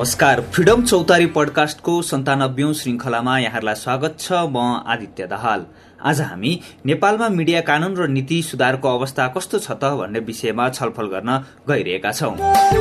नमस्कार, फ्रिडम चौतारी पडकास्टको 97औं श्रृङ्खलामा यहाँहरूलाई स्वागत छ। म आदित्य दाहाल। आज हामी नेपालमा मिडिया कानून र नीति सुधारको अवस्था कस्तो छ त भन्ने विषयमा छलफल गर्न गइरहेका छौं।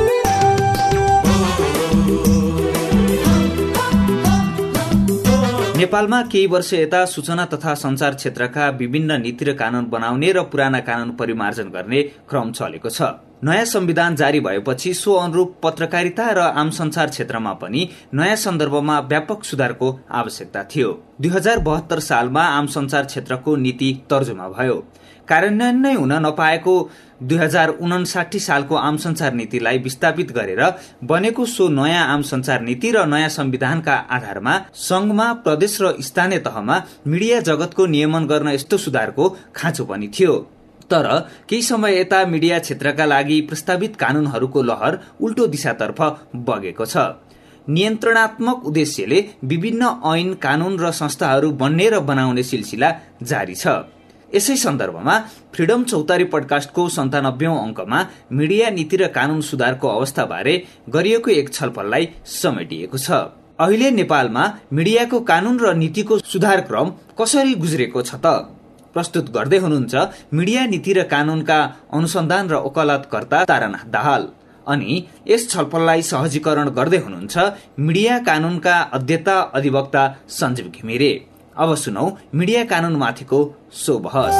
नेपालमा केही वर्ष यता सूचना तथा संचार क्षेत्रका विभिन्न नीति र कानून बनाउने र पुराना कानून परिमार्जन गर्ने क्रम चलेको छ। नयाँ संविधान जारी भएपछि सो अनुरूप पत्रकारिता र आम संचार क्षेत्रमा पनि नयाँ सन्दर्भमा व्यापक सुधारको आवश्यकता थियो। 2072 सालमा आम संचार क्षेत्रको नीति तर्जुमा भयो। कार्यान्वयन नै हुन नपाएको 2059 सालको आम संचार नीतिलाई विस्थापित गरेर बनेको सो नयाँ आम संचार नीति र नयाँ संविधानका आधारमा संघमा, प्रदेश र स्थानीय तहमा मिडिया जगतको नियमन गर्न यस्तो सुधारको खाँचो पनि थियो। तर केही समय यता मिडिया क्षेत्रका लागि प्रस्तावित कानूनहरूको लहर उल्टो दिशातर्फ बगेको छ। नियन्त्रणात्मक उद्देश्यले विभिन्न ऐन, कानून र संस्थाहरू बन्ने र बनाउने सिलसिला जारी छ। यसै सन्दर्भमा फ्रिडम चौतारी पडकास्टको 97औं अङ्कमा मिडिया नीति र कानून सुधारको अवस्थाबारे गरिएको एक छलफललाई समेटिएको छ। अहिले नेपालमा मिडियाको कानून र नीतिको सुधार क्रम कसरी गुज्रेको छ त? प्रस्तुत गर्दै हुनुहुन्छ मिडिया नीति र कानूनका अनुसन्धान र वकालतकर्ता तारानाथ दाहाल। अनि यस छलफललाई सहजीकरण गर्दै हुनुहुन्छ मिडिया कानूनका अध्येता अधिवक्ता सञ्जीव घिमिरे। अब सुनौ मिडिया कानून माथिको सो बहस।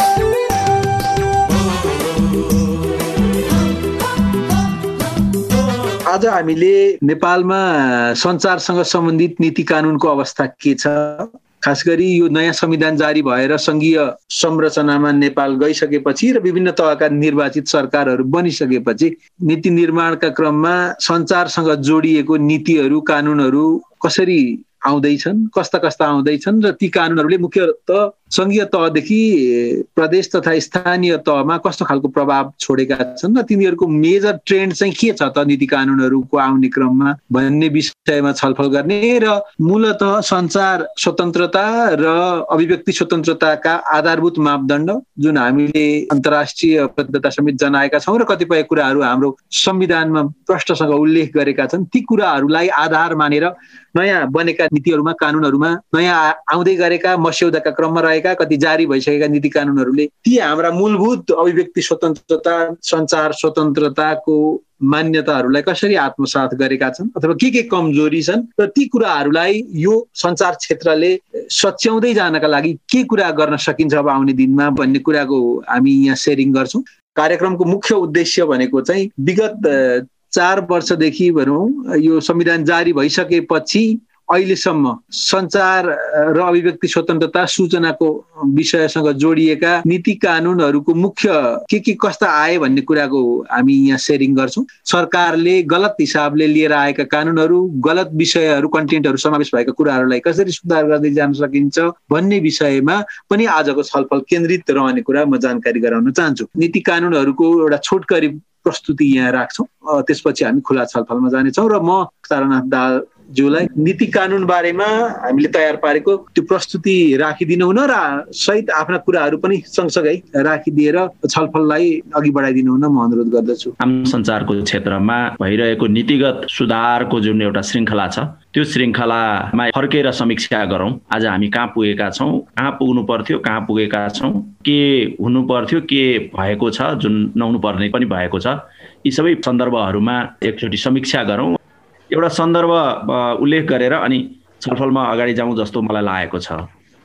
आज हामीले नेपालमा संचारसँग सम्बन्धित नीति कानूनको अवस्था के छ, खास गरी यो नयाँ संविधान जारी भएर संघीय संरचनामा नेपाल गइसकेपछि र विभिन्न तहका निर्वाचित सरकारहरू बनिसकेपछि नीति निर्माणका क्रममा संचारसँग जोडिएको नीतिहरू, कानूनहरू कसरी आउँदैछन्, कस्ता आउँदैछन् र ती कानूनहरूले मुख्यतः संघीय तहदेखि प्रदेश तथा स्थानीय तहमा कस्तो खालको प्रभाव छोडेका छन् र तिनीहरूको मेजर ट्रेन्ड चाहिँ के छ त नीति कानूनहरूको आउने क्रममा भन्ने विषयमा छलफल गर्ने र मूलतः संचार स्वतन्त्रता र अभिव्यक्ति स्वतन्त्रताका आधारभूत मापदण्ड जुन हामीले अन्तर्राष्ट्रिय प्रतिबद्धता समेत जनाएका छौँ र कतिपय कुराहरू हाम्रो संविधानमा प्रष्टसँग उल्लेख गरेका छन्, ती कुराहरूलाई आधार मानेर नयाँ बनेका नीतिहरूमा, कानूनहरूमा, नयाँ आउँदै गरेका मस्यौदाका क्रममा रहेका कति जारी भइसकेका नीति कानूनहरूले ती हाम्रा मूलभूत अभिव्यक्ति स्वतन्त्रता, संचार स्वतन्त्रताको मान्यताहरूलाई कसरी आत्मसात गरेका छन् अथवा के कमजोरी छन् र ती कुराहरूलाई यो संचार क्षेत्रले सच्याउँदै जानका लागि के कुरा गर्न सकिन्छ अब आउने दिनमा भन्ने कुराको हामी यहाँ सेयरिङ गर्छौँ। कार्यक्रमको मुख्य उद्देश्य भनेको चाहिँ विगत 4 वर्षदेखि भनौँ यो संविधान जारी भइसकेपछि अहिलेसम्म संचार र अभिव्यक्ति स्वतन्त्रता, सूचनाको विषयसँग जोडिएका नीति कानूनहरूको मुख्य के कस्ता आए भन्ने कुराको हामी यहाँ सेयरिङ गर्छौँ। सरकारले गलत हिसाबले लिएर आएका कानूनहरू, गलत विषयहरू, कन्टेन्टहरू समावेश भएका कुराहरूलाई कसरी सुधार गर्दै जान सकिन्छ भन्ने विषयमा पनि आजको छलफल केन्द्रित रहने कुरा म जानकारी गराउन चाहन्छु। नीति कानूनहरूको एउटा छोटकरी प्रस्तुति यहाँ राख्छौँ, त्यसपछि हामी खुला छलफलमा जानेछौँ र म तारानाथ दाहालज्यूलाई नीति कानून बारेमा हामीले तयार पारेको त्यो प्रस्तुति राखिदिनु हुन र सहित आफ्ना कुराहरू पनि सँगसँगै राखिदिएर छलफललाई अघि बढाइदिनु हुन म अनुरोध गर्दछु। आम संचारको क्षेत्रमा भइरहेको नीतिगत सुधारको जुन एउटा श्रृङ्खला छ त्यो श्रृङ्खलामा फर्केर समीक्षा गरौँ। आज हामी कहाँ पुगेका छौँ, कहाँ पुग्नु पर्थ्यो, कहाँ पुगेका छौँ, के हुनु पर्थ्यो, के भएको छ, जुन नहुनु पर्ने पनि भएको छ, यी सबै सन्दर्भहरूमा एकचोटि समीक्षा गरौँ। एउटा सन्दर्भ उल्लेख गरेर अनि छलफलमा अगाडि जाउँ जस्तो मलाई लागेको छ।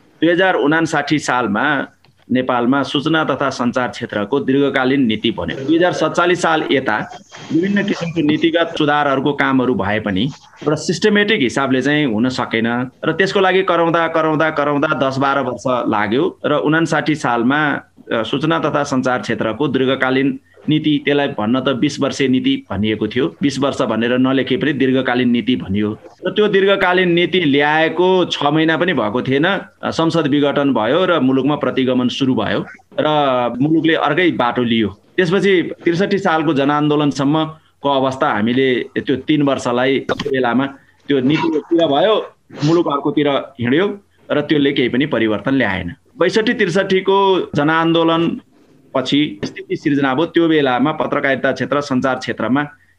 2059 सालमा नेपालमा सूचना तथा संचार क्षेत्रको दीर्घकालीन नीति बन्यो। 2047 साल यता विभिन्न किसिमको नीतिगत सुधारहरूको कामहरू भए पनि एउटा सिस्टमेटिक हिसाबले चाहिँ हुन सकेन र त्यसको लागि कराउँदा 10-12 वर्ष लाग्यो र 59 सालमा सूचना तथा संचार क्षेत्रको दीर्घकालीन नीति, त्यसलाई भन्न त 20 वर्षे नीति भनिएको थियो, 20 वर्ष भनेर नलेखे पनि दीर्घकालीन नीति भनियो र त्यो दीर्घकालीन नीति ल्याएको 6 महिना पनि भएको थिएन, संसद विघटन भयो र मुलुकमा प्रतिगमन सुरु भयो र मुलुकले अर्कै बाटो लियो। त्यसपछि 63 सालको जनआन्दोलनसम्मको अवस्था हामीले त्यो 3 वर्षलाई बेलामा त्यो नीतितिर भयो, मुलुक अर्कोतिर हिँड्यो र त्यसले केही पनि परिवर्तन ल्याएन। 62-63 को जनआन्दोलन पछि स्थिति सिर्जना भयो। त्यो बेलामा पत्रकारिता क्षेत्र, संचार क्षेत्रमा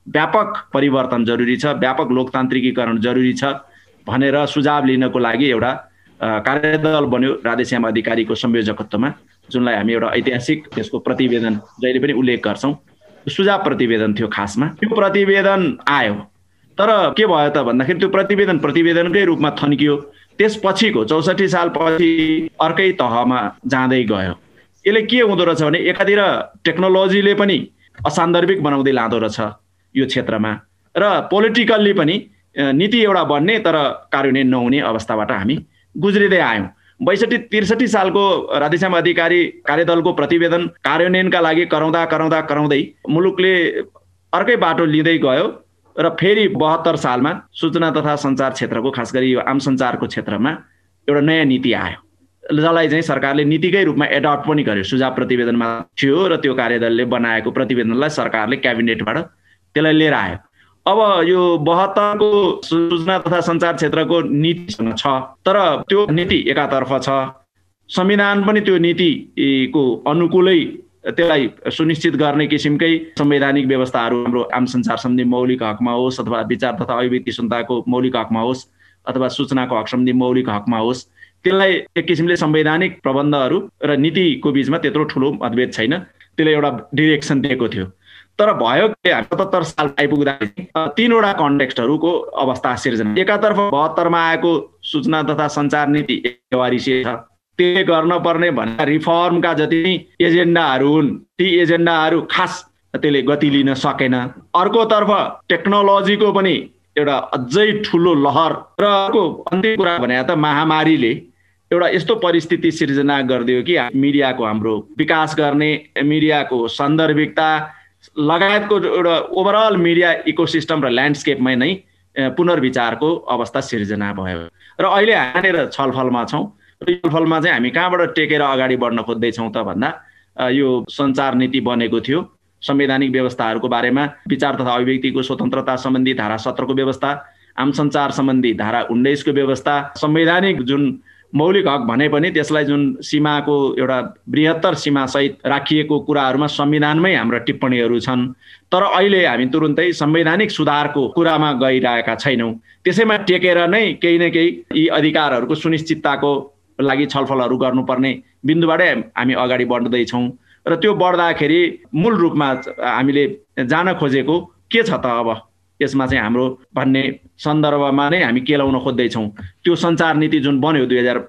व्यापक परिवर्तन जरुरी छ, व्यापक लोकतान्त्रिकीकरण जरुरी छ भनेर सुझाव लिनको लागि एउटा कार्यदल बन्यो राधेश्याम अधिकारीको संयोजकत्वमा, जुनलाई हामी एउटा ऐतिहासिक त्यसको प्रतिवेदन जहिले पनि उल्लेख गर्छौँ। सुझाव प्रतिवेदन थियो खासमा। त्यो प्रतिवेदन आयो, तर के भयो त भन्दाखेरि त्यो प्रतिवेदनकै रूपमा थन्कियो। त्यसपछिको 64 सालपछि अर्कै तहमा जाँदै गयो। यसले के हुँदो रहेछ भने एकातिर टेक्नोलोजीले पनि असान्दर्भिक बनाउँदै लाँदो रहेछ यो क्षेत्रमा, र पोलिटिकल्ली पनि नीति एउटा बन्ने तर कार्यान्वयन नहुने अवस्थाबाट हामी गुज्रिँदै आयौँ। 62-63 सालको राधेश्याम अधिकारी कार्यदलको प्रतिवेदन कार्यान्वयनका लागि कराउँदै मुलुकले अर्कै बाटो लिँदै गयो र फेरि 72 सालमा सूचना तथा सञ्चार क्षेत्रको, खास गरी यो आम सञ्चारको क्षेत्रमा एउटा नयाँ नीति आयो, जसलाई चाहिँ सरकारले नीतिकै रूपमा एडप्ट पनि गर्यो। सुझाव प्रतिवेदनमा थियो र त्यो कार्यदलले बनाएको प्रतिवेदनलाई सरकारले क्याबिनेटबाट त्यसलाई लिएर आयो। अब यो 72 को सूचना तथा सञ्चार क्षेत्रको नीतिसँग छ, तर त्यो नीति एकातर्फ छ, संविधान पनि त्यो नीतिको अनुकूलै त्यसलाई सुनिश्चित गर्ने किसिमकै संवैधानिक व्यवस्थाहरू हाम्रो आम सञ्चार सम्बन्धी मौलिक हकमा होस्, अथवा विचार तथा अभिव्यक्ति स्वतन्त्रताको मौलिक हकमा होस्, अथवा सूचनाको हक सम्बन्धी मौलिक हकमा होस्, त्यसलाई एक किसिमले संवैधानिक प्रबन्धहरू र नीतिको बीचमा त्यत्रो ठुलो मतभेद छैन। त्यसले एउटा डिरेक्सन दिएको थियो। तर भयो के 77 साल आइपुग्दा 3वटा कन्टेक्स्टहरूको अवस्था सिर्जना। एकातर्फ 72 मा आएको सूचना तथा सञ्चार नीति वारिसे छ, त्यसले गर्न पर्ने भनेर रिफर्मका जति एजेन्डाहरू हुन् ती एजेन्डाहरू खास त्यसले गति लिन सकेन। अर्कोतर्फ टेक्नोलोजीको पनि एउटा अझै ठुलो लहर, र अर्को अन्तिम कुरा भने त महामारीले एउटा यस्तो परिस्थिति सिर्जना गरिदियो कि मिडियाको हाम्रो विकास गर्ने, मिडियाको सान्दर्भिकता लगायतको एउटा ओभरअल मिडिया इकोसिस्टम र ल्यान्डस्केपमै नै पुनर्विचारको अवस्था सिर्जना भयो। र अहिले हामीहरू छलफलमा छौँ। र यो छलफलमा चाहिँ हामी कहाँबाट टेकेर अगाडि बढ्न खोज्दैछौँ त भन्दा यो सञ्चार नीति बनेको थियो, संवैधानिक व्यवस्थाहरूको बारेमा विचार तथा अभिव्यक्तिको स्वतन्त्रता सम्बन्धी धारा 17 को व्यवस्था, आम सञ्चार सम्बन्धी धारा 19 को व्यवस्था, संवैधानिक जुन मौलिक हक भने पनि त्यसलाई जुन सीमाको एउटा बृहत्तर सीमा सहित राखिएको कुराहरूमा संविधानमै हाम्रा टिप्पणीहरू छन्। तर अहिले हामी तुरुन्तै संवैधानिक सुधारको कुरामा गइरहेका छैनौँ। त्यसैमा टेकेर नै केही न केही यी अधिकारहरूको सुनिश्चितताको लागि छलफलहरू गर्नुपर्ने बिन्दुबाटै हामी अगाडि बढ्दैछौँ। र त्यो बढ्दाखेरि मूल रूपमा हामीले जान खोजेको के छ त अब यसमा चाहिँ हाम्रो भन्ने सन्दर्भमा नै हामी के ल्याउन खोज्दैछौँ। त्यो सञ्चार नीति जुन बन्यो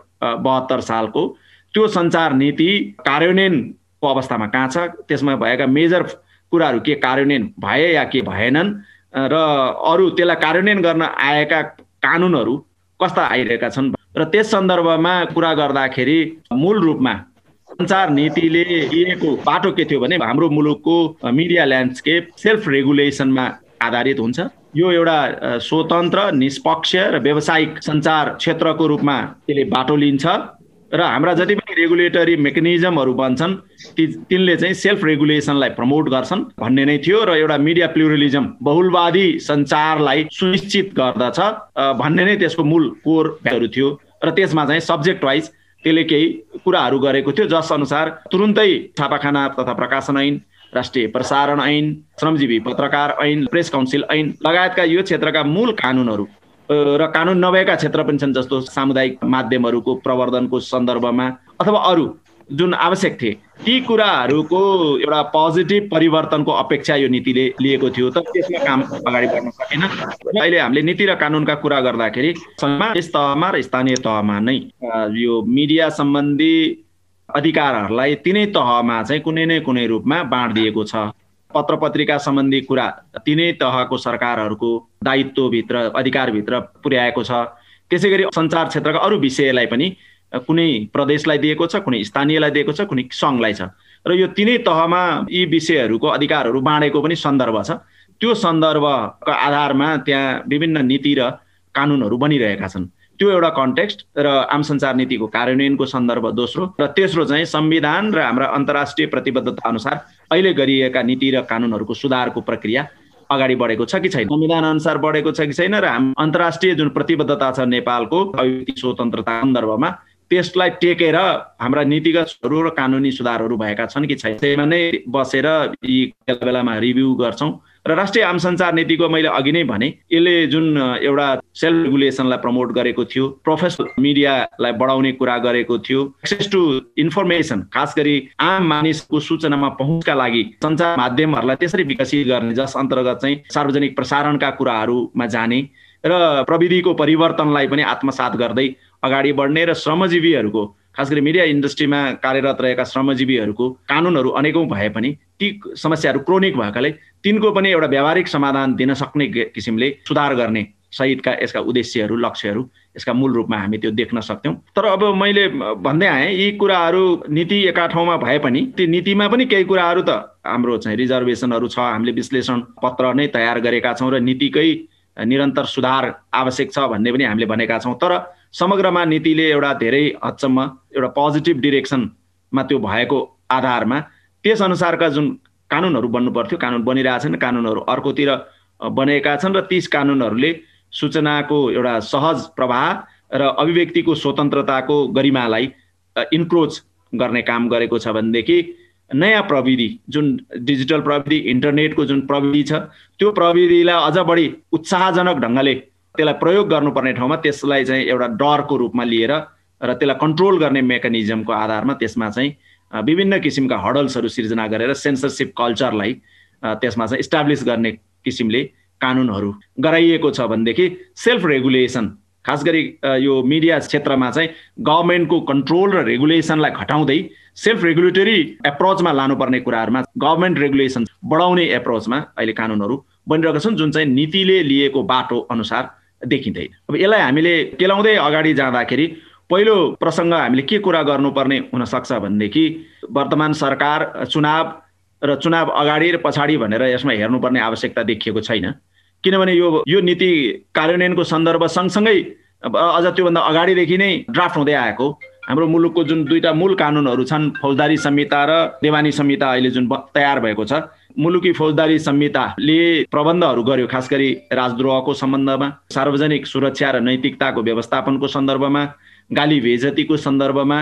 2072 सालको, त्यो सञ्चार नीति कार्यान्वयनको अवस्थामा कहाँ छ, त्यसमा भएका मेजर कुराहरू के कार्यान्वयन भए या के भएनन्, र अरू त्यसलाई कार्यान्वयन गर्न आएका कानुनहरू कस्ता आइरहेका छन्, र त्यस सन्दर्भमा कुरा गर्दाखेरि मूल रूपमा सञ्चार नीतिले दिएको बाटो के थियो भने हाम्रो मुलुकको मिडिया ल्यान्डस्केप सेल्फ रेगुलेसनमा आधारित हुन्छ। यो एउटा स्वतन्त्र, निष्पक्ष र व्यावसायिक सञ्चार क्षेत्रको रूपमा त्यसले बाटो लिन्छ, र हाम्रा जति पनि रेगुलेटरी मेकानिजमहरू बन्छन् तिनले चाहिँ सेल्फ रेगुलेसनलाई प्रमोट गर्छन् भन्ने नै थियो, र एउटा मिडिया प्लुरलिजम बहुलवादी सञ्चारलाई सुनिश्चित गर्दछ भन्ने नै त्यसको मूल कोर भ्यालुहरू थियो। र त्यसमा चाहिँ सब्जेक्ट वाइज त्यसले केही कुराहरू गरेको थियो, जस अनुसार तुरुन्तै छापाखाना तथा प्रकाशन ऐन, राष्ट्रिय प्रसारण ऐन, श्रमजीवी पत्रकार ऐन, प्रेस काउन्सिल ऐन लगायतका यो क्षेत्रका मूल कानुनहरू र कानुन नभएका क्षेत्र पनि छन्, जस्तो सामुदायिक माध्यमहरूको प्रवर्धनको सन्दर्भमा अथवा अरू जुन आवश्यक थिए, ती कुराहरूको एउटा पोजिटिभ परिवर्तनको अपेक्षा यो नीतिले लिएको थियो। तर त्यसमा काम अगाडि बढ्न सकेन। अहिले हामीले नीति र कानुनका कुरा गर्दाखेरि समाज तहमा र स्थानीय तहमा नै यो मिडिया सम्बन्धी अधिकारहरूलाई तिनै तहमा चाहिँ कुनै न कुनै रूपमा बाँडिदिएको छ। पत्र पत्रिका सम्बन्धी कुरा तिनै तहको सरकारहरूको दायित्वभित्र, अधिकारभित्र पुर्याएको छ। त्यसै गरी सञ्चार क्षेत्रका अरू विषयलाई पनि कुनै प्रदेशलाई दिएको छ, कुनै स्थानीयलाई दिएको छ, कुनै सङ्घलाई छ, र यो तिनै तहमा यी विषयहरूको अधिकारहरू बाँडेको पनि सन्दर्भ छ। त्यो सन्दर्भको आधारमा त्यहाँ विभिन्न नीति र कानुनहरू बनिरहेका छन्। त्यो एउटा कन्टेक्स्ट र आम सञ्चार नीतिको कार्यान्वयनको सन्दर्भ दोस्रो, र तेस्रो चाहिँ संविधान र हाम्रा अन्तर्राष्ट्रिय प्रतिबद्धता अनुसार अहिले गरिएका नीति र कानुनहरूको सुधारको प्रक्रिया अगाडि बढेको छ कि छैन, संविधान अनुसार बढेको छ कि छैन, र अन्तर्राष्ट्रिय जुन प्रतिबद्धता छ नेपालको अभिव्यक्ति स्वतन्त्रता सन्दर्भमा त्यसलाई टेकेर हाम्रा नीतिगतहरू र कानुनी सुधारहरू भएका छन् कि छैन, त्यसमा नै बसेर यी बेला बेलामा रिभ्यू गर्छौँ र राष्ट्रिय आम सञ्चार नीतिको मैले अघि नै भने यसले जुन एउटा सेल्फ रेगुलेसनलाई प्रमोट गरेको थियो, प्रोफेसनल मिडियालाई बढाउने कुरा गरेको थियो, एक्सेस टु इन्फर्मेसन खास गरी आम मानिसको सूचनामा पहुँचका लागि सञ्चार माध्यमहरूलाई त्यसरी विकसित गर्ने जस अन्तर्गत चाहिँ सार्वजनिक प्रसारणका कुराहरूमा जाने र प्रविधिको परिवर्तनलाई पनि आत्मसात गर्दै अगाडि बढ्ने र श्रमजीवीहरूको खास गरी मिडिया इन्डस्ट्रीमा कार्यरत रहेका श्रमजीवीहरूको कानुनहरू अनेकौं भए पनि ती समस्याहरू क्रोनिक भएकाले तिनको पनि एउटा व्यावहारिक समाधान दिन सक्ने किसिमले सुधार गर्ने सहितका यसका उद्देश्यहरू, लक्ष्यहरू यसका मूल रूपमा हामी त्यो देख्न सक्थ्यौँ। तर अब मैले भन्दै आएँ यी कुराहरू नीति एका ठाउँमा भए पनि ती नीतिमा पनि केही कुराहरू त हाम्रो चाहिँ रिजर्भेसनहरू छ, हामीले विश्लेषण पत्र नै तयार गरेका छौँ र नीतिकै निरन्तर सुधार आवश्यक छ भन्ने पनि हामीले भनेका छौँ। तर समग्रमा नीतिले एउटा धेरै हदसम्म एउटा पोजिटिभ डिरेक्सनमा त्यो भएको आधारमा त्यस अनुसारका जुन कानुनहरू बन्नु पर्थ्यो कानुन बनिरहेछन्, कानुनहरू अर्कोतिर बनेका छन् र तीस कानुनहरूले सूचनाको एउटा सहज प्रवाह र अभिव्यक्तिको स्वतन्त्रताको गरिमालाई इन्क्रोच गर्ने काम गरेको छ भनेदेखि नयाँ प्रविधि जुन डिजिटल प्रविधि, इन्टरनेटको जुन प्रविधि छ त्यो प्रविधिलाई अझ बढी उत्साहजनक ढङ्गले त्यसलाई प्रयोग गर्नुपर्ने ठाउँमा त्यसलाई चाहिँ एउटा डरको रूपमा लिएर र त्यसलाई कन्ट्रोल गर्ने मेकानिजमको आधारमा त्यसमा चाहिँ विभिन्न किसिमका हडल्सहरू सिर्जना गरेर सेन्सरसिप कल्चरलाई त्यसमा चाहिँ इस्टाब्लिस गर्ने किसिमले कानुनहरू गराइएको छ भनेदेखि सेल्फ रेगुलेसन खास गरी यो मिडिया क्षेत्रमा चाहिँ गभर्मेन्टको कन्ट्रोल र रेगुलेसनलाई घटाउँदै सेल्फ रेगुलेटरी एप्रोचमा लानुपर्ने कुराहरूमा गभर्मेन्ट रेगुलेसन बढाउने एप्रोचमा अहिले कानुनहरू बनिरहेका छन् जुन चाहिँ नीतिले लिएको बाटो अनुसार देखिँदैन। अब यसलाई हामीले केलाउँदै अगाडि जाँदाखेरि पहिलो प्रसङ्ग हामीले के कुरा गर्नुपर्ने हुनसक्छ भनेदेखि वर्तमान सरकार चुनाव र चुनाव अगाडि र पछाडि भनेर यसमा हेर्नुपर्ने आवश्यकता देखिएको छैन, किनभने यो नीति कार्यान्वयनको सन्दर्भ सँगसँगै अझ त्योभन्दा अगाडिदेखि नै ड्राफ्ट हुँदै आएको हाम्रो मुलुकको जुन दुईटा मूल कानुनहरू छन्, फौजदारी संहिता र देवानी संहिता अहिले जुन तयार भएको छ। मुलुकी फौजदारी संहिताले प्रबन्धहरू गर्यो खास गरी राजद्रोहको सम्बन्धमा, सार्वजनिक सुरक्षा र नैतिकताको व्यवस्थापनको सन्दर्भमा, गाली बेइज्जतीको सन्दर्भमा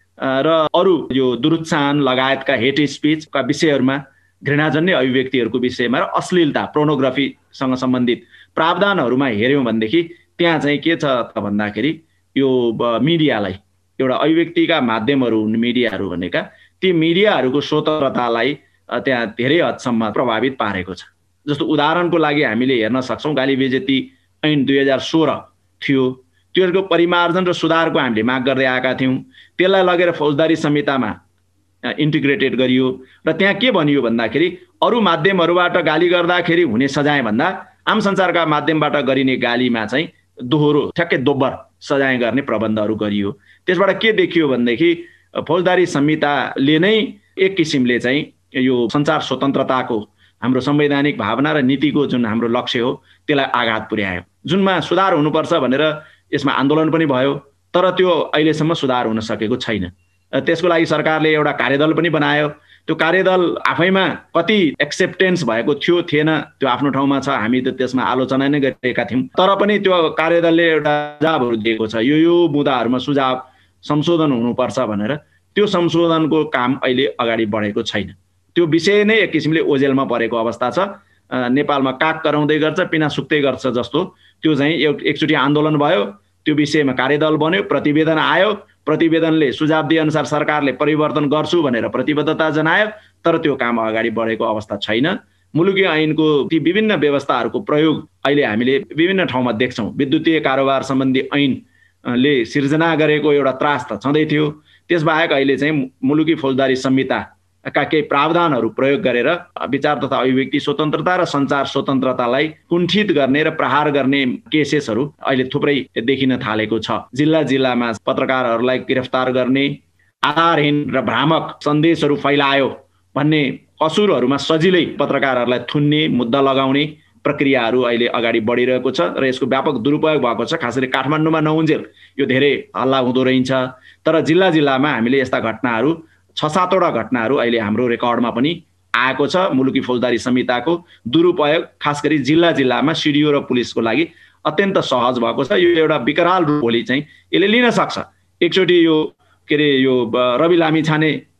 र अरू यो दुरुत्साहन लगायतका हेट स्पिचका विषयहरूमा, घृणाजन्य अभिव्यक्तिहरूको विषयमा र अश्लीलता पोर्नोग्राफीसँग सम्बन्धित प्रावधानहरूमा हेऱ्यौँ भनेदेखि त्यहाँ चाहिँ के छ त भन्दाखेरि यो मिडियालाई एउटा अभिव्यक्तिका माध्यमहरू हुन् मिडियाहरू भनेका ती मिडियाहरूको स्वतन्त्रतालाई त्यहाँ धेरै हदसम्म प्रभावित पारेको छ। जस्तो उदाहरणको लागि हामीले हेर्न सक्छौँ गाली बेइज्जती ऐन 2016 थियो, त्यसको परिमार्जन र सुधारको हामीले माग गर्दै आएका थियौँ। त्यसलाई लगेर फौजदारी संहितामा इन्टिग्रेटेड गरियो र त्यहाँ के भनियो भन्दाखेरि अरू माध्यमहरूबाट गाली गर्दाखेरि हुने सजाय भन्दा आम सञ्चारका माध्यमबाट गरिने गालीमा चाहिँ दोहोरो ठ्याक्कै दोब्बर सजाय गर्ने प्रबन्धहरू गरियो। त्यसबाट के देखियो भनेदेखि फौजदारी संहिताले नै एक किसिमले चाहिँ यो सञ्चार स्वतन्त्रताको हाम्रो संवैधानिक भावना र नीतिको जुन हाम्रो लक्ष्य हो त्यसलाई आघात पुर्यायो, जुनमा सुधार हुनुपर्छ भनेर यसमा आन्दोलन पनि भयो तर त्यो अहिलेसम्म सुधार हुन सकेको छैन। त्यसको लागि सरकारले एउटा कार्यदल पनि बनायो। त्यो कार्यदल आफैमा कति एक्सेप्टेन्स भएको थियो थिएन त्यो आफ्नो ठाउँमा छ, हामी त त्यसमा आलोचना नै गरिरहेका थियौँ, तर पनि त्यो कार्यदलले एउटा सुझावहरू दिएको छ यो मुद्दाहरूमा सुझाव संशोधन हुनुपर्छ भनेर। त्यो संशोधनको काम अहिले अगाडि बढेको छैन। त्यो विषय नै एक किसिमले ओझेलमा परेको अवस्था छ। नेपालमा काग कराउँदै गर्छ पिना सुक्दै गर्छ जस्तो त्यो चाहिँ एकचोटि आन्दोलन भयो, त्यो विषयमा कार्यदल बन्यो, प्रतिवेदन आयो, प्रतिवेदनले सुझाव दिए अनुसार सरकारले परिवर्तन गर्छु भनेर प्रतिबद्धता जनायो, तर त्यो काम अगाडि बढेको अवस्था छैन। मुलुकी ऐनको ती विभिन्न व्यवस्थाहरूको प्रयोग अहिले हामीले विभिन्न ठाउँमा देख्छौँ। विद्युतीय कारोबार सम्बन्धी ऐनले सिर्जना गरेको एउटा त्रास त छँदै थियो, त्यसबाहेक अहिले चाहिँ मुलुकी फौजदारी संहिताका केही प्रावधानहरू प्रयोग गरेर विचार तथा अभिव्यक्ति स्वतन्त्रता र सञ्चार स्वतन्त्रतालाई कुण्ठित गर्ने र प्रहार गर्ने केसेसहरू अहिले थुप्रै देखिन थालेको छ। जिल्ला जिल्लामा पत्रकारहरूलाई गिरफ्तार गर्ने, आधारहीन र भ्रामक सन्देशहरू फैलायो भन्ने कसुरहरूमा सजिलै पत्रकारहरूलाई थुन्ने, मुद्दा लगाउने प्रक्रियाहरू अहिले अगाडि बढिरहेको छ र यसको व्यापक दुरुपयोग भएको छ। खास गरी काठमाडौँमा नहुन्जेल यो धेरै हल्ला हुँदो रहन्छ, तर जिल्ला जिल्लामा हामीले यस्ता घटनाहरू 6-7वटा घटनाहरू अहिले हाम्रो रेकर्डमा पनि आएको छ। मुलुकी फौजदारी संहिताको दुरुपयोग खास गरी जिल्ला जिल्लामा सिडिओ र पुलिसको लागि अत्यन्त सहज भएको छ। यो एउटा विकराल रूप भोलि चाहिँ यसले लिन सक्छ। एकचोटि यो रवि लामिछाने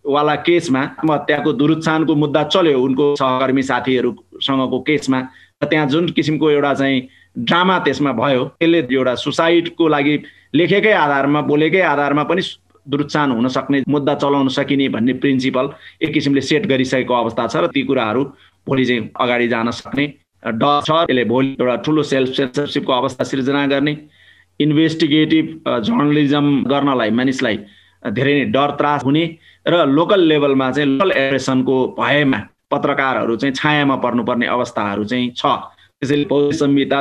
वाला केसमा आत्महत्याको दुरुत्साहनको मुद्दा चल्यो उनको सहकर्मी साथीहरूसँगको केसमा, त्यहाँ जुन किसिमको एउटा चाहिँ ड्रामा त्यसमा भयो, त्यसले एउटा सुसाइडको लागि लेखेकै आधारमा बोलेकै आधारमा पनि दुरुत्साहन हुन सक्ने मुद्दा चलाउन सकिने भन्ने प्रिन्सिपल एक किसिमले सेट गरिसकेको अवस्था छ र ती कुराहरू भोलि चाहिँ अगाडि जान सक्ने डर छ। यसले भोलि एउटा ठुलो सेल्फ सेन्सरसिपको अवस्था सिर्जना गर्ने, इन्भेस्टिगेटिभ जर्नलिजम गर्नलाई मानिसलाई धेरै नै डर त्रास हुने र लोकल लेभलमा चाहिँ लोकल एप्रेसनको भयमा पत्रकारहरू चाहिँ छायामा पर्नुपर्ने अवस्थाहरू चाहिँ छ। त्यसैले पौडी संहिता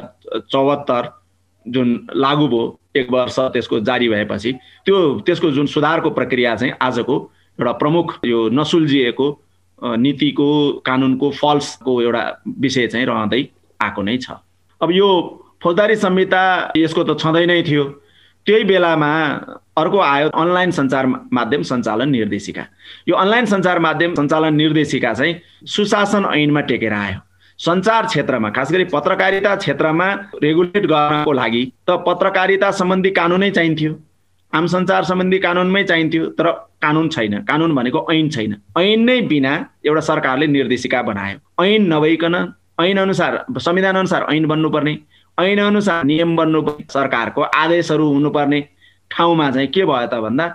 2074 जुन लागू भयो 1 वर्ष त्यसको जारी भएपछि त्यसको जुन सुधारको प्रक्रिया चाहिँ आजको एउटा प्रमुख यो नसुल्झिएको नीतिको कानुनको फल्सको एउटा विषय चाहिँ रहँदै आएको नै छ। अब यो फौजदारी संहिता यसको त छँदै नै थियो, त्यही बेलामा अर्को आयो अनलाइन सञ्चार माध्यम सञ्चालन निर्देशिका। यो अनलाइन सञ्चार माध्यम सञ्चालन निर्देशिका चाहिँ सुशासन ऐनमा टेकेर आयो। सञ्चार क्षेत्रमा खास गरी पत्रकारिता क्षेत्रमा रेगुलेट गर्नको लागि त पत्रकारिता सम्बन्धी कानुनै चाहिन्थ्यो, आम सञ्चार सम्बन्धी कानुनमै चाहिन्थ्यो, तर कानुन छैन। कानुन भनेको ऐन छैन। ऐन नै बिना एउटा सरकारले निर्देशिका बनायो। ऐन नभइकन ऐन अनुसार संविधान अनुसार ऐन बन्नुपर्ने, ऐन अनुसार नियम बन्नुपर्ने, सरकारको आदेशहरू हुनुपर्ने ठाउँमा चाहिँ के भयो त भन्दा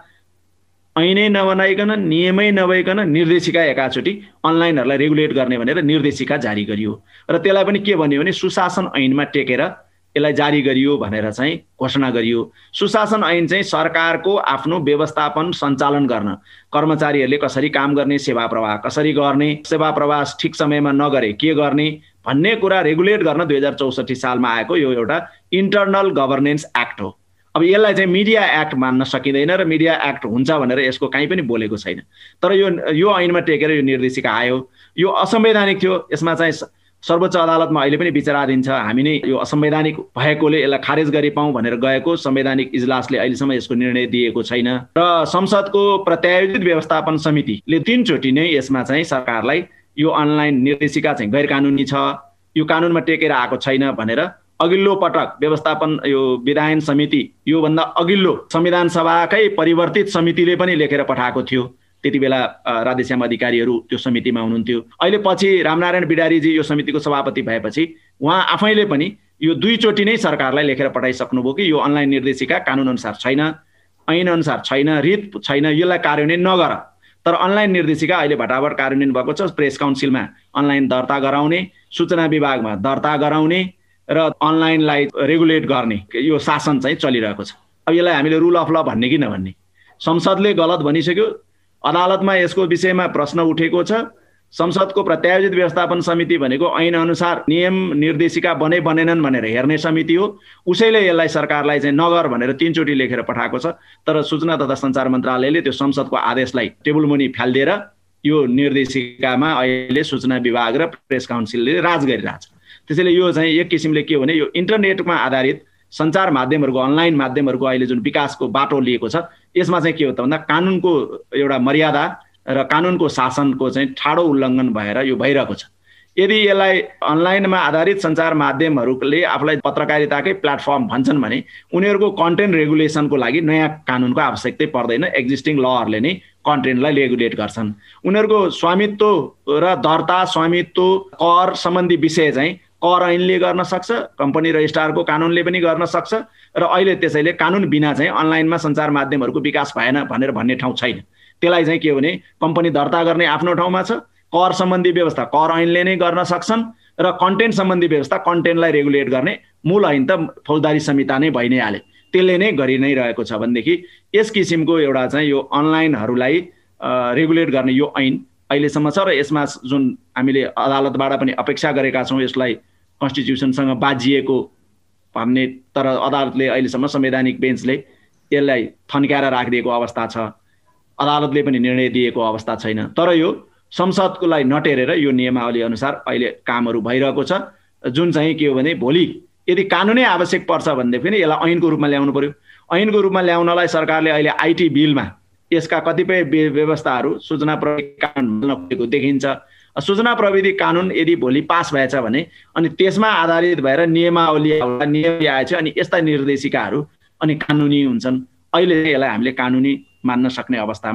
ऐनै नबनाइकन नियमै नभइकन निर्देशिका एकाचोटि अनलाइनहरूलाई रेगुलेट गर्ने भनेर निर्देशिका जारी गरियो र त्यसलाई पनि के भन्यो भने सुशासन ऐनमा टेकेर यसलाई जारी गरियो भनेर चाहिँ घोषणा गरियो। सुशासन ऐन चाहिँ सरकारको आफ्नो व्यवस्थापन सञ्चालन गर्न, कर्मचारीहरूले कसरी काम गर्ने, सेवा प्रवाह कसरी गर्ने, सेवा प्रवाह ठिक समयमा नगरे के गर्ने भन्ने कुरा रेगुलेट गर्न 2064 सालमा आएको यो एउटा इन्टरनल गभर्नेन्स एक्ट हो। अब यसलाई चाहिँ मिडिया एक्ट मान्न सकिँदैन र मिडिया एक्ट हुन्छ भनेर यसको कहीँ पनि बोलेको छैन। तर यो ऐनमा टेकेर यो निर्देशिका आयो। यो असंवैधानिक थियो। यसमा चाहिँ सर्वोच्च अदालतमा अहिले पनि विचाराधीन छ। हामी नै यो असंवैधानिक भएकोले यसलाई खारेज गरी पाऊँ भनेर गएको संवैधानिक इजलासले अहिलेसम्म यसको निर्णय दिएको छैन र संसदको प्रत्यायोजित व्यवस्थापन समितिले 3 चोटि नै यसमा चाहिँ सरकारलाई यो अनलाइन निर्देशिका चाहिँ गैर कानुनी छ, यो कानुनमा टेकेर आएको छैन भनेर अघिल्लो पटक व्यवस्थापन यो विधायन समिति योभन्दा अघिल्लो संविधान सभाकै परिवर्तित समितिले पनि लेखेर पठाएको थियो। त्यति बेला राधेश्याम अधिकारीहरू त्यो समितिमा हुनुहुन्थ्यो। अहिले पछि रामनारायण बिडारीजी यो समितिको सभापति भएपछि उहाँ आफैले पनि यो 2 चोटि नै सरकारलाई लेखेर पठाइसक्नुभयो कि यो अनलाइन निर्देशिका कानुन अनुसार छैन, ऐन अनुसार छैन, रीत छैन, यसलाई कार्यान्वयन नगर। तर अनलाइन निर्देशिका अहिले भटाभट कार्यान्वयन भएको छ। प्रेस काउन्सिलमा अनलाइन दर्ता गराउने, सूचना विभागमा दर्ता गराउने र अनलाइनलाई रेगुलेट गर्ने यो शासन चाहिँ चलिरहेको छ। अब यसलाई हामीले रुल अफ ल भन्ने कि नभन्ने, संसदले गलत भनिसक्यो, अदालतमा यसको विषयमा प्रश्न उठेको छ। संसदको प्रत्यायोजित व्यवस्थापन समिति भनेको ऐन अनुसार नियम निर्देशिका बनेनन् भनेर हेर्ने समिति हो। उसैले यसलाई सरकारलाई चाहिँ नगर भनेर 3 चोटि लेखेर पठाएको छ। तर सूचना तथा सञ्चार मन्त्रालयले त्यो संसदको आदेशलाई टेबुलमुनि फ्यालिदिएर यो निर्देशिकामा अहिले सूचना विभाग र प्रेस काउन्सिलले राज गरिरहेछ। त्यसैले यो चाहिँ एक किसिमले के हो भने यो इन्टरनेटमा आधारित सञ्चार माध्यमहरूको अनलाइन माध्यमहरूको अहिले जुन विकासको बाटो लिएको छ यसमा चाहिँ के हो त भन्दा कानुनको एउटा मर्यादा र कानुनको शासनको चाहिँ ठाडो उल्लङ्घन भएर यो भइरहेको छ। यदि यसलाई अनलाइनमा आधारित सञ्चार माध्यमहरूले आफूलाई पत्रकारिताकै प्लेटफर्म भन्छन् भने उनीहरूको कन्टेन्ट रेगुलेसनको लागि नयाँ कानुनको आवश्यकतै पर्दैन। एक्जिस्टिङ लहरूले नै कन्टेन्टलाई रेगुलेट गर्छन्। उनीहरूको स्वामित्व र दर्ता, स्वामित्व, कर सम्बन्धी विषय चाहिँ कर ऐनले गर्न सक्छ, कम्पनी रजिस्ट्रारको कानुनले पनि गर्न सक्छ र अहिले त्यसैले कानुन बिना चाहिँ अनलाइनमा सञ्चार माध्यमहरूको विकास भएन भनेर भन्ने ठाउँ छैन। त्यसलाई चाहिँ के हो भने कम्पनी दर्ता गर्ने आफ्नो ठाउँमा छ, कर सम्बन्धी व्यवस्था कर ऐनले नै गर्न सक्छन् र कन्टेन्ट सम्बन्धी व्यवस्था कन्टेन्टलाई रेगुलेट गर्ने मूल ऐन त फौजदारी संहिता नै भइ नै हाले, त्यसले नै गरि नै रहेको छ भनेदेखि यस किसिमको एउटा चाहिँ यो अनलाइनहरूलाई रेगुलेट गर्ने यो ऐन अहिलेसम्म छ र यसमा जुन हामीले अदालतबाट पनि अपेक्षा गरेका छौँ यसलाई कन्स्टिट्युसनसँग बाजिएको भन्ने, तर अदालतले अहिलेसम्म संवैधानिक बेन्चले यसलाई थन्क्याएर राखिदिएको अवस्था छ। अदालतले पनि निर्णय दिएको अवस्था छैन। तर यो संसदकोलाई नटेरेर यो नियमावली अनुसार अहिले कामहरू भइरहेको छ, जुन चाहिँ के हो भने भोलि यदि कानुनै आवश्यक पर्छ भनेदेखि पनि यसलाई ऐनको रूपमा ल्याउनु पर्यो। ऐनको रूपमा ल्याउनलाई सरकारले अहिले आइटी बिलमा यसका कतिपय व्यवस्थाहरू सूचना प्रविधि कानुन देखिन्छ। सूचना प्रविधि कानुन यदि भोलि पास भएछ भने अनि त्यसमा आधारित भएर नियमावली आएछ अनि यस्ता निर्देशिकाहरू अनि कानुनी हुन्छन्। अहिले यसलाई हामीले कानुनी मान्न सक्ने अवस्थामा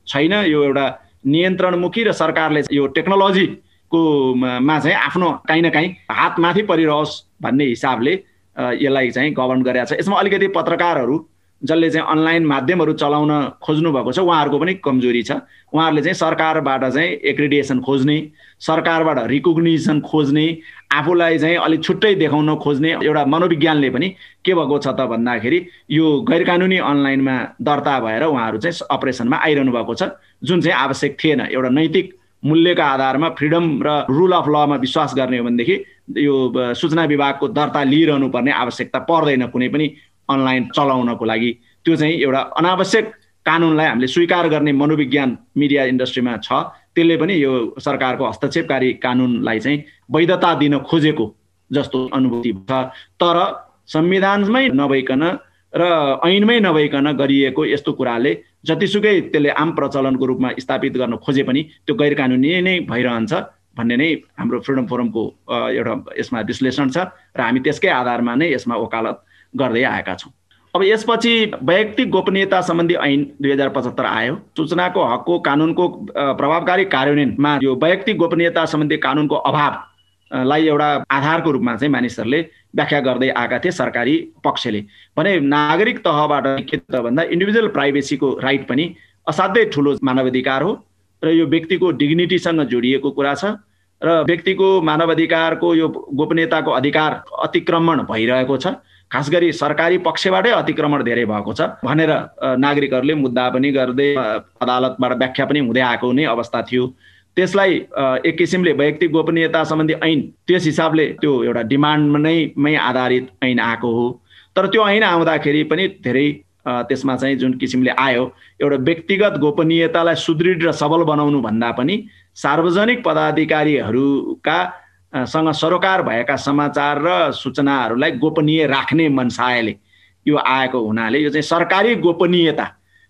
छैन। यो एउटा नियन्त्रणमुखी र सरकारले यो टेक्नोलोजीको मा चाहिँ आफ्नो काहीँ न काहीँ हात माथि परिरहोस् भन्ने हिसाबले यसलाई चाहिँ गभर्न गरेको छ। यसमा अलिकति पत्रकारहरू जसले चाहिँ अनलाइन माध्यमहरू चलाउन खोज्नु भएको छ उहाँहरूको पनि कमजोरी छ। उहाँहरूले चाहिँ सरकारबाट चाहिँ एक्रिडिएसन खोज्ने, सरकारबाट रिकग्निसन खोज्ने, आफूलाई चाहिँ अलिक छुट्टै देखाउन खोज्ने एउटा मनोविज्ञानले पनि के भएको छ त भन्दाखेरि यो गैरकानुनी अनलाइनमा दर्ता भएर उहाँहरू चाहिँ अपरेसनमा आइरहनु भएको छ, जुन चाहिँ आवश्यक थिएन। एउटा नैतिक मूल्यका आधारमा फ्रिडम र रुल अफ लमा विश्वास गर्ने हो भनेदेखि यो सूचना विभागको दर्ता लिइरहनु पर्ने आवश्यकता पर्दैन कुनै पनि अनलाइन चलाउनको लागि। त्यो चाहिँ एउटा अनावश्यक कानुनलाई हामीले स्वीकार गर्ने मनोविज्ञान मिडिया इन्डस्ट्रीमा छ। त्यसले पनि यो सरकारको हस्तक्षेपकारी कानुनलाई चाहिँ वैधता दिन खोजेको जस्तो अनुभूति छ। तर संविधानमै नभइकन र ऐनमै नभइकन गरिएको यस्तो कुराले जतिसुकै त्यसले आम प्रचलनको रूपमा स्थापित गर्न खोजे पनि त्यो गैर कानुनी नै भइरहन्छ भन्ने नै हाम्रो फ्रिडम फोरमको एउटा यसमा विश्लेषण छ र हामी त्यसकै आधारमा नै यसमा वकालत गर्दै आएका छौँ। अब यसपछि वैयक्तिक गोपनीयता सम्बन्धी ऐन 2075 आयो। सूचनाको हकको कानुनको प्रभावकारी कार्यान्वयनमा यो वैयक्तिक गोपनीयता सम्बन्धी कानुनको अभावलाई एउटा आधारको रूपमा चाहिँ मानिसहरूले व्याख्या गर्दै आएका थिए सरकारी पक्षले। भने नागरिक तहबाट के त भन्दा इन्डिभिजुअल प्राइभेसीको राइट पनि असाध्यै ठुलो मानवाधिकार हो र यो व्यक्तिको डिग्निटीसँग जोडिएको कुरा छ र व्यक्तिको मानवाधिकारको यो गोपनीयताको अधिकार अतिक्रमण भइरहेको छ। खास गरी सरकारी पक्षबाटै अतिक्रमण धेरै भएको छ भनेर नागरिकहरूले मुद्दा पनि गर्दै अदालतबाट व्याख्या पनि हुँदै आएको नै अवस्था थियो। त्यसलाई एक किसिमले वैयक्तिक गोपनीयता सम्बन्धी ऐन त्यस हिसाबले त्यो एउटा डिमान्डमै आधारित ऐन आएको हो। तर त्यो ऐन आउँदाखेरि पनि धेरै त्यसमा चाहिँ जुन किसिमले आयो एउटा व्यक्तिगत गोपनीयतालाई सुदृढ र सबल बनाउनु भन्दा पनि सार्वजनिक पदाधिकारीहरूका सँग सरोकार भएका समाचार र सूचनाहरूलाई गोपनीय राख्ने मनसायले यो आएको हुनाले यो चाहिँ सरकारी गोपनीयता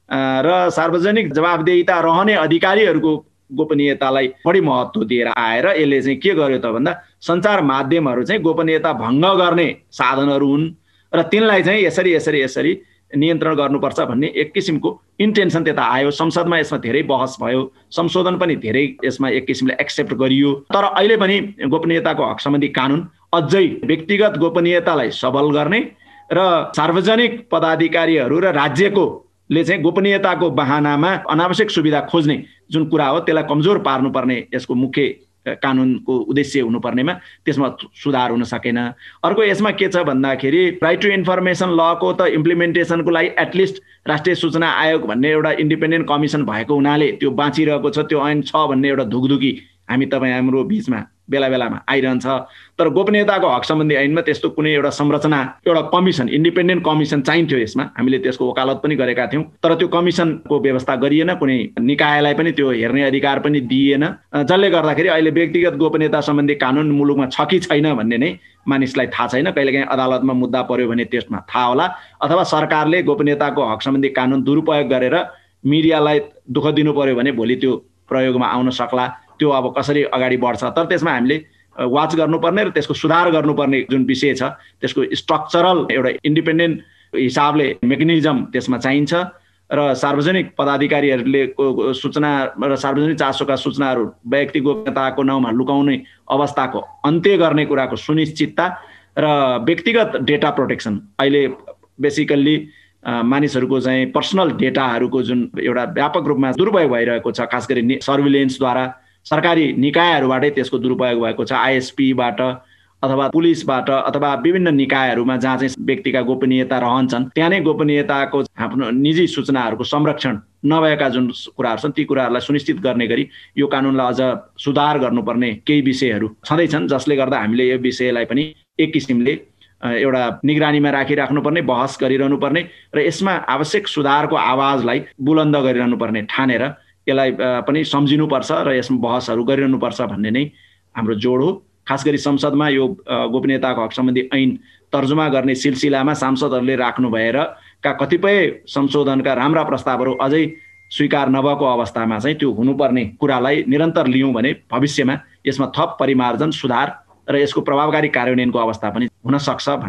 र सार्वजनिक जवाबदेहिता रहने अधिकारीहरूको गोपनीयतालाई बढी महत्त्व दिएर आएर यसले चाहिँ के गर्यो त भन्दा सञ्चार माध्यमहरू चाहिँ गोपनीयता भङ्ग गर्ने साधनहरू हुन् र तिनलाई चाहिँ यसरी नियन्त्रण गर्नुपर्छ भन्ने एक किसिमको इन्टेन्सन त्यता आयो। संसदमा यसमा धेरै बहस भयो, संशोधन पनि धेरै यसमा एक किसिमले एक्सेप्ट गरियो। तर अहिले पनि गोपनीयताको हक सम्बन्धी कानुन अझै व्यक्तिगत गोपनीयतालाई सबल गर्ने र सार्वजनिक पदाधिकारीहरू र राज्यकोले चाहिँ गोपनीयताको बहानामा अनावश्यक सुविधा खोज्ने जुन कुरा हो त्यसलाई कमजोर पार्नुपर्ने यसको मुख्य कानुनको उद्देश्य हुनुपर्नेमा त्यसमा सुधार हुन सकेन। अर्को यसमा के छ भन्दाखेरि राइट टु इन्फर्मेसन लको त इम्प्लिमेन्टेसनको लागि एटलिस्ट राष्ट्रिय सूचना आयोग भन्ने एउटा इन्डिपेन्डेन्ट कमिसन भएको हुनाले त्यो बाँचिरहेको छ, त्यो ऐन छ भन्ने एउटा धुकधुकी हाम्रो बिचमा बेला बेलामा आइरहन्छ। तर गोपनीयताको हक सम्बन्धी ऐनमा त्यस्तो कुनै एउटा संरचना, एउटा कमिसन, इन्डिपेन्डेन्ट कमिसन चाहिन्थ्यो। यसमा हामीले त्यसको वकालत पनि गरेका थियौँ। तर त्यो कमिसनको व्यवस्था गरिएन, कुनै निकायलाई पनि त्यो हेर्ने अधिकार पनि दिइएन, जसले गर्दाखेरि अहिले व्यक्तिगत गोपनीयता सम्बन्धी कानुन मुलुकमा छ कि छैन भन्ने नै मानिसलाई थाहा छैन। कहिलेकाहीँ अदालतमा मुद्दा पर्यो भने त्यसमा थाहा होला, अथवा सरकारले गोपनीयताको हक सम्बन्धी कानुन दुरुपयोग गरेर मिडियालाई दुःख दिनु पर्यो भने भोलि त्यो प्रयोगमा आउन सक्ला। त्यो अब कसरी अगाडि बढ्छ, तर त्यसमा हामीले वाच गर्नुपर्ने र त्यसको सुधार गर्नुपर्ने जुन विषय छ त्यसको स्ट्रक्चरल एउटा इन्डिपेन्डेन्ट हिसाबले मेकानिजम त्यसमा चाहिन्छ र सार्वजनिक पदाधिकारीहरूले सूचना र सार्वजनिक चासोका सूचनाहरू व्यक्ति गोपनीयताको नाउँमा लुकाउने अवस्थाको अन्त्य गर्ने कुराको सुनिश्चितता र व्यक्तिगत डेटा प्रोटेक्सन। अहिले बेसिकल्ली मानिसहरूको चाहिँ पर्सनल डेटाहरूको जुन एउटा व्यापक रूपमा दुरुपयोग भइरहेको छ, खास गरी सर्भिलेन्सद्वारा सरकारी निकायहरूबाटै त्यसको दुरुपयोग भएको छ, आइएसपीबाट अथवा पुलिसबाट अथवा विभिन्न निकायहरूमा जहाँ चाहिँ व्यक्तिका गोपनीयता रहन्छन् त्यहाँ नै गोपनीयताको आफ्नो निजी सूचनाहरूको संरक्षण नभएका जुन कुराहरू छन् ती कुराहरूलाई सुनिश्चित गर्ने गरी यो कानुनलाई अझ सुधार गर्नुपर्ने केही विषयहरू छँदैछन्, जसले गर्दा हामीले यो विषयलाई पनि एक किसिमले एउटा निगरानीमा राखिराख्नुपर्ने, बहस गरिरहनु पर्ने र यसमा आवश्यक सुधारको आवाजलाई बुलन्द गरिरहनु पर्ने ठानेर यसलाई पनि सम्झिनुपर्छ र यसमा बहसहरू गरिरहनुपर्छ भन्ने नै हाम्रो जोड हो। खास गरी संसदमा यो गोपनीयताको हक सम्बन्धी ऐन तर्जुमा गर्ने सिलसिलामा सांसदहरूले राख्नु भएर कतिपय संशोधनका राम्रा प्रस्तावहरू अझै स्वीकार नभएको अवस्थामा चाहिँ त्यो हुनुपर्ने कुरालाई निरन्तर लियौँ भने भविष्यमा यसमा थप परिमार्जन, सुधार र यसको प्रभावकारी कार्यान्वयनको अवस्था पनि हुन सक्छ भन्ने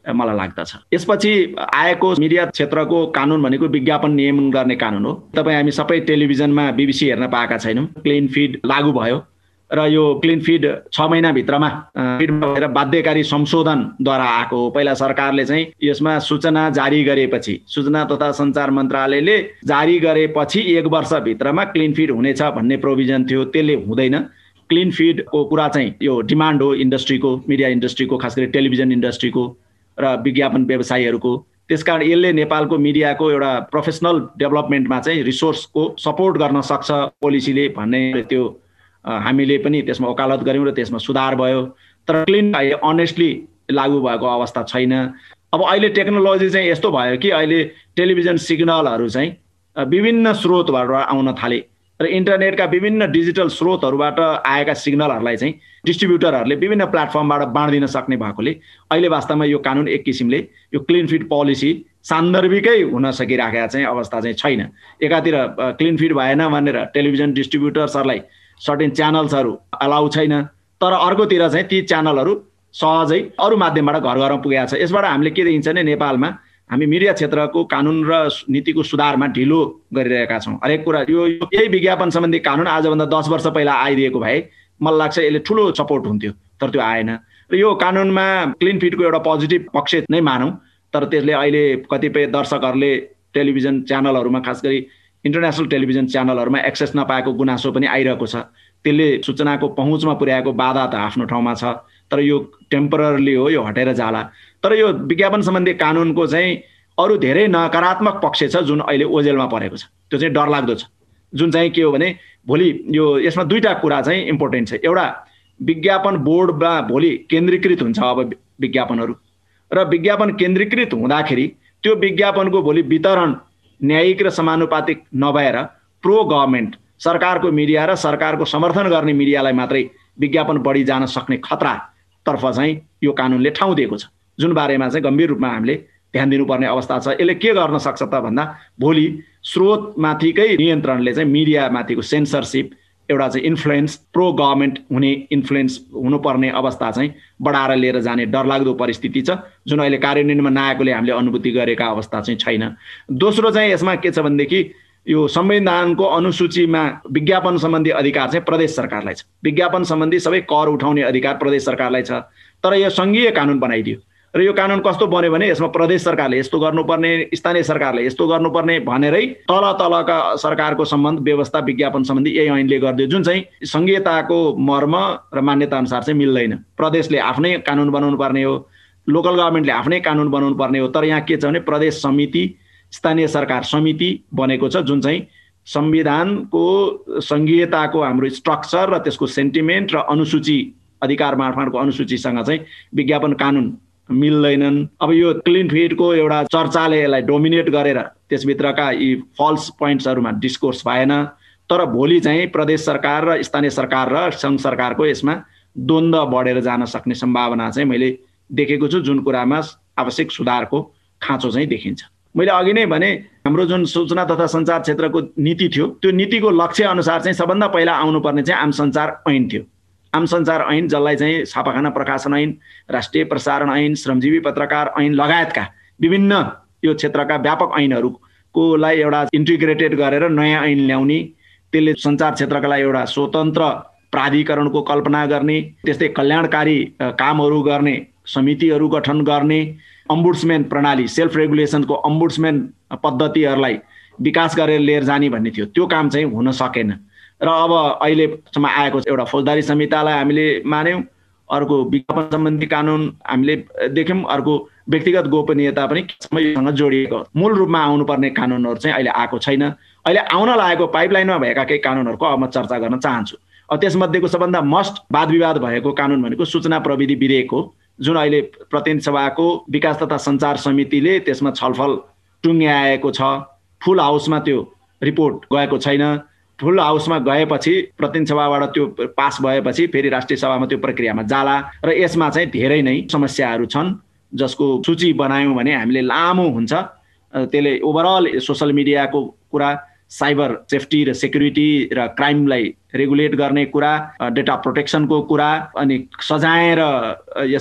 मलाई लाग्दछ। यसपछि आएको मिडिया क्षेत्रको कानुन भनेको विज्ञापन नियमन गर्ने कानुन हो। तपाईँ हामी सबै टेलिभिजनमा BBC हेर्न पाएका छैनौँ। क्लिन फिड लागू भयो र यो क्लिन फिड 6 महिनाभित्रमा भएर बाध्यकारी संशोधनद्वारा आएको हो। पहिला सरकारले चाहिँ यसमा सूचना जारी गरेपछि, सूचना तथा सञ्चार मन्त्रालयले जारी गरेपछि 1 वर्षभित्रमा क्लिन फिड हुनेछ भन्ने प्रोभिजन थियो। त्यसले हुँदैन। क्लिन फिडको कुरा चाहिँ यो डिमान्ड हो इन्डस्ट्रीको, मिडिया इन्डस्ट्रीको, खास गरी टेलिभिजन इन्डस्ट्रीको र विज्ञापन व्यवसायीहरूको। त्यसकारण यसले नेपालको मिडियाको एउटा प्रोफेसनल डेभलपमेन्टमा चाहिँ रिसोर्सको सपोर्ट गर्न सक्छ पोलिसीले भन्ने त्यो हामीले पनि त्यसमा वकालत गऱ्यौँ र त्यसमा सुधार भयो। तर क्लिन अनेस्टली लागू भएको अवस्था छैन। अब अहिले टेक्नोलोजी चाहिँ यस्तो भयो कि अहिले टेलिभिजन सिग्नलहरू चाहिँ विभिन्न स्रोतबाट आउन थाले र इन्टरनेटका विभिन्न डिजिटल स्रोतहरूबाट आएका सिग्नलहरूलाई चाहिँ डिस्ट्रिब्युटरहरूले विभिन्न प्लेटफर्मबाट बाँडिदिन सक्ने भएकोले अहिले वास्तवमा यो कानुन एक किसिमले यो क्लिन फिड पोलिसी सान्दर्भिकै हुन सकिराखेका चाहिँ अवस्था चाहिँ छैन। एकातिर क्लिन फिड भएन भनेर टेलिभिजन डिस्ट्रिब्युटर्सहरूलाई सर्टेन च्यानल्सहरू अलाउ छैन, तर अर्कोतिर चाहिँ ती च्यानलहरू सहजै अरू माध्यमबाट घर घरमा पुगेका छ। यसबाट हामीले के देखिन्छ भने नेपालमा हामी मिडिया क्षेत्रको कानुन र नीतिको सुधारमा ढिलो गरिरहेका छौँ। हरेक कुरा यही विज्ञापन सम्बन्धी कानुन आजभन्दा 10 वर्ष पहिला आइदिएको भए मलाई लाग्छ यसले ठुलो सपोर्ट हुन्थ्यो, तर त्यो आएन। र यो कानुनमा क्लिन फिडको एउटा पोजिटिभ पक्ष नै मानौँ, तर त्यसले अहिले कतिपय दर्शकहरूले टेलिभिजन च्यानलहरूमा, खास गरी इन्टरनेसनल टेलिभिजन च्यानलहरूमा एक्सेस नपाएको गुनासो पनि आइरहेको छ। त्यसले सूचनाको पहुँचमा पुर्याएको बाधा त आफ्नो ठाउँमा छ, तर यो टेम्पररली हो, यो हटेर जाला। तर यो विज्ञापन सम्बन्धी कानुनको चाहिँ अरू धेरै नकारात्मक पक्ष छ जुन अहिले ओझेलमा परेको छ। त्यो चाहिँ डरलाग्दो छ, जुन चाहिँ के हो भने भोलि यो यसमा दुईटा कुरा चाहिँ इम्पोर्टेन्ट छ। एउटा, विज्ञापन बोर्डमा भोलि केन्द्रीकृत हुन्छ अब विज्ञापनहरू, र विज्ञापन केन्द्रीकृत हुँदाखेरि त्यो विज्ञापनको भोलि वितरण न्यायिक र समानुपातिक नभएर प्रो गभर्मेन्ट सरकारको मिडिया र सरकारको समर्थन गर्ने मिडियालाई मात्रै विज्ञापन बढी जान सक्ने खतरातर्फ चाहिँ यो कानुनले ठाउँ दिएको छ, जुन बारेमा चाहिँ गम्भीर रूपमा हामीले ध्यान दिनुपर्ने अवस्था छ। यसले के गर्न सक्छ त भन्दा भोलि स्रोतमाथिकै नियन्त्रणले चाहिँ मिडियामाथिको सेन्सरसिप, एउटा चाहिँ इन्फ्लुएन्स, प्रो गभर्मेन्ट हुने इन्फ्लुएन्स हुनुपर्ने अवस्था चाहिँ बढाएर लिएर जाने डरलाग्दो परिस्थिति छ, जुन अहिले कार्यान्वयनमा नआएकोले हामीले अनुभूति गरेका अवस्था चाहिँ छैन। दोस्रो चाहिँ यसमा के छ भनेदेखि यो संविधानको अनुसूचीमा विज्ञापन सम्बन्धी अधिकार चाहिँ प्रदेश सरकारलाई छ। विज्ञापन सम्बन्धी सबै कर उठाउने अधिकार प्रदेश सरकारलाई छ, तर यो सङ्घीय कानुन बनाइदियो र यो कानुन कस्तो बन्यो भने यसमा प्रदेश सरकारले यस्तो गर्नुपर्ने, स्थानीय सरकारले यस्तो गर्नुपर्ने भनेरै तलका सरकारको सम्बन्ध व्यवस्था विज्ञापन सम्बन्धी यही ऐनले गरिदियो, जुन चाहिँ सङ्घीयताको मर्म र मान्यता अनुसार चाहिँ मिल्दैन। प्रदेशले आफ्नै कानुन बनाउनु पर्ने हो, लोकल गभर्मेन्टले आफ्नै कानुन बनाउनु पर्ने हो, तर यहाँ के छ भने प्रदेश समिति, स्थानीय सरकार समिति बनेको छ, जुन चाहिँ संविधानको सङ्घीयताको हाम्रो स्ट्रक्चर र त्यसको सेन्टिमेन्ट र अनुसूची, अधिकार मार्फतको अनुसूचीसँग चाहिँ विज्ञापन कानुन मिल्दैनन्। अब यो क्लिन फिडको एउटा चर्चाले यसलाई डोमिनेट गरेर त्यसभित्रका यी फल्स पोइन्ट्सहरूमा डिस्कोर्स भएन, तर भोलि चाहिँ प्रदेश सरकार र स्थानीय सरकार र सङ्घ सरकारको यसमा द्वन्द्व बढेर जान सक्ने सम्भावना चाहिँ मैले देखेको छु, जुन कुरामा आवश्यक सुधारको खाँचो चाहिँ देखिन्छ। मैले अघि नै भने हाम्रो जुन सूचना तथा सञ्चार क्षेत्रको नीति थियो, त्यो नीतिको लक्ष्य अनुसार चाहिँ सबभन्दा पहिला आउनुपर्ने चाहिँ आम सञ्चार ऐन थियो। आम सञ्चार ऐन, जसलाई चाहिँ छापाखाना प्रकाशन ऐन, राष्ट्रिय प्रसारण ऐन, श्रमजीवी पत्रकार ऐन लगायतका विभिन्न यो क्षेत्रका व्यापक ऐनहरूकोलाई एउटा इन्टिग्रेटेड गरेर नयाँ ऐन ल्याउने, त्यसले सञ्चार क्षेत्रका लागि एउटा स्वतन्त्र प्राधिकरणको कल्पना गर्ने, त्यस्तै कल्याणकारी कामहरू गर्ने समितिहरू गठन गर्ने, अम्बुड्सम्यान प्रणाली, सेल्फ रेगुलेसनको अम्बुड्सम्यान पद्धतिहरूलाई विकास गरेर लिएर जाने भन्ने थियो। त्यो काम चाहिँ हुन सकेन र अब अहिलेसम्म आएको एउटा फौजदारी संहितालाई हामीले मान्यौँ, अर्को विज्ञापन सम्बन्धी कानुन हामीले देख्यौँ, अर्को व्यक्तिगत गोपनीयता पनि योसँग जोडिएको। मूल रूपमा आउनुपर्ने कानुनहरू चाहिँ अहिले आएको छैन। अहिले आउन लागेको पाइपलाइनमा भएका केही कानुनहरूको अब म चर्चा गर्न चाहन्छु। अब त्यसमध्येको सबभन्दा मस्ट वाद विवाद भएको कानुन भनेको सूचना प्रविधि विधेयक हो, जुन अहिले प्रतिनिधि सभाको विकास तथा सञ्चार समितिले त्यसमा छलफल टुङ्ग्याएको छ। फुल हाउसमा त्यो रिपोर्ट गएको छैन। फुल हाउसमा गएपछि प्रतिनिधि सभाबाट त्यो पास भएपछि फेरि राष्ट्रिय सभामा त्यो प्रक्रियामा जाला र यसमा चाहिँ धेरै नै समस्याहरू छन्, जसको सूची बनायौँ भने हामीले लामो हुन्छ। त्यसले ओभरअल सोसल मिडियाको कुरा, साइबर सेफ्टी र सेक्युरिटी र क्राइमलाई रेगुलेट गर्ने कुरा, डेटा प्रोटेक्सनको कुरा, अनि सजाय र यसको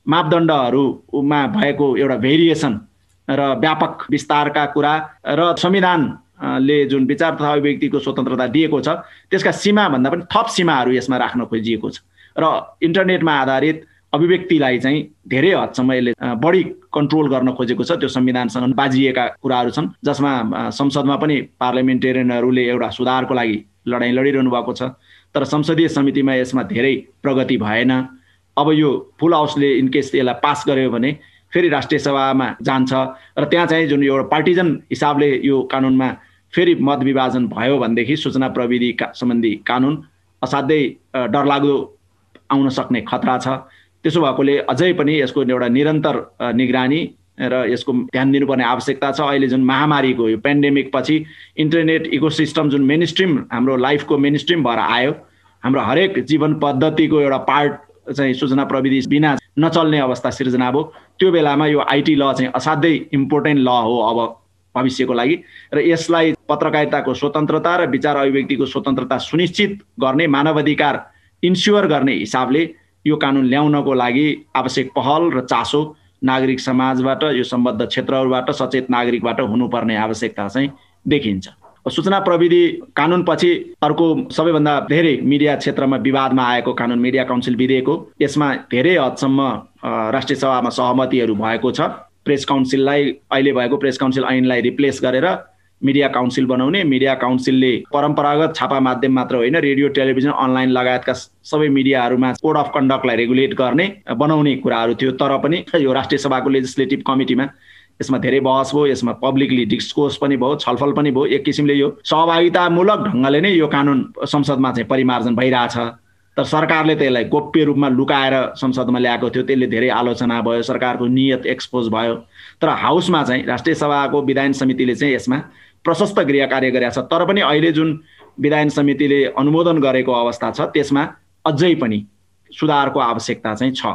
मापदण्डहरूमा भएको एउटा भेरिएसन र व्यापक विस्तारका कुरा र संविधानले जुन विचार तथा अभिव्यक्तिको स्वतन्त्रता दिएको छ त्यसका सीमाभन्दा पनि थप सीमाहरू यसमा राख्न खोजिएको छ र इन्टरनेटमा आधारित अभिव्यक्तिलाई चाहिँ धेरै हदसम्म यसले बढी कन्ट्रोल गर्न खोजेको छ। त्यो संविधानसँग बाजिएका कुराहरू छन् जसमा संसदमा पनि पार्लिमेन्टेरियनहरूले एउटा सुधारको लागि लडाईँ लडिरहनु भएको छ, तर संसदीय समितिमा यसमा धेरै प्रगति भएन। अब यो फुल हाउसले इनकेस यसलाई पास गर्यो भने फेरि राष्ट्रिय सभामा जान्छ र त्यहाँ चाहिँ जुन एउटा पार्टिजन हिसाबले यो कानुनमा फेरि मत विभाजन भयो भनेदेखि सूचना प्रविधि सम्बन्धी कानुन असाध्यै डरलाग्दो आउन सक्ने खतरा छ। त्यसो भएकोले अझै पनि यसको एउटा निरन्तर निगरानी र यसको ध्यान दिनुपर्ने आवश्यकता छ। अहिले जुन महामारीको यो पेन्डेमिक पछि इन्टरनेट इकोसिस्टम जुन मेनस्ट्रिम हाम्रो लाइफको मेनस्ट्रिम भएर आयो, हाम्रो हरेक जीवन पद्धतिको एउटा पार्ट चाहिँ सूचना प्रविधि बिना नचल्ने अवस्था सिर्जना भयो। त्यो बेलामा यो आइटी ल चाहिँ असाध्यै इम्पोर्टेन्ट ल हो अब भविष्यको लागि र यसलाई पत्रकारिताको स्वतन्त्रता र विचार अभिव्यक्तिको स्वतन्त्रता सुनिश्चित गर्ने, मानवाधिकार इन्स्योर गर्ने हिसाबले यो कानुन ल्याउनको लागि आवश्यक पहल र चासो नागरिक समाजबाट, यो सम्बद्ध क्षेत्रहरूबाट, सचेत नागरिकबाट हुनुपर्ने आवश्यकता चाहिँ देखिन्छ। सूचना प्रविधि कानुन पछि अर्को सबैभन्दा धेरै मिडिया क्षेत्रमा विवादमा आएको कानुन मिडिया काउन्सिल विधेयक हो। यसमा धेरै हदसम्म राष्ट्रिय सभामा सहमतिहरू भएको छ। प्रेस काउन्सिललाई, अहिले भएको प्रेस काउन्सिल ऐनलाई रिप्लेस गरेर मिडिया काउन्सिल बनाउने, मिडिया काउन्सिलले परम्परागत छापा माध्यम मात्र होइन रेडियो टेलिभिजन अनलाइन लगायतका सबै मिडियाहरूमा कोड अफ कन्डक्टलाई रेगुलेट गर्ने बनाउने कुराहरू थियो। तर पनि यो राष्ट्रिय सभाको लेजिस्लेटिभ कमिटीमा यसमा धेरै बहस भयो, यसमा पब्लिकली डिस्कोर्स पनि भयो, छलफल पनि भयो। एक किसिमले यो सहभागितामूलक ढङ्गले नै यो कानुन संसदमा चाहिँ परिमार्जन भइरहेछ, तर सरकारले त्यसलाई गोप्य रूपमा लुकाएर संसदमा ल्याएको थियो। त्यसले धेरै आलोचना भयो, सरकारको नियत एक्सपोज भयो। तर हाउसमा चाहिँ राष्ट्रिय सभाको विधायन समितिले चाहिँ यसमा प्रशस्त गृह कार्य गरेको छ। तर पनि अहिले जुन विधायन समितिले अनुमोदन गरेको अवस्था छ त्यसमा अझै पनि सुधारको आवश्यकता चाहिँ छ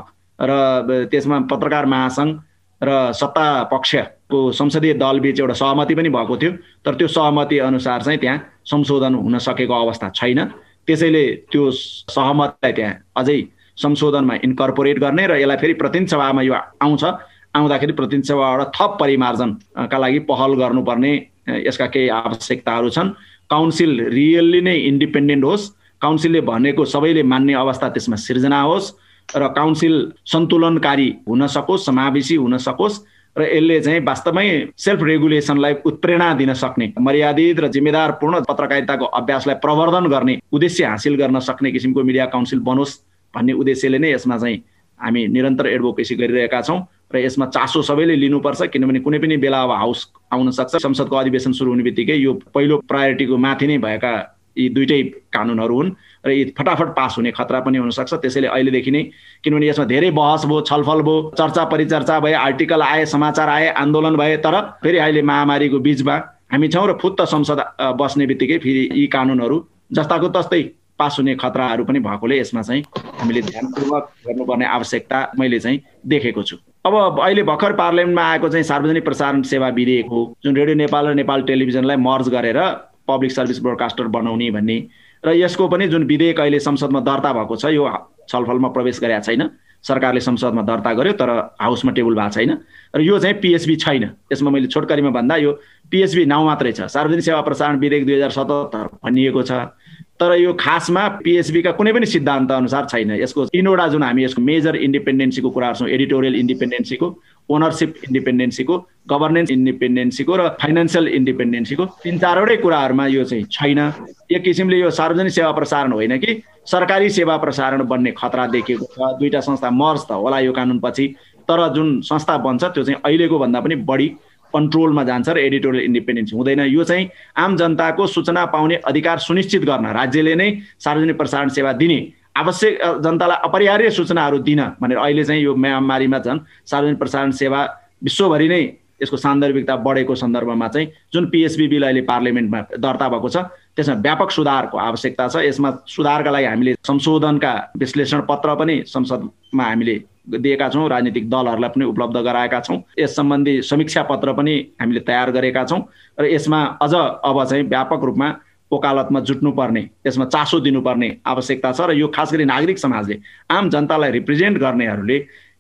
र त्यसमा पत्रकार महासंघ र सत्ता पक्षको संसदीय दलबीच एउटा सहमति पनि भएको थियो, तर त्यो सहमति अनुसार चाहिँ त्यहाँ संशोधन हुन सकेको अवस्था छैन। त्यसैले त्यो सहमतिलाई त्यहाँ अझै संशोधनमा इन्कर्पोरेट गर्ने र यसलाई फेरि प्रतिनिधि सभामा यो आउँदाखेरि प्रतिनिधि सभाबाट थप परिमार्जनका लागि पहल गर्नुपर्ने यसका केही आवश्यकताहरू छन्। काउन्सिल रियल्ली नै इन्डिपेन्डेन्ट होस्, काउन्सिलले भनेको सबैले मान्ने अवस्था त्यसमा सिर्जना होस् र काउन्सिल सन्तुलनकारी हुन सकोस्, समावेशी हुन सकोस् र यसले चाहिँ वास्तवमै सेल्फ रेगुलेसनलाई उत्प्रेरणा दिन सक्ने, मर्यादित र जिम्मेदारपूर्ण पत्रकारिताको अभ्यासलाई प्रवर्धन गर्ने उद्देश्य हासिल गर्न सक्ने किसिमको मिडिया काउन्सिल बनोस् भन्ने उद्देश्यले नै यसमा चाहिँ हामी निरन्तर एडभोकेसी गरिरहेका छौँ र यसमा चासो सबैले लिनुपर्छ। किनभने कुनै पनि बेला अब हाउस आउन सक्छ, संसदको अधिवेशन सुरु हुने बित्तिकै यो पहिलो प्रायोरिटीको माथि नै भएका यी दुईटै कानुनहरू हुन् र यी फटाफट पास हुने खतरा पनि हुनसक्छ। त्यसैले अहिलेदेखि नै, किनभने यसमा धेरै बहस भयो, छलफल भयो, चर्चा परिचर्चा भए, आर्टिकल आए, समाचार आए, आन्दोलन भए, तर फेरि अहिले महामारीको बीचमा हामी छौँ र फुत्त संसद बस्ने बित्तिकै फेरि यी कानुनहरू जस्ताको तस्तै पास हुने खतराहरू पनि भएकोले यसमा चाहिँ हामीले ध्यानपूर्वक गर्नुपर्ने आवश्यकता मैले चाहिँ देखेको छु। अब अहिले भर्खर पार्लियामेन्टमा आएको चाहिँ सार्वजनिक प्रसारण सेवा विधेयक हो, जुन रेडियो नेपाल र नेपाल टेलिभिजनलाई मर्ज गरेर पब्लिक सर्भिस ब्रोडकास्टर बनाउने भन्ने र यसको पनि जुन विधेयक अहिले संसदमा दर्ता भएको छ यो छलफलमा प्रवेश गरेका छैन। सरकारले संसदमा दर्ता गर्यो तर हाउसमा टेबल भएको छैन र यो चाहिँ पिएसबी छैन। यसमा मैले छोटकरीमा भन्दा यो पिएसबी नाउँ मात्रै छ, सार्वजनिक सेवा प्रसारण विधेयक 2077 भनिएको छ, तर यो खासमा पिएसबीका कुनै पनि सिद्धान्त अनुसार छैन। यसको तीनवटा जुन हामी यसको मेजर इन्डिपेन्डेन्सीको कुराहरू छौँ, एडिटोरियल इन्डिपेन्डेन्सीको, ओनरसिप इन्डिपेन्डेन्सीको, गभर्नेन्स इन्डिपेन्डेन्सीको र फाइनेन्सियल इन्डिपेन्डेन्सीको, तीन चारवटै कुराहरूमा यो चाहिँ छैन। एक किसिमले यो सार्वजनिक सेवा प्रसारण होइन कि सरकारी सेवा प्रसारण बन्ने खतरा देखिएको छ। दुईटा संस्था मर्ज त होला यो कानुन पछि, तर जुन संस्था बन्छ त्यो चाहिँ अहिलेको भन्दा पनि बढी कन्ट्रोलमा जान्छ र एडिटोरियल इन्डिपेन्डेन्स हुँदैन। यो चाहिँ आम जनताको सूचना पाउने अधिकार सुनिश्चित गर्न राज्यले नै सार्वजनिक प्रसारण सेवा दिने, आवश्यक जनतालाई अपरिहार्य सूचनाहरू दिन भनेर अहिले चाहिँ यो महामारीमा झन् सार्वजनिक प्रसारण सेवा विश्वभरि नै यसको सान्दर्भिकता बढेको सन्दर्भमा चाहिँ जुन पिएसबी बिल अहिले पार्लियामेन्टमा दर्ता भएको छ त्यसमा व्यापक सुधारको आवश्यकता छ। यसमा सुधारका लागि हामीले संशोधनका विश्लेषण पत्र पनि संसदमा हामीले दिएका छौँ, राजनीतिक दलहरूलाई पनि उपलब्ध गराएका छौँ। यस सम्बन्धी समीक्षा पत्र पनि हामीले तयार गरेका छौँ र यसमा अझ अब चाहिँ व्यापक रूपमा वकालतमा जुट्नुपर्ने, यसमा चासो दिनुपर्ने आवश्यकता छ र यो खास गरी नागरिक समाजले, आम जनतालाई रिप्रेजेन्ट गर्नेहरूले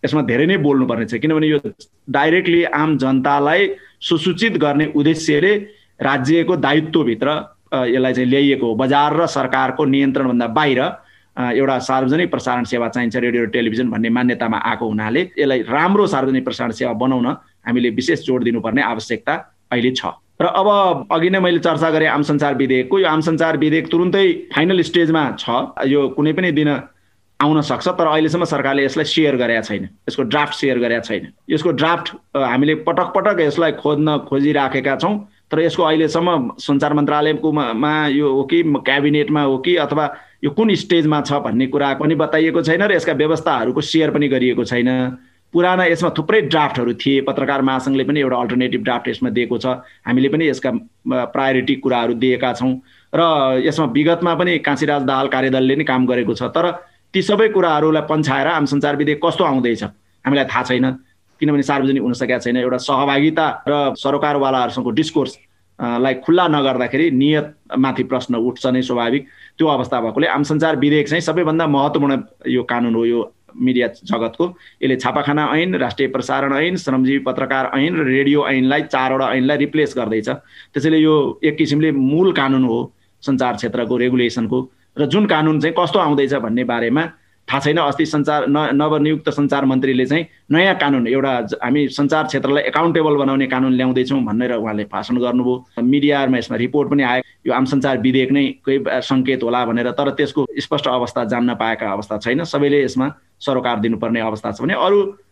यसमा धेरै नै बोल्नुपर्ने छ, किनभने यो डाइरेक्टली आम जनतालाई सुसूचित गर्ने उद्देश्यले राज्यको दायित्वभित्र यसलाई चाहिँ ल्याइएको हो। बजार र सरकारको नियन्त्रणभन्दा बाहिर एउटा सार्वजनिक प्रसारण सेवा चाहिन्छ रेडियो र टेलिभिजन भन्ने मान्यतामा आएको हुनाले यसलाई राम्रो सार्वजनिक प्रसारण सेवा बनाउन हामीले विशेष जोड दिनुपर्ने आवश्यकता अहिले छ। र अब अघि नै मैले चर्चा गरेँ आम सञ्चार विधेयकको, यो आम सञ्चार विधेयक तुरुन्तै फाइनल स्टेजमा छ, यो कुनै पनि दिन आउन सक्छ, तर अहिलेसम्म सरकारले यसलाई शेयर गरेका छैन, यसको ड्राफ्ट शेयर गरेका छैन। यसको ड्राफ्ट हामीले पटक पटक यसलाई खोजिराखेका छौँ, तर यसको अहिलेसम्म सञ्चार मन्त्रालयकोमा यो हो कि क्याबिनेटमा हो कि अथवा यो कुन स्टेजमा छ भन्ने कुरा पनि बताइएको छैन र यसका व्यवस्थाहरूको शेयर पनि गरिएको छैन। पुराना यसमा थुप्रै ड्राफ्टहरू थिए, पत्रकार महासङ्घले पनि एउटा अल्टरनेटिभ ड्राफ्ट यसमा दिएको छ, हामीले पनि यसका प्रायोरिटी कुराहरू दिएका छौँ र यसमा विगतमा पनि काशीराज दाहाल कार्यदलले नै काम गरेको छ। तर ती सबै कुराहरूलाई पन्छाएर आम सञ्चार विधेयक कस्तो आउँदैछ हामीलाई थाहा छैन, किनभने सार्वजनिक हुन सकेका छैन। एउटा सहभागिता र सरोकारवालाहरूसँगको डिस्कोर्स लाई खुल्ला नगर्दाखेरि नियतमाथि प्रश्न उठ्छ नै स्वाभाविक। त्यो अवस्था भएकोले आम सञ्चार विधेयक चाहिँ सबैभन्दा महत्त्वपूर्ण यो कानुन हो यो मिडिया जगतको। यसले छापाखाना ऐन, राष्ट्रिय प्रसारण ऐन, श्रमजीवी पत्रकार ऐन र रेडियो ऐनलाई 4वटा ऐनलाई रिप्लेस गर्दैछ। त्यसैले यो एक किसिमले मूल कानुन हो सञ्चार क्षेत्रको रेगुलेसनको, र जुन कानुन चाहिँ कस्तो आउँदैछ भन्ने बारेमा थाहा छैन। अस्ति नवनियुक्त सञ्चार मन्त्रीले चाहिँ नयाँ कानुन एउटा हामी सञ्चार क्षेत्रलाई एकाउन्टेबल बनाउने कानुन ल्याउँदैछौँ भनेर उहाँले भाषण गर्नुभयो। मिडियामा यसमा रिपोर्ट पनि आयो यो आम सञ्चार विधेयक नै कोही सङ्केत होला भनेर, तर त्यसको स्पष्ट अवस्था जान्न पाएका अवस्था छैन। सबैले यसमा सरोकार दिनुपर्ने अवस्था छ भने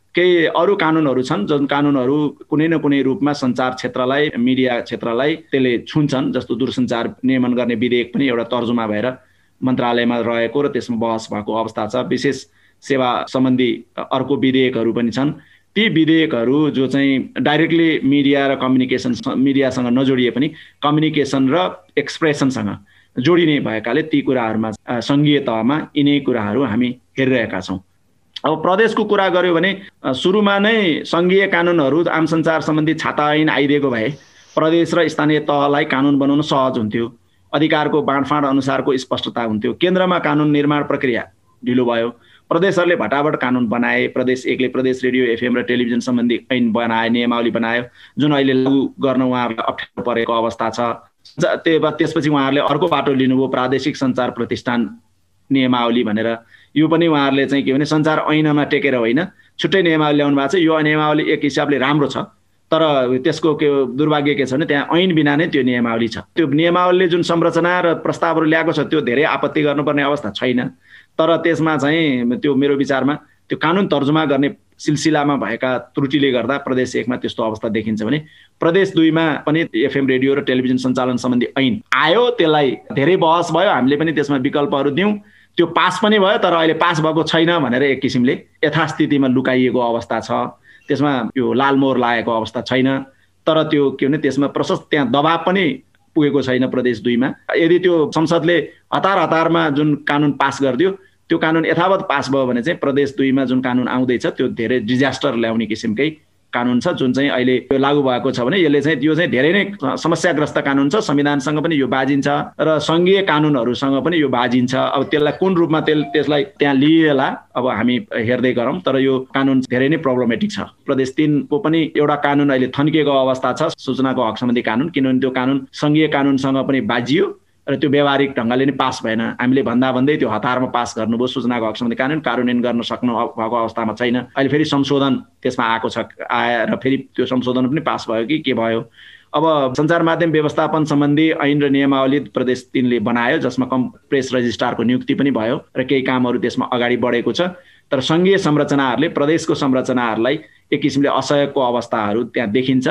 अरू कानुनहरू छन् जुन कानुनहरू कुनै न कुनै रूपमा सञ्चार क्षेत्रलाई, मिडिया क्षेत्रलाई त्यसले छुन्छन्, जस्तो दूरसञ्चार नियमन गर्ने विधेयक पनि एउटा तर्जुमा भएर मन्त्रालयमा रहेको र त्यसमा बहस भएको अवस्था छ। विशेष सेवा सम्बन्धी अर्को विधेयकहरू पनि छन्। ती विधेयकहरू जो चाहिँ डाइरेक्टली मिडिया र कम्युनिकेसन, मिडियासँग नजोडिए पनि कम्युनिकेसन र एक्सप्रेसनसँग जोडिने भएकाले ती कुराहरूमा सङ्घीय तहमा यिनै कुराहरू हामी हेरिरहेका छौँ। अब प्रदेशको कुरा गर्यो भने सुरुमा नै सङ्घीय कानुनहरू आम सञ्चार सम्बन्धी छाता ऐन आइदिएको भए प्रदेश र स्थानीय तहलाई कानुन बनाउन सहज हुन्थ्यो, अधिकारको बाँडफाँड अनुसारको स्पष्टता हुन्थ्यो। केन्द्रमा कानुन निर्माण प्रक्रिया ढिलो भयो, प्रदेशहरूले भटाभट कानुन बनाए, प्रदेश एकले प्रदेश रेडियो एफएम र टेलिभिजन सम्बन्धी ऐन बनाए, नियमावली बनायो, जुन अहिले लागू गर्न उहाँहरूलाई अप्ठ्यारो परेको अवस्था छ। त्यसपछि उहाँहरूले अर्को बाटो लिनुभयो, प्रादेशिक सञ्चार प्रतिष्ठान नियमावली भनेर। यो पनि उहाँहरूले चाहिँ के भने सञ्चार ऐनमा टेकेर होइन, छुट्टै नियमावली ल्याउनु भएको छ। यो नियमावली एक हिसाबले राम्रो छ, तर त्यसको के दुर्भाग्य के छ भने त्यहाँ ऐन बिना नै त्यो नियमावली छ। त्यो नियमावलीले जुन संरचना र प्रस्तावहरू ल्याएको छ त्यो धेरै आपत्ति गर्नुपर्ने अवस्था छैन, तर त्यसमा चाहिँ त्यो मेरो विचारमा त्यो कानुन तर्जुमा गर्ने सिलसिलामा भएका त्रुटिले गर्दा प्रदेश एकमा त्यस्तो अवस्था देखिन्छ भने प्रदेश दुईमा पनि एफएम रेडियो र टेलिभिजन सञ्चालन सम्बन्धी ऐन आयो, त्यसलाई धेरै बहस भयो, हामीले पनि त्यसमा विकल्पहरू दियौँ, त्यो पास पनि भयो, तर अहिले पास भएको छैन भनेर एक किसिमले यथास्थितिमा लुकाइएको अवस्था छ। त्यसमा यो लालमोहर लागेको अवस्था छैन, तर त्यो के भने त्यसमा प्रशस्त त्यहाँ दबाब पनि पुगेको छैन प्रदेश दुईमा। यदि त्यो संसदले हतारमा जुन कानुन पास गरिदियो, त्यो कानुन यथावत पास भयो भने चाहिँ प्रदेश दुईमा जुन कानुन आउँदैछ त्यो धेरै डिजास्टर ल्याउने किसिमकै कानुन छ, जुन चाहिँ अहिले यो लागू भएको छ भने यसले चाहिँ यो चाहिँ धेरै नै समस्याग्रस्त कानुन छ। संविधानसँग पनि यो बाजिन्छ र सङ्घीय कानुनहरूसँग पनि यो बाजिन्छ। अब त्यसलाई कुन रूपमा त्यसलाई त्यहाँ लिएला अब हामी हेर्दै गरौँ, तर यो कानुन धेरै नै प्रब्लमेटिक छ। प्रदेश 3 को पनि एउटा कानुन अहिले थन्किएको अवस्था छ, सूचनाको हक सम्बन्धी कानुन, किनभने त्यो कानुन सङ्घीय कानुनसँग पनि बाजियो र त्यो व्यावहारिक ढङ्गले नै पास भएन। हामीले भन्दै त्यो हतारमा पास गर्नुभयो सूचनाको हक सम्बन्धी कानुन, कार्यान्वयन गर्न सक्नु भएको अवस्थामा छैन। अहिले फेरि संशोधन त्यसमा आएको छ, आएर फेरि त्यो संशोधन पनि पास भयो कि के भयो। अब सञ्चार माध्यम व्यवस्थापन सम्बन्धी ऐन र नियमावली प्रदेश 3 ले बनायो, जसमा प्रेस रजिस्ट्रारको नियुक्ति पनि भयो र केही कामहरू त्यसमा अगाडि बढेको छ। तर सङ्घीय संरचनाहरूले प्रदेशको संरचनाहरूलाई एक किसिमले असहयोगको अवस्थाहरू त्यहाँ देखिन्छ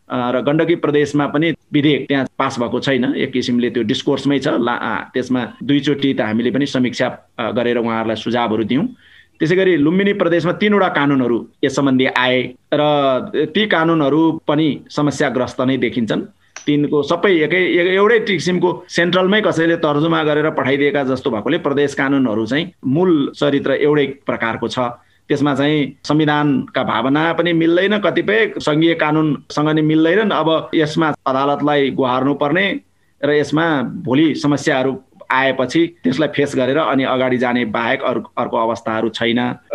र गण्डकी प्रदेशमा पनि विधेयक त्यहाँ पास भएको छैन, एक किसिमले त्यो डिस्कोर्समै छ। त्यसमा 2 चोटि त हामीले पनि समीक्षा गरेर उहाँहरूलाई सुझावहरू दियौँ। त्यसै गरी लुम्बिनी प्रदेशमा 3वटा कानुनहरू यस सम्बन्धी आए र ती कानुनहरू पनि समस्याग्रस्त नै देखिन्छन्। 3 को सबै एउटै किसिमको सेन्ट्रलमै कसैले तर्जुमा गरेर पठाइदिएका जस्तो भएकोले प्रदेश कानुनहरू चाहिँ मूल चरित्र एउटै प्रकारको छ। त्यसमा चाहिँ संविधानका भावना पनि मिल्दैन, कतिपय सङ्घीय कानुनसँग नि मिल्दैनन्। अब यसमा अदालतलाई गुहार्नु पर्ने र यसमा भोलि समस्याहरू आएपछि त्यसलाई फेस गरेर अनि अगाडि जाने बाहेक अर्को अवस्थाहरू छैन।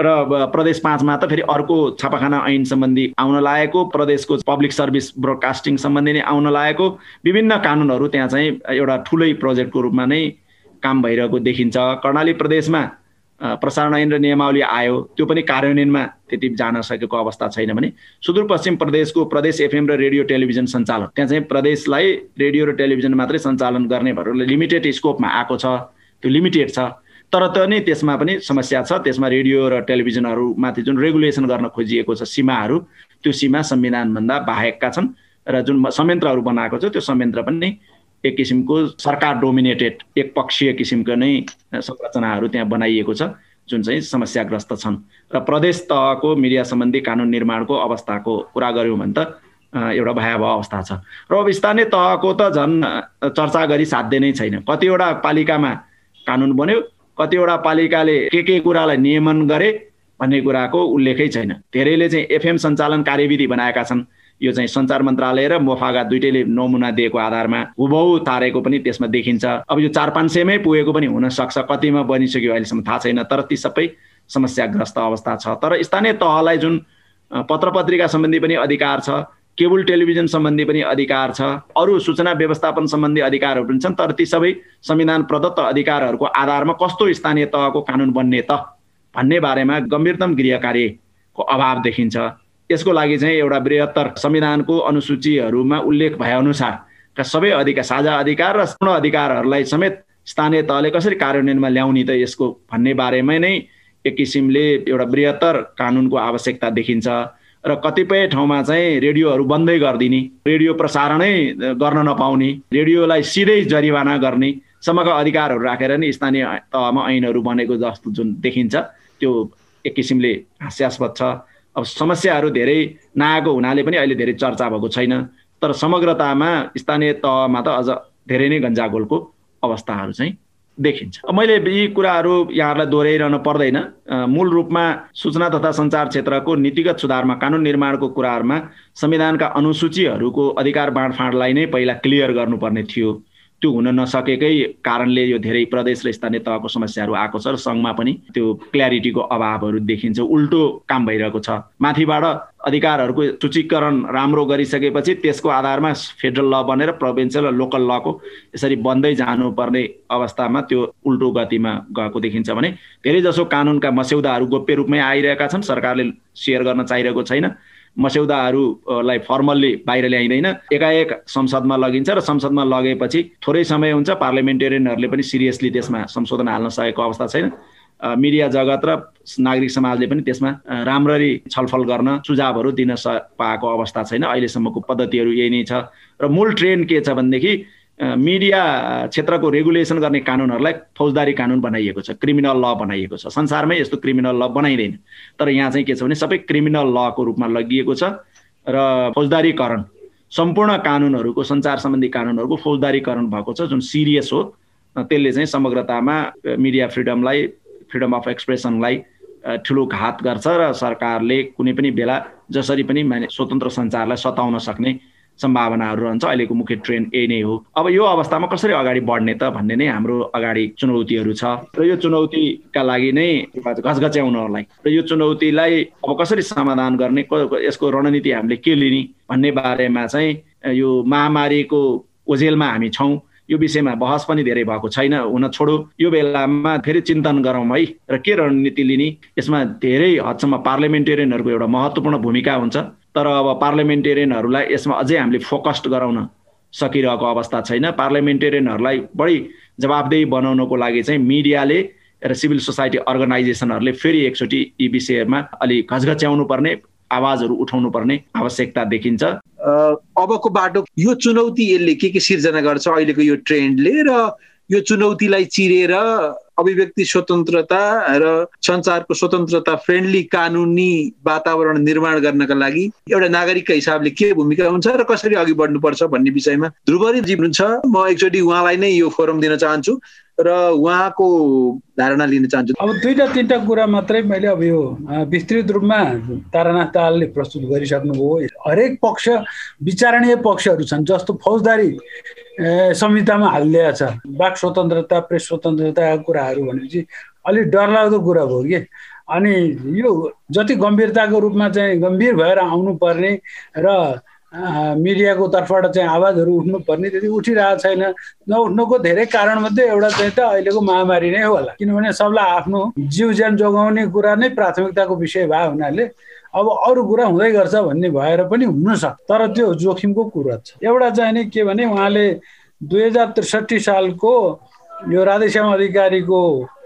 र प्रदेश 5मा त फेरि अर्को छापाखाना ऐन सम्बन्धी आउन लागेको, प्रदेशको पब्लिक सर्भिस ब्रोडकास्टिङ सम्बन्धी नै आउन लागेको, विभिन्न कानुनहरू त्यहाँ चाहिँ एउटा ठुलै प्रोजेक्टको रूपमा नै काम भइरहेको देखिन्छ। कर्णाली प्रदेशमा प्रसारण ऐन र नियमावली आयो, त्यो पनि कार्यान्वयनमा त्यति जान सकेको अवस्था छैन भने सुदूरपश्चिम प्रदेशको प्रदेश एफएम र रेडियो टेलिभिजन सञ्चालन, त्यहाँ चाहिँ प्रदेशलाई रेडियो र टेलिभिजन मात्रै सञ्चालन गर्ने भएर लिमिटेड स्कोपमा आएको छ, त्यो लिमिटेड छ। तर त नि त्यसमा पनि समस्या छ। त्यसमा रेडियो र टेलिभिजनहरूमाथि जुन रेगुलेसन गर्न खोजिएको छ सीमाहरू, त्यो सीमा संविधानभन्दा बाहेकका छन् र जुन संयन्त्रहरू बनाएको छ त्यो संयन्त्र पनि एक किसिमको सरकार डोमिनेटेड एकपक्षीय किसिमको नै संरचनाहरू त्यहाँ बनाइएको छ जुन चाहिँ समस्याग्रस्त छन्। र प्रदेश तहको मिडिया सम्बन्धी कानुन निर्माणको अवस्थाको कुरा गऱ्यौँ भने त एउटा भयावह अवस्था छ। र अब स्थानीय तहको त झन् चर्चा गरी साध्य नै छैन। कतिवटा पालिकामा कानुन बन्यो, कतिवटा पालिकाले के कुरालाई नियमन गरे भन्ने कुराको उल्लेखै छैन। धेरैले चाहिँ एफएम सञ्चालन कार्यविधि बनाएका छन्, यो चाहिँ सञ्चार मन्त्रालय र मोफागा दुईटैले नमुना दिएको आधारमा हुबहु तारेको पनि त्यसमा देखिन्छ। अब यो 400-500मै पुगेको पनि हुनसक्छ, कतिमा बनिसक्यो अहिलेसम्म थाहा छैन, तर ती सबै समस्याग्रस्त अवस्था छ। तर स्थानीय तहलाई जुन पत्र पत्रिका सम्बन्धी पनि अधिकार छ, केबल टेलिभिजन सम्बन्धी पनि अधिकार छ, अरू सूचना व्यवस्थापन सम्बन्धी अधिकारहरू पनि छन्, तर ती सबै संविधान प्रदत्त अधिकारहरूको आधारमा कस्तो स्थानीय तहको कानुन बन्ने त भन्ने बारेमा गम्भीरतम गृह कार्यको अभाव देखिन्छ। यसको लागि चाहिँ एउटा बृहत्तर संविधानको अनुसूचीहरूमा उल्लेख भएअनुसारका सबै साझा अधिकार र पूर्ण अधिकारहरूलाई समेत स्थानीय तहले कसरी कार्यान्वयनमा ल्याउने त यसको भन्ने बारेमा नै एक किसिमले एउटा बृहत्तर कानुनको आवश्यकता देखिन्छ। र कतिपय ठाउँमा चाहिँ रेडियोहरू बन्दै गरिदिने, रेडियो प्रसारणै गर्न नपाउने, रेडियोलाई सिधै जरिवाना गर्ने सम्मका अधिकारहरू राखेर नै स्थानीय तहमा ऐनहरू बनेको जस्तो जुन देखिन्छ त्यो एक किसिमले हास्यास्पद छ। अब समस्याहरू धेरै नआएको हुनाले पनि अहिले धेरै चर्चा भएको छैन, तर समग्रतामा स्थानीय तहमा त अझ धेरै नै गन्जागोलको अवस्थाहरू चाहिँ देखिन्छ। मैले यी कुराहरू यहाँहरूलाई दोहोऱ्याइरहनु पर्दैन। मूल रूपमा सूचना तथा सञ्चार क्षेत्रको नीतिगत सुधारमा कानुन निर्माणको कुराहरूमा संविधानका अनुसूचीहरूको अधिकार बाँडफाँडलाई नै पहिला क्लियर गर्नुपर्ने थियो। त्यो हुन नसकेकै कारणले यो धेरै प्रदेश र स्थानीय तहको समस्याहरू आएको छ र सङ्घमा पनि त्यो क्ल्यारिटीको अभावहरू देखिन्छ। उल्टो काम भइरहेको छ। माथिबाट अधिकारहरूको सूचीकरण राम्रो गरिसकेपछि त्यसको आधारमा फेडरल ल बनेर प्रोभिन्सियल र लोकल लको यसरी बन्दै जानुपर्ने अवस्थामा त्यो उल्टो गतिमा गएको देखिन्छ भने धेरै जसो कानुनका मस्यौदाहरू गोप्य रूपमै आइरहेका छन्, सरकारले सेयर गर्न चाहिरहेको छैन। मस्यौदाहरूलाई फर्मल्ली बाहिर ल्याइँदैन, एकाएक संसदमा लगिन्छ र संसदमा लगेपछि थोरै समय हुन्छ, पार्लिमेन्टेरियनहरूले पनि सिरियसली त्यसमा संशोधन हाल्न सकेको अवस्था छैन। मिडिया जगत र नागरिक समाजले पनि त्यसमा राम्ररी छलफल गर्न सुझावहरू दिन पाएको अवस्था छैन। अहिलेसम्मको पद्धतिहरू यही नै छ। र मूल ट्रेन्ड के छ भनेदेखि मिडिया क्षेत्रको रेगुलेसन गर्ने कानुनहरूलाई फौजदारी कानुन बनाइएको छ, क्रिमिनल ल बनाइएको छ। संसारमै यस्तो क्रिमिनल ल बनाइँदैन, तर यहाँ चाहिँ के छ भने सबै क्रिमिनल लको रूपमा लगिएको छ र फौजदारीकरण सम्पूर्ण कानुनहरूको, सञ्चार सम्बन्धी कानुनहरूको फौजदारीकरण भएको छ, जुन सिरियस हो। त्यसले चाहिँ समग्रतामा मिडिया फ्रिडमलाई, फ्रिडम अफ एक्सप्रेसनलाई ठुलो घात गर्छ र सरकारले कुनै पनि बेला जसरी पनि स्वतन्त्र सञ्चारलाई सताउन सक्ने सम्भावनाहरू रहन्छ। अहिलेको मुख्य ट्रेन्ड यही नै हो। अब यो अवस्थामा कसरी अगाडि बढ्ने त भन्ने नै हाम्रो अगाडि चुनौतीहरू छ र यो चुनौतीका लागि नै घचघच्याउनहरूलाई र यो चुनौतीलाई अब कसरी समाधान गर्ने, यसको रणनीति हामीले के लिने भन्ने बारेमा चाहिँ यो महामारीको ओझेलमा हामी छौँ। यो विषयमा बहस पनि धेरै भएको छैन, हुन छोडो यो बेलामा फेरि चिन्तन गरौँ है र के रणनीति लिने। यसमा धेरै हदसम्म पार्लिमेन्टेरियनहरूको एउटा महत्त्वपूर्ण भूमिका हुन्छ, तर अब पार्लिमेन्टेरियनहरूलाई यसमा अझै हामीले फोकस्ड गराउन सकिरहेको अवस्था छैन। पार्लिमेन्टेरियनहरूलाई बढी जवाबदेही बनाउनको लागि चाहिँ मिडियाले र सिभिल सोसाइटी अर्गनाइजेसनहरूले फेरि एकचोटि यी विषयमा अलि घचघच्याउनु पर्ने, आवाजहरू उठाउनु पर्ने आवश्यकता देखिन्छ। अबको बाटो यो चुनौती यसले के सिर्जना गर्छ अहिलेको यो ट्रेन्डले, र यो चुनौतीलाई चिरेर अभिव्यक्ति स्वतन्त्रता र सञ्चारको स्वतन्त्रता फ्रेन्डली कानुनी वातावरण निर्माण गर्नका लागि एउटा नागरिकका हिसाबले के भूमिका हुन्छ र कसरी अघि बढ्नुपर्छ भन्ने विषयमा ध्रुवरी जी हुनुहुन्छ। म एकचोटि उहाँलाई नै यो फोरम दिन चाहन्छु। र उहाँको धारणा लिन चाहन्छु। अब 2-3टा कुरा मात्रै मैले अब यो विस्तृत रूपमा तारानाथ दाहालले प्रस्तुत गरिसक्नुभयो। हरेक पक्ष विचारणीय पक्षहरू छन्, जस्तो फौजदारी संहितामा हालिदिएको छ वाक स्वतन्त्रता, प्रेस स्वतन्त्रताका कुराहरू भनेपछि अलिक डरलाग्दो कुरा भयो कि। अनि यो जति गम्भीरताको रूपमा चाहिँ गम्भीर भएर आउनुपर्ने र मिडियाको तर्फबाट चाहिँ आवाजहरू उठ्नुपर्ने त्यति उठिरहेको छैन। नउठ्नुको धेरै कारणमध्ये एउटा चाहिँ त अहिलेको महामारी नै होला, किनभने सबलाई आफ्नो जीव ज्यान जोगाउने कुरा नै प्राथमिकताको विषय भए हुनाले अब अरू कुरा हुँदै गर्छ भन्ने भएर पनि हुनसक्छ। तर त्यो जोखिमको कुरा छ। एउटा चाहिँ नि के भने उहाँले 2063 सालको यो राधेश्याम अधिकारीको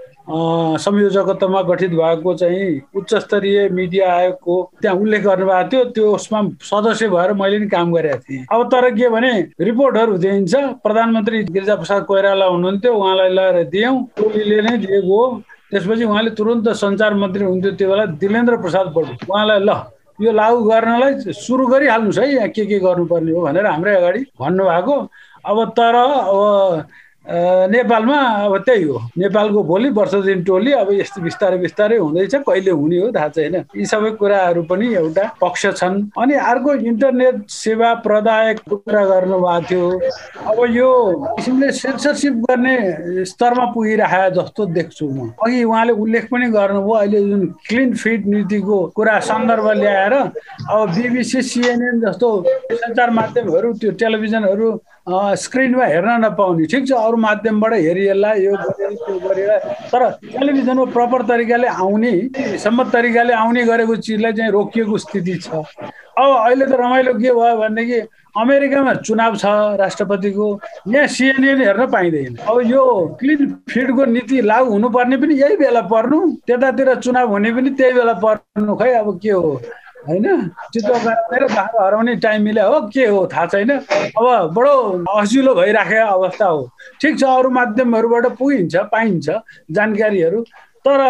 संयोजकत्वमा गठित भएको चाहिँ उच्च स्तरीय मिडिया आयोगको त्यहाँ उल्लेख गर्नुभएको थियो। त्यो उसमा सदस्य भएर मैले नि काम गरेको थिएँ। अब तर के भने रिपोर्टहरू दिइन्छ, प्रधानमन्त्री गिरिजाप्रसाद कोइराला हुनुहुन्थ्यो, उहाँलाई लिएर दियौँ, टोलीले नै दिएको हो। त्यसपछि उहाँले तुरन्त सञ्चार मन्त्री हुन्थ्यो त्यो बेला, दिलेन्द्र प्रसाद बडु, उहाँलाई ल यो लागू गर्नलाई सुरु गरिहाल्नुहोस् है, यहाँ के गर्नुपर्ने हो भनेर हाम्रै अगाडि भन्नुभएको। अब तर अब नेपालमा अब त्यही हो, नेपालको भोलि वर्ष दिन टोली अब यस्तो बिस्तारै बिस्तारै हुँदैछ, कहिले हुने हो थाहा छैन। यी सबै कुराहरू पनि एउटा पक्ष छन्। अनि अर्को इन्टरनेट सेवा प्रदायक कुरा गर्नुभएको थियो। अब यो किसिमले सेन्सरसिप गर्ने स्तरमा पुगिरहेको जस्तो देख्छु म। अघि उहाँले उल्लेख पनि गर्नुभयो, अहिले जुन क्लिन फिड नीतिको कुरा सन्दर्भ ल्याएर अब BBC, CNN जस्तो सञ्चार माध्यमहरू त्यो टेलिभिजनहरू स्क्रिनमा हेर्न नपाउने, ठिक छ अरू माध्यमबाट हेरिएला, यो गरेर त्यो गरेर, तर टेलिभिजनमा प्रपर तरिकाले आउने, सम्मत तरिकाले आउने गरेको चिजलाई चाहिँ रोकिएको स्थिति छ। अब अहिले त रमाइलो के भयो भनेदेखि अमेरिकामा चुनाव छ राष्ट्रपतिको, यहाँ CNN हेर्न पाइँदैन। अब यो क्लिन फिडको नीति लागू हुनुपर्ने पनि यही बेला पर्नु, त्यतातिर चुनाव हुने पनि त्यही बेला पर्नु, खै अब के हो होइन। चित्त गरेर बाख्रा हराउने टाइम मिले हो के हो थाहा छैन। अब बडो असिलो भइराखेको अवस्था हो। ठिक छ अरू माध्यमहरूबाट पाइन्छ जानकारीहरू, तर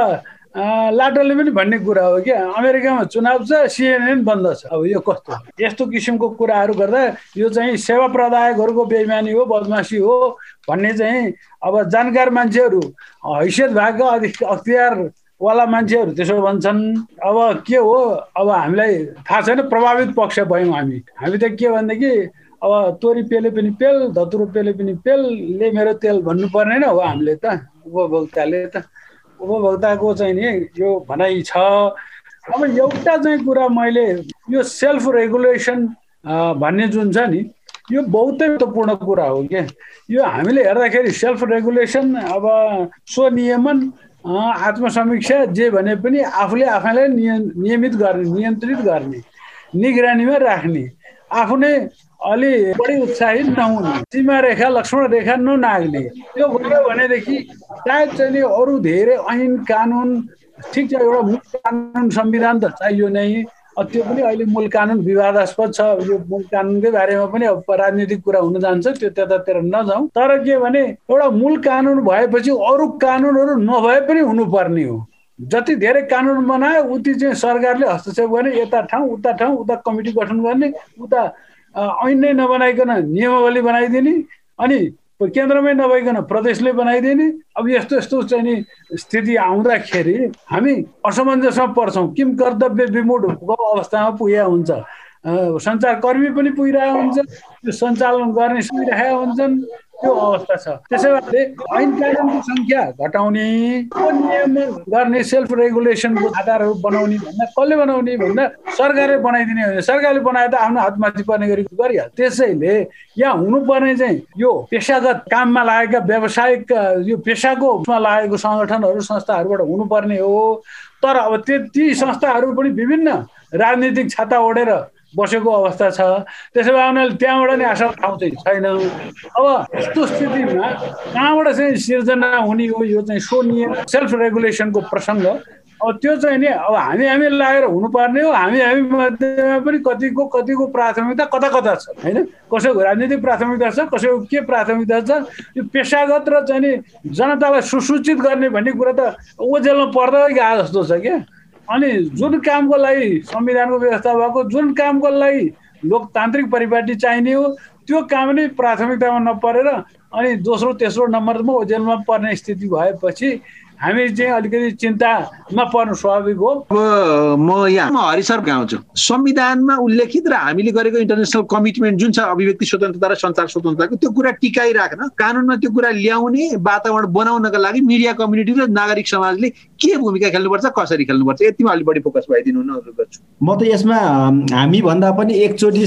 लाटोले पनि भन्ने कुरा हो कि अमेरिकामा चुनाव छ, CNN बन्द छ। अब यो कस्तो यस्तो किसिमको कुराहरू गर्दा यो चाहिँ सेवा प्रदायकहरूको बेइमानी हो, बदमासी हो भन्ने चाहिँ अब जानकार मान्छेहरू, हैसियत भएको अख्तियार वाला मान्छेहरू त्यसो भन्छन्। अब के हो, अब हामीलाई थाहा छैन, प्रभावित पक्ष भयौँ हामी त के भनेदेखि अब तोरी पेले पनि पेल, धतुरो पेले पनि पेल, ले मेरो तेल भन्नुपर्ने नै हो हामीले त, उपभोक्ताले त। उपभोक्ताको चाहिँ नि यो भनाइ छ। अब एउटा चाहिँ कुरा मैले यो सेल्फ रेगुलेसन भन्ने जुन छ नि, यो बहुतै महत्त्वपूर्ण कुरा हो क्या। यो हामीले हेर्दाखेरि सेल्फ रेगुलेसन, अब स्वनियमन, आत्मसमीक्षा जे भने पनि आफूले आफैलाई नियमित गर्ने, नियन्त्रित गर्ने, निगरानीमा राख्ने, आफू नै अलि बढी उत्साहित नहुने, सीमा रेखा लक्ष्मण रेखा ननाग्ने, त्यो भयो भनेदेखि सायद चाहिँ अरू धेरै ऐन कानुन, ठिक छ एउटा मूल कानुन संविधान त चाहियो नै, त्यो पनि अहिले मूल कानुन विवादास्पद छ। यो मूल कानुनकै बारेमा पनि अब राजनीतिक कुरा हुन जान्छ, त्यो त्यतातिर नजाउँ। तर के भने एउटा मूल कानुन भएपछि अरू कानुनहरू नभए पनि हुनुपर्ने हो। जति धेरै कानुन बनायो उति चाहिँ सरकारले हस्तक्षेप गर्ने, यता ठाउँ उता कमिटी गठन गर्ने, उता ऐन नै नबनाइकन नियमावली बनाइदिने, अनि केन्द्रमै नभइकन प्रदेशले बनाइदिने। अब यस्तो चाहिँ नि स्थिति आउँदाखेरि हामी असमञ्जसमा पर्छौँ, किम कर्तव्य विमूढको अवस्थामा पुगेका हुन्छ। सञ्चारकर्मी पनि पुगिरहेको हुन्छ, त्यो सञ्चालन गर्ने पुगिरहेका हुन्छन्, त्यो अवस्था छ। त्यसै भए ऐन कानुनको सङ्ख्या घटाउने, नियमन गर्ने, सेल्फ रेगुलेसनको आधारहरू बनाउने भन्दा कसले बनाउने भन्दा सरकारले बनाइदिने हो। सरकारले बनाए त आफ्नो हातमाथि पर्ने गरी गरिहाल्छ। त्यसैले यहाँ हुनुपर्ने चाहिँ यो पेसागत काममा लागेका व्यावसायिक, यो पेसाको उसमा लागेको सङ्गठनहरू, संस्थाहरूबाट हुनुपर्ने हो। तर अब ती संस्थाहरू पनि विभिन्न राजनीतिक छाता ओढेर बसेको अवस्था छ। त्यसो भए उनीहरूले त्यहाँबाट नै आशा ठाउँ चाहिँ छैन। अब यस्तो स्थितिमा कहाँबाट चाहिँ सिर्जना हुने हो यो चाहिँ स्वनियम सेल्फ रेगुलेसनको प्रसङ्ग। अब त्यो चाहिँ नि अब हामी लागेर हुनुपर्ने हो। हामी मध्येमा पनि कतिको प्राथमिकता कता छ होइन। कसैको राजनीतिक प्राथमिकता छ, कसैको के प्राथमिकता छ। यो पेसागत र चाहिँ नि जनतालाई सुसूचित गर्ने भन्ने कुरा त ओझेलमा पर्दै गएको जस्तो छ क्या। अनि जुन कामको लागि संविधानको व्यवस्था भएको, जुन कामको लागि लोकतान्त्रिक परिपाटी चाहिने हो। त्यो काम नै प्राथमिकतामा नपरेर अनि दोस्रो तेस्रो नम्बरमा ओजेलमा पर्ने स्थिति भएपछि हामी चाहिँ अलिकति चिन्तामा पर्नु स्वाभाविक हो। अब म यहाँ हरिसर गाउँछु, संविधानमा उल्लेखित र हामीले गरेको इन्टरनेसनल कमिटमेन्ट जुन छ अभिव्यक्ति स्वतन्त्रता र सञ्चार स्वतन्त्रताको, त्यो कुरा टिकाइराख्न, कानुनमा त्यो कुरा ल्याउने वातावरण बनाउनका लागि मिडिया कम्युनिटी र नागरिक समाजले के भूमिका खेल्नुपर्छ, कसरी खेल्नुपर्छ, यतिमा अलि बढी फोकस भइदिनु अनुरोध गर्छु। म त यसमा हामी भन्दा पनि एकचोटि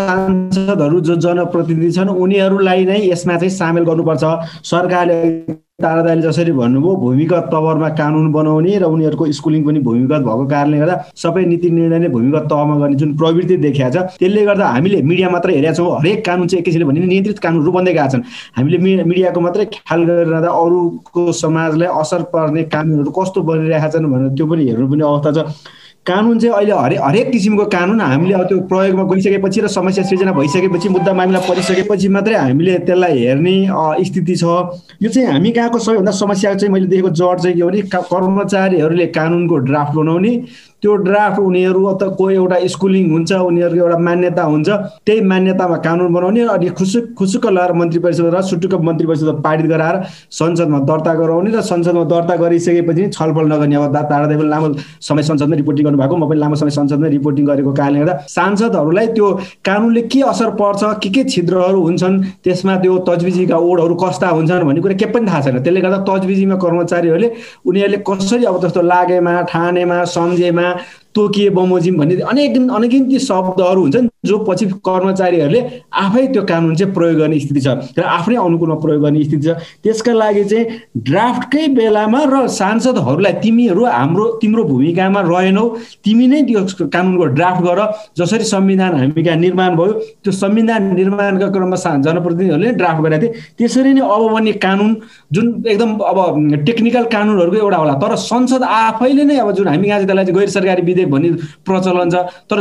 सांसदहरू जो जनप्रतिनिधि छन् उनीहरूलाई नै यसमा चाहिँ सामेल गर्नुपर्छ। सरकारले तारादाले जसरी भन्नुभयो भूमिगत तवरमा कानुन बनाउने र उनीहरूको स्कुलिङ पनि भूमिगत भएको कारणले गर्दा सबै नीति निर्णय नै भूमिगत तहमा गर्ने जुन प्रवृत्ति देखिएको छ, त्यसले गर्दा हामीले मिडिया मात्र हेरेका छौँ। हरेक कानुन चाहिँ एक किसिमले भने नियन्त्रित कानुनहरू बन्दै गएका छन्। हामीले मिडियाको मात्रै ख्याल गरिरहँदा अरूको समाजलाई असर पर्ने कानुनहरू कस्तो बनिरहेका छन् भनेर त्यो पनि हेर्नु पनि अवस्था छ। कानुन चाहिँ अहिले हरेक किसिमको कानुन हामीले अब त्यो प्रयोगमा गइसकेपछि र समस्या सृजना भइसकेपछि, मुद्दा मामिला परिसकेपछि मात्रै हामीले त्यसलाई हेर्ने स्थिति छ। यो चाहिँ हामी कहाँको सबैभन्दा समस्या चाहिँ मैले देखेको जड चाहिँ के हो भने कर्मचारीहरूले कानुनको ड्राफ्ट बनाउने, त्यो ड्राफ्ट उनीहरू अथवा कोही एउटा स्कुलिङ हुन्छ, उनीहरूको एउटा मान्यता हुन्छ, त्यही मान्यतामा कानुन बनाउने अनि खुसुक्क लगाएर मन्त्री परिषद र सुटुक्क मन्त्री परिषद पारित गराएर संसदमा दर्ता गराउने र संसदमा दर्ता गरिसकेपछि छलफल नगर्ने। अब तारादेव पनि लामो समय संसदमा रिपोर्टिङ गर्नुभएको, म पनि लामो समय संसदमा रिपोर्टिङ गरेको कारणले गर्दा सांसदहरूलाई त्यो कानुनले के असर पर्छ, के छिद्रहरू हुन्छन्, त्यसमा त्यो तजविजीका ओडहरू कस्ता हुन्छन् भन्ने कुरा के पनि थाहा छैन। त्यसले गर्दा तजविजीमा कर्मचारीहरूले उनीहरूले कसरी अब जस्तो लागेमा, ठानेमा, सम्झेमा, तोकिए बमोजिम भन्ने अनेकिन्ती शब्दहरू हुन्छन् जो पछि कर्मचारीहरूले आफै त्यो कानुन चाहिँ प्रयोग गर्ने स्थिति छ र आफ्नै अनुकूलमा प्रयोग गर्ने स्थिति छ। त्यसका लागि चाहिँ ड्राफ्टकै बेलामा र सांसदहरूलाई तिम्रो भूमिकामा रहेनौ, तिमी नै त्यो कानुनको ड्राफ्ट गर। जसरी संविधान हामी कहाँ निर्माण भयो, त्यो संविधान निर्माणका क्रममा जनप्रतिनिधिहरूले ड्राफ्ट गरेका थिए, त्यसरी नै अब बन्ने कानुन जुन एकदम अब टेक्निकल कानुनहरूको एउटा होला, तर संसद आफैले नै अब जुन हामी कहाँ चाहिँ त्यसलाई गैर सरकारी विधेयक भन्ने प्रचलन छ, तर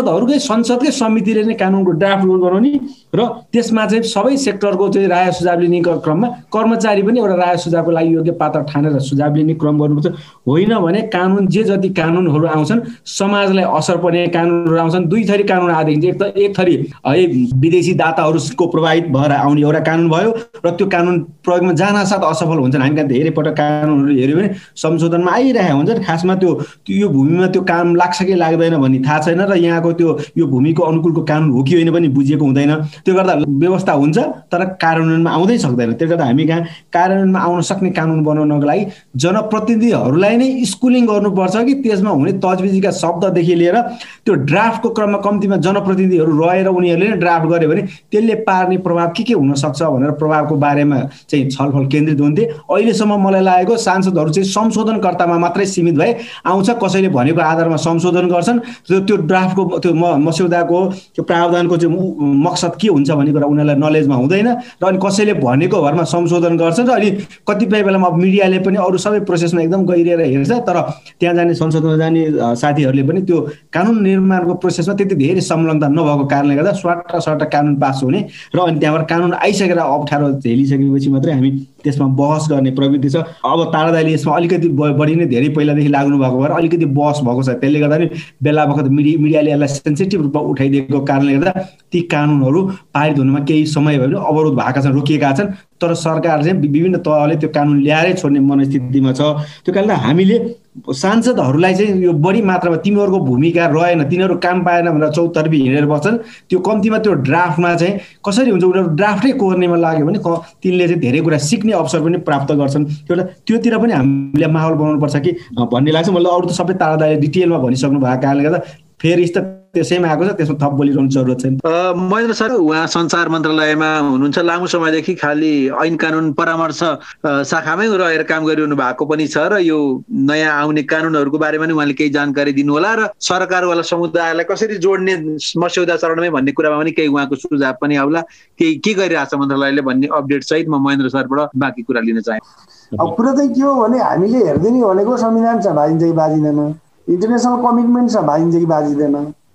संसदकै समितिले नै कानुनको ड्राफ्ट गराउने र त्यसमा चाहिँ सबै सेक्टरको चाहिँ राय सुझाव लिने क्रममा कर्मचारी पनि एउटा राय सुझावको लागि योग्य पात्र ठानेर सुझाव लिने क्रम गर्नुपर्छ। होइन भने कानुन जे जति कानुनहरू आउँछन्, समाजलाई असर पर्ने कानुनहरू आउँछन्। दुई थरी कानुन आएदेखि एक थरी विदेशी दाताहरूको प्रभावित भएर आउने एउटा कानुन भयो र त्यो कानुन प्रयोगमा जानसाथ असफल हुन्छन्। हामी कहाँ धेरै पटक कानुनहरू हेऱ्यो भने संशोधनमा आइरहेका हुन्छन्, खासमा त्यो यो भूमिमा त्यो काम लाग्छ कि लाग्दैन भन्ने थाहा छैन र यहाँको त्यो यो भूमिको अनुकूलको कानुन हो कि होइन पनि बुझिएको हुँदैन। त्यो गर्दा व्यवस्था हुन्छ तर कार्यान्वयनमा आउँदै सक्दैन। त्यो गर्दा हामी कहाँ कार्यान्वयनमा आउन सक्ने कानुन बनाउनको लागि जनप्रतिनिधिहरूलाई नै स्कुलिङ गर्नुपर्छ कि त्यसमा हुने तजविजीका शब्ददेखि लिएर त्यो ड्राफ्टको क्रममा कम्तीमा जनप्रतिनिधिहरू रहेर उनीहरूले नै ड्राफ्ट गर्यो भने त्यसले पार्ने प्रभाव के हुनसक्छ भनेर प्रभावको बारेमा चाहिँ छलफल केन्द्रित हुन्थे। अहिलेसम्म मलाई लागेको सांसदहरू चाहिँ संशोधनकर्तामा मात्रै सीमित भए, आउँछ कसैले भनेको आधारमा संशोधन गर्छन्, त्यो ड्राफ्टको त्यो मस्यौदाको त्यो प्रावधानको चाहिँ मकसद के हुन्छ भन्ने कुरा उनीहरूलाई नलेजमा हुँदैन र अनि कसैले भनेको भरमा संशोधन गर्छन् र अनि कतिपय बेलामा मिडियाले पनि अरू सबै प्रोसेसमा एकदम गहिरिएर हेर्छ, तर त्यहाँ जाने संसदमा जाने साथीहरूले पनि त्यो कानुन निर्माणको प्रोसेसमा त्यति धेरै संलग्नता नभएको कारणले गर्दा स्वाट कानुन पास हुने र अनि त्यहाँबाट कानुन आइसकेर अप्ठ्यारो झेलिसकेपछि मात्रै हामी त्यसमा बहस गर्ने प्रवृत्ति छ। अब तारादाइले यसमा अलिकति बढी नै धेरै पहिलादेखि लाग्नु भएको भएर अलिकति बहस भएको छ। त्यसले गर्दा नि बेला बखत मिडियाले यसलाई सेन्सिटिभ रूपमा उठाइदिएको कारणले गर्दा ती कानुनहरू पारित हुनुमा केही समय भयो भने अवरोध भएका छन्, रोकिएका छन्। तर सरकार चाहिँ विभिन्न तहले त्यो कानुन ल्याएरै छोड्ने मनस्थितिमा छ। त्यो कारणले हामीले सांसदहरूलाई चाहिँ यो बढी मात्रामा तिमीहरूको भूमिका रहेन, तिनीहरू काम पाएन भनेर चौतर्फी हिँडेर बस्छन्। त्यो कम्तीमा त्यो ड्राफ्टमा चाहिँ कसरी हुन्छ, उनीहरू ड्राफ्टै कोर्नेमा लाग्यो भने तिनले चाहिँ धेरै कुरा सिक्ने अवसर पनि प्राप्त गर्छन्। त्योतिर पनि हामीले माहौल बनाउनुपर्छ कि भन्ने लाग्छ मलाई। अरू त सबै तारादाले डिटेलमा भनिसक्नु भएको कारणले गर्दा फेरि त्यसैमा आएको छ, त्यसमा थप बोलिरहनु जरुरत छैन। महेन्द्र सर, उहाँ सञ्चार मन्त्रालयमा हुनुहुन्छ, लामो समयदेखि खालि ऐन कानुन परामर्श शाखामै रहेर काम गरिरहनु भएको पनि छ र यो नयाँ आउने कानुनहरूको बारेमा नि उहाँले केही जानकारी दिनु होला र सरकारवाला समुदायलाई कसरी जोड्ने मस्यौदा चरणमै भन्ने कुरामा पनि केही उहाँको सुझाव पनि आउला। केही के गरिरहेछ मन्त्रालयले भन्ने अपडेट सहित म महेन्द्र सरबाट बाँकी कुरा लिन चाहे। अब कुरा चाहिँ के हो भने हामीले हेर्दै नि भनेको संविधान छ बाजिन्छ कि बाजिँदैन, इन्टरनेसनल कमिटमेन्ट छ बाजिन्छ कि बाजिँदैन,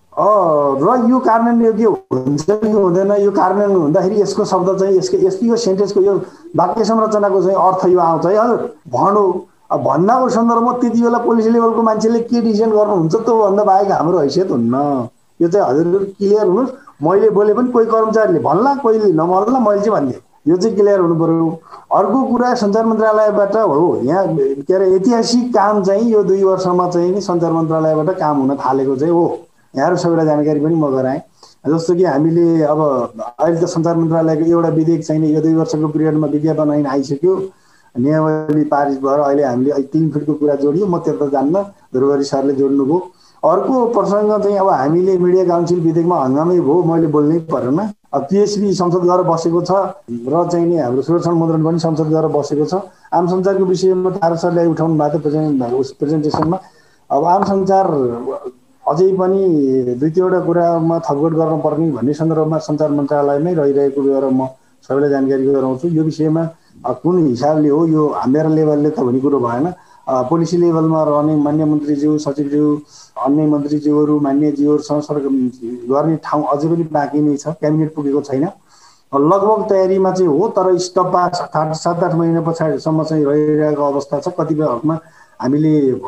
र यो कार्यान्वयन योग्य हुन्छ कि हुँदैन। यो कार्यान्वयन हुँदाखेरि यसको शब्द चाहिँ यो सेन्टेन्सको यो वाक्य संरचनाको चाहिँ अर्थ यो आउँछ है। हजुर भनौँ अब भन्दाको सन्दर्भमा त्यति बेला पोलिसी लेभलको मान्छेले के डिसिजन गर्नुहुन्छ त्योभन्दा बाहेक हाम्रो हैसियत हुन्न। यो चाहिँ हजुरहरू क्लियर हुनुहोस्। मैले बोले पनि कोही कर्मचारीले भन्ला, कोहीले नभन्ला, मैले चाहिँ भनिदिएँ, यो चाहिँ क्लियर हुनु पर्यो। अर्को कुरा सञ्चार मन्त्रालयबाट हो, यहाँ के अरे ऐतिहासिक काम चाहिँ यो 2 वर्षमा चाहिँ नि सञ्चार मन्त्रालयबाट काम हुन थालेको चाहिँ हो। यहाँहरू सबैलाई जानकारी पनि म गराएँ। जस्तो कि हामीले अब अहिले त सञ्चार मन्त्रालयको एउटा विधेयक चाहिँ यो 2 वर्षको पिरियडमा विज्ञापन ऐन आइसक्यो, नियमावली पारित भएर अहिले हामीले 3 फिटको कुरा जोडियो। म त्यता जान्न, ध्रुवरी सरले जोड्नुभयो। अर्को प्रसङ्ग चाहिँ अब हामीले मिडिया काउन्सिल विधेयकमा हङ्गामै भयो, मैले बोल्नै परेन। अब पिएसबी संसद गएर बसेको छ र चाहिँ नि हाम्रो सुरक्षण मुद्रण पनि संसद गएर बसेको छ। आम सञ्चारको विषयमा तारा सरले उठाउनु भएको प्रेजेन्टेसनमा। अब आम सञ्चार अझै पनि 2-3वटा कुरामा थपगोड गर्नुपर्ने भन्ने सन्दर्भमा सञ्चार मन्त्रालयमै रहिरहेको गरेर म सबैलाई जानकारी गराउँछु। यो विषयमा कुन हिसाबले हो, यो मेरो लेभलले त हुने कुरो भएन। पोलिसी लेभलमा रहने मान्य मन्त्रीज्यू, सचिवज्यू, अन्य मन्त्रीज्यूहरू, मान्यज्यूहरूसँग गर्ने ठाउँ अझै पनि बाँकी नै छ, क्याबिनेट पुगेको छैन। लगभग तयारीमा चाहिँ हो, तर स्टपमा 7-8 महिना पछाडिसम्म चाहिँ रहिरहेको अवस्था छ। कतिपय हकमा हामीले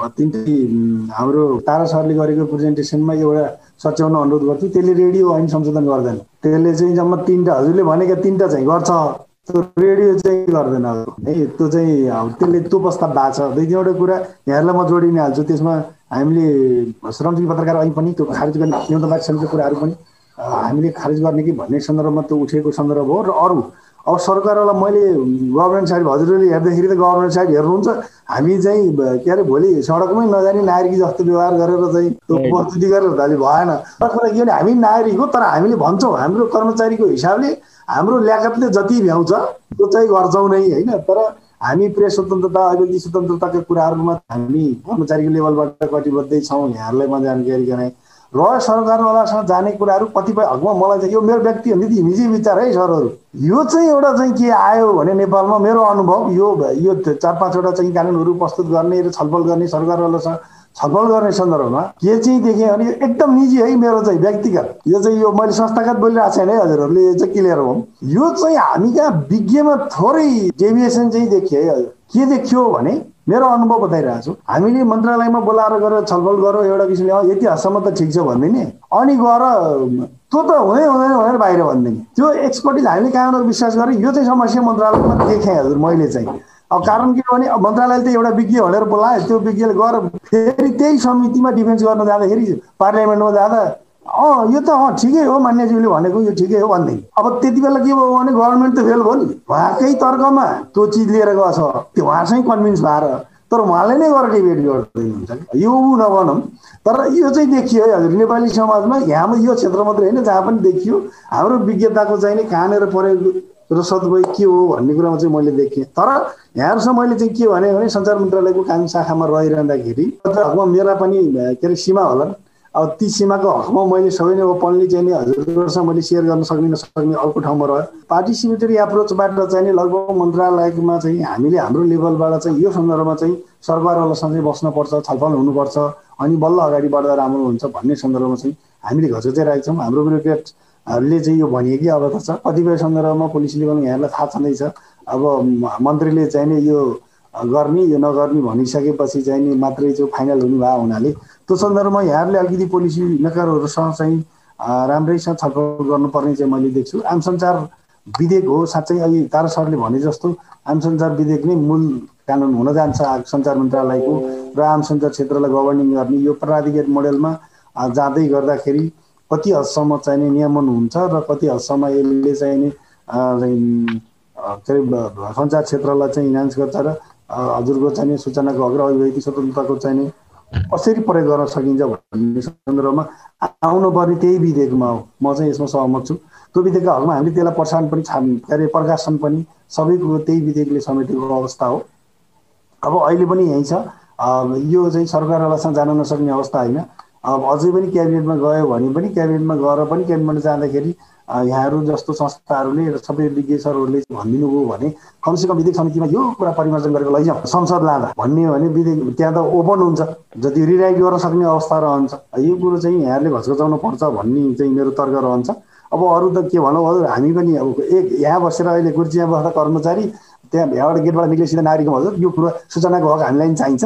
हाम्रो तारा सरले गरेको प्रेजेन्टेसनमा एउटा सच्याउन अनुरोध गर्थ्यौँ, त्यसले रेडियो ऐन संशोधन गर्दैन। त्यसले चाहिँ जम्मा 3टा हजुरले भनेका 3टा चाहिँ गर्छ, त्यो रेडियो चाहिँ गर्दैन है। त्यो चाहिँ त्यसले त्यो प्रस्ताव भएको छ। 2-3वटा कुरा यहाँहरूलाई म जोडिने हाल्छु। त्यसमा हामीले श्रमजीवी पत्रकार ऐन पनि त्यो खारिज गर्ने, न्यूनतम समितिको कुराहरू पनि हामीले खारिज गर्ने कि भन्ने सन्दर्भमा त्यो उठेको सन्दर्भ हो। र अरू अब सरकारलाई मैले गभर्मेन्ट साइड, हजुरहरूले हेर्दाखेरि त गभर्मेन्ट साइड हेर्नुहुन्छ, हामी चाहिँ के अरे भोलि सडकमै नजाने नागरिक जस्तो व्यवहार गरेर चाहिँ त्यो प्रस्तुति गरेर अलि भएन। तर कुरा के भने हामी नागरिक हो, तर हामीले भन्छौँ हाम्रो कर्मचारीको हिसाबले हाम्रो ल्याकतले जति भ्याउँछ त्यो चाहिँ गर्छौँ नै होइन। तर हामी प्रेस स्वतन्त्रता, अभिव्यक्ति स्वतन्त्रताका कुराहरूमा हामी कर्मचारीको लेभलबाट कटिबद्धै छौँ। यहाँहरूलाई म जानकारी गराएँ। र सरकारवालासँग जाने कुराहरू कतिपय हकमा मलाई चाहिँ यो मेरो व्यक्ति निजी विचार है सरहरू, यो चाहिँ एउटा चाहिँ के आयो भने नेपालमा मेरो अनुभव यो 4-5वटा चाहिँ कानुनहरू प्रस्तुत गर्ने र छलफल गर्ने, सरकारवालासँग छलफल गर्ने सन्दर्भमा के चाहिँ देखेँ भने एकदम निजी है, मेरो चाहिँ व्यक्तिगत, यो चाहिँ यो मैले संस्थागत बोलिरहेको छैन है हजुरहरूले, यो चाहिँ क्लियर हो। यो चाहिँ हामी कहाँ विज्ञमा थोरै डेभिएसन चाहिँ देखियो है। के देखियो भने मेरो अनुभव बताइरहेको छु, हामीले मन्त्रालयमा बोलाएर गरेर छलफल गरौँ एउटा विषयले, यति हदसम्म त ठिक छ भनिदिने, अनि गएर त्यो त हुँदैन भनेर बाहिर भनिदिने। त्यो एक्सपर्टिज हामीले कहाँबाट विश्वास गरेँ, यो चाहिँ समस्या मन्त्रालयमा देखेँ हजुर मैले चाहिँ। अब कारण के भने मन्त्रालयले त एउटा विज्ञ भनेर बोलायो, त्यो विज्ञले गएर फेरि त्यही समितिमा डिफेन्स गर्न जाँदाखेरि पार्लियामेन्टमा जाँदा यो त ठिकै हो, मान्यज्यूले भनेको यो ठिकै हो भन्दै। अब त्यति बेला के भयो भने गभर्मेन्ट त फेल भयो नि, उहाँकै तर्कमा त्यो चिज लिएर गएछ, त्यो उहाँसँग कन्भिन्स भएर, तर उहाँले नै गएर डिबेट गर्दै हुन्छ। यो नभनौँ, तर यो चाहिँ देखियो है हजुर नेपाली समाजमा, यहाँ यो क्षेत्र मात्रै होइन जहाँ पनि देखियो हाम्रो विज्ञताको चाहिँ नि कहाँनिर परेको र सद्भाव के हो भन्ने कुरामा चाहिँ मैले देखेँ। तर यहाँहरूसँग मैले चाहिँ के भने सञ्चार मन्त्रालयको कानुन शाखामा रहिरहँदाखेरि मेरा पनि के अरे सीमा होला। अब ती सीमाको हकमा मैले सबै नै ओपनली चाहिँ हजुरहरूसँग मैले सेयर गर्न सक्ने नसक्ने अर्को ठाउँमा रह्यो। पार्टिसिपेटरी एप्रोचबाट चाहिँ लगभग मन्त्रालयमा चाहिँ हामीले हाम्रो लेभलबाट चाहिँ यो सन्दर्भमा चाहिँ सरकारवालासँग चाहिँ बस्नुपर्छ, छलफल हुनुपर्छ, अनि बल्ल अगाडि बढ्दा राम्रो हुन्छ भन्ने सन्दर्भमा चाहिँ हामीले घचघच्याइरहेको छौँ। हाम्रो ब्युरोक्रेटहरूले चाहिँ यो भनिएकै अवस्था छ। कतिपय सन्दर्भमा पोलिसी लेभलमा यहाँलाई थाहा छँदैछ, अब मन्त्रीले चाहिँ नि यो गर्ने यो नगर्ने भनिसकेपछि चाहिँ नि मात्रै चाहिँ फाइनल हुने भए हुनाले त्यो सन्दर्भमा यहाँहरूले अलिकति पोलिसी मेकरहरूसँग चाहिँ राम्रैसँग छलफल गर्नुपर्ने चाहिँ मैले देख्छु। आम सञ्चार विधेयक हो साँच्चै अहिले तारा सरले भने जस्तो आम सञ्चार विधेयक नै मूल कानुन हुन जान्छ सञ्चार मन्त्रालयको, र आम सञ्चार क्षेत्रलाई गभर्निङ गर्ने यो प्राधिकृत मोडेलमा जाँदै गर्दाखेरि कति हदसम्म चाहिँ नियमन हुन्छ र कति हदसम्म यसले चाहिँ नि के अरे सञ्चार क्षेत्रलाई चाहिँ इन्हान्स गर्छ र हजुरको चाहिँ सूचनाको हक र अभिव्यक्ति स्वतन्त्रताको चाहिँ कसरी प्रयोग गर्न सकिन्छ भन्ने सन्दर्भमा आउनुपर्ने त्यही विधेयकमा हो। म चाहिँ यसमा सहमत छु। त्यो विधेयकको हकमा हामीले त्यसलाई प्रसारण पनि के अरे प्रकाशन पनि सबै कुरो त्यही विधेयकले समेटेको अवस्था हो। अब अहिले पनि यही छ, यो चाहिँ सरकारवालासँग जान नसक्ने अवस्था होइन। अब अझै पनि क्याबिनेटमा गयो भने पनि क्याबिनेटमा गएर पनि क्याबिनेटमा जाँदाखेरि यहाँहरू जस्तो संस्थाहरूले र सबै विज्ञ सरहरूले भनिदिनु भयो भने कमसेकम विधेयक समितिमा यो कुरा परिमार्जन गरेर लैजाउँ संसद लाँदा भन्ने हो भने विधेयक त्यहाँ त ओपन हुन्छ, जति रिराइट गर्न सक्ने अवस्था रहन्छ। यो कुरो चाहिँ यहाँहरूले घचघचाउनु पर्छ भन्ने चाहिँ मेरो तर्क रहन्छ। अब अरू त के भनौँ, हजुर हामी पनि अब यहाँ बसेर अहिले कुर्चीमा बस्दा कर्मचारी त्यहाँ यहाँबाट गेटबाट निक्ले सिधा नागरिकमा हजुर यो कुरो सूचनाको हक हामीलाई पनि चाहिन्छ।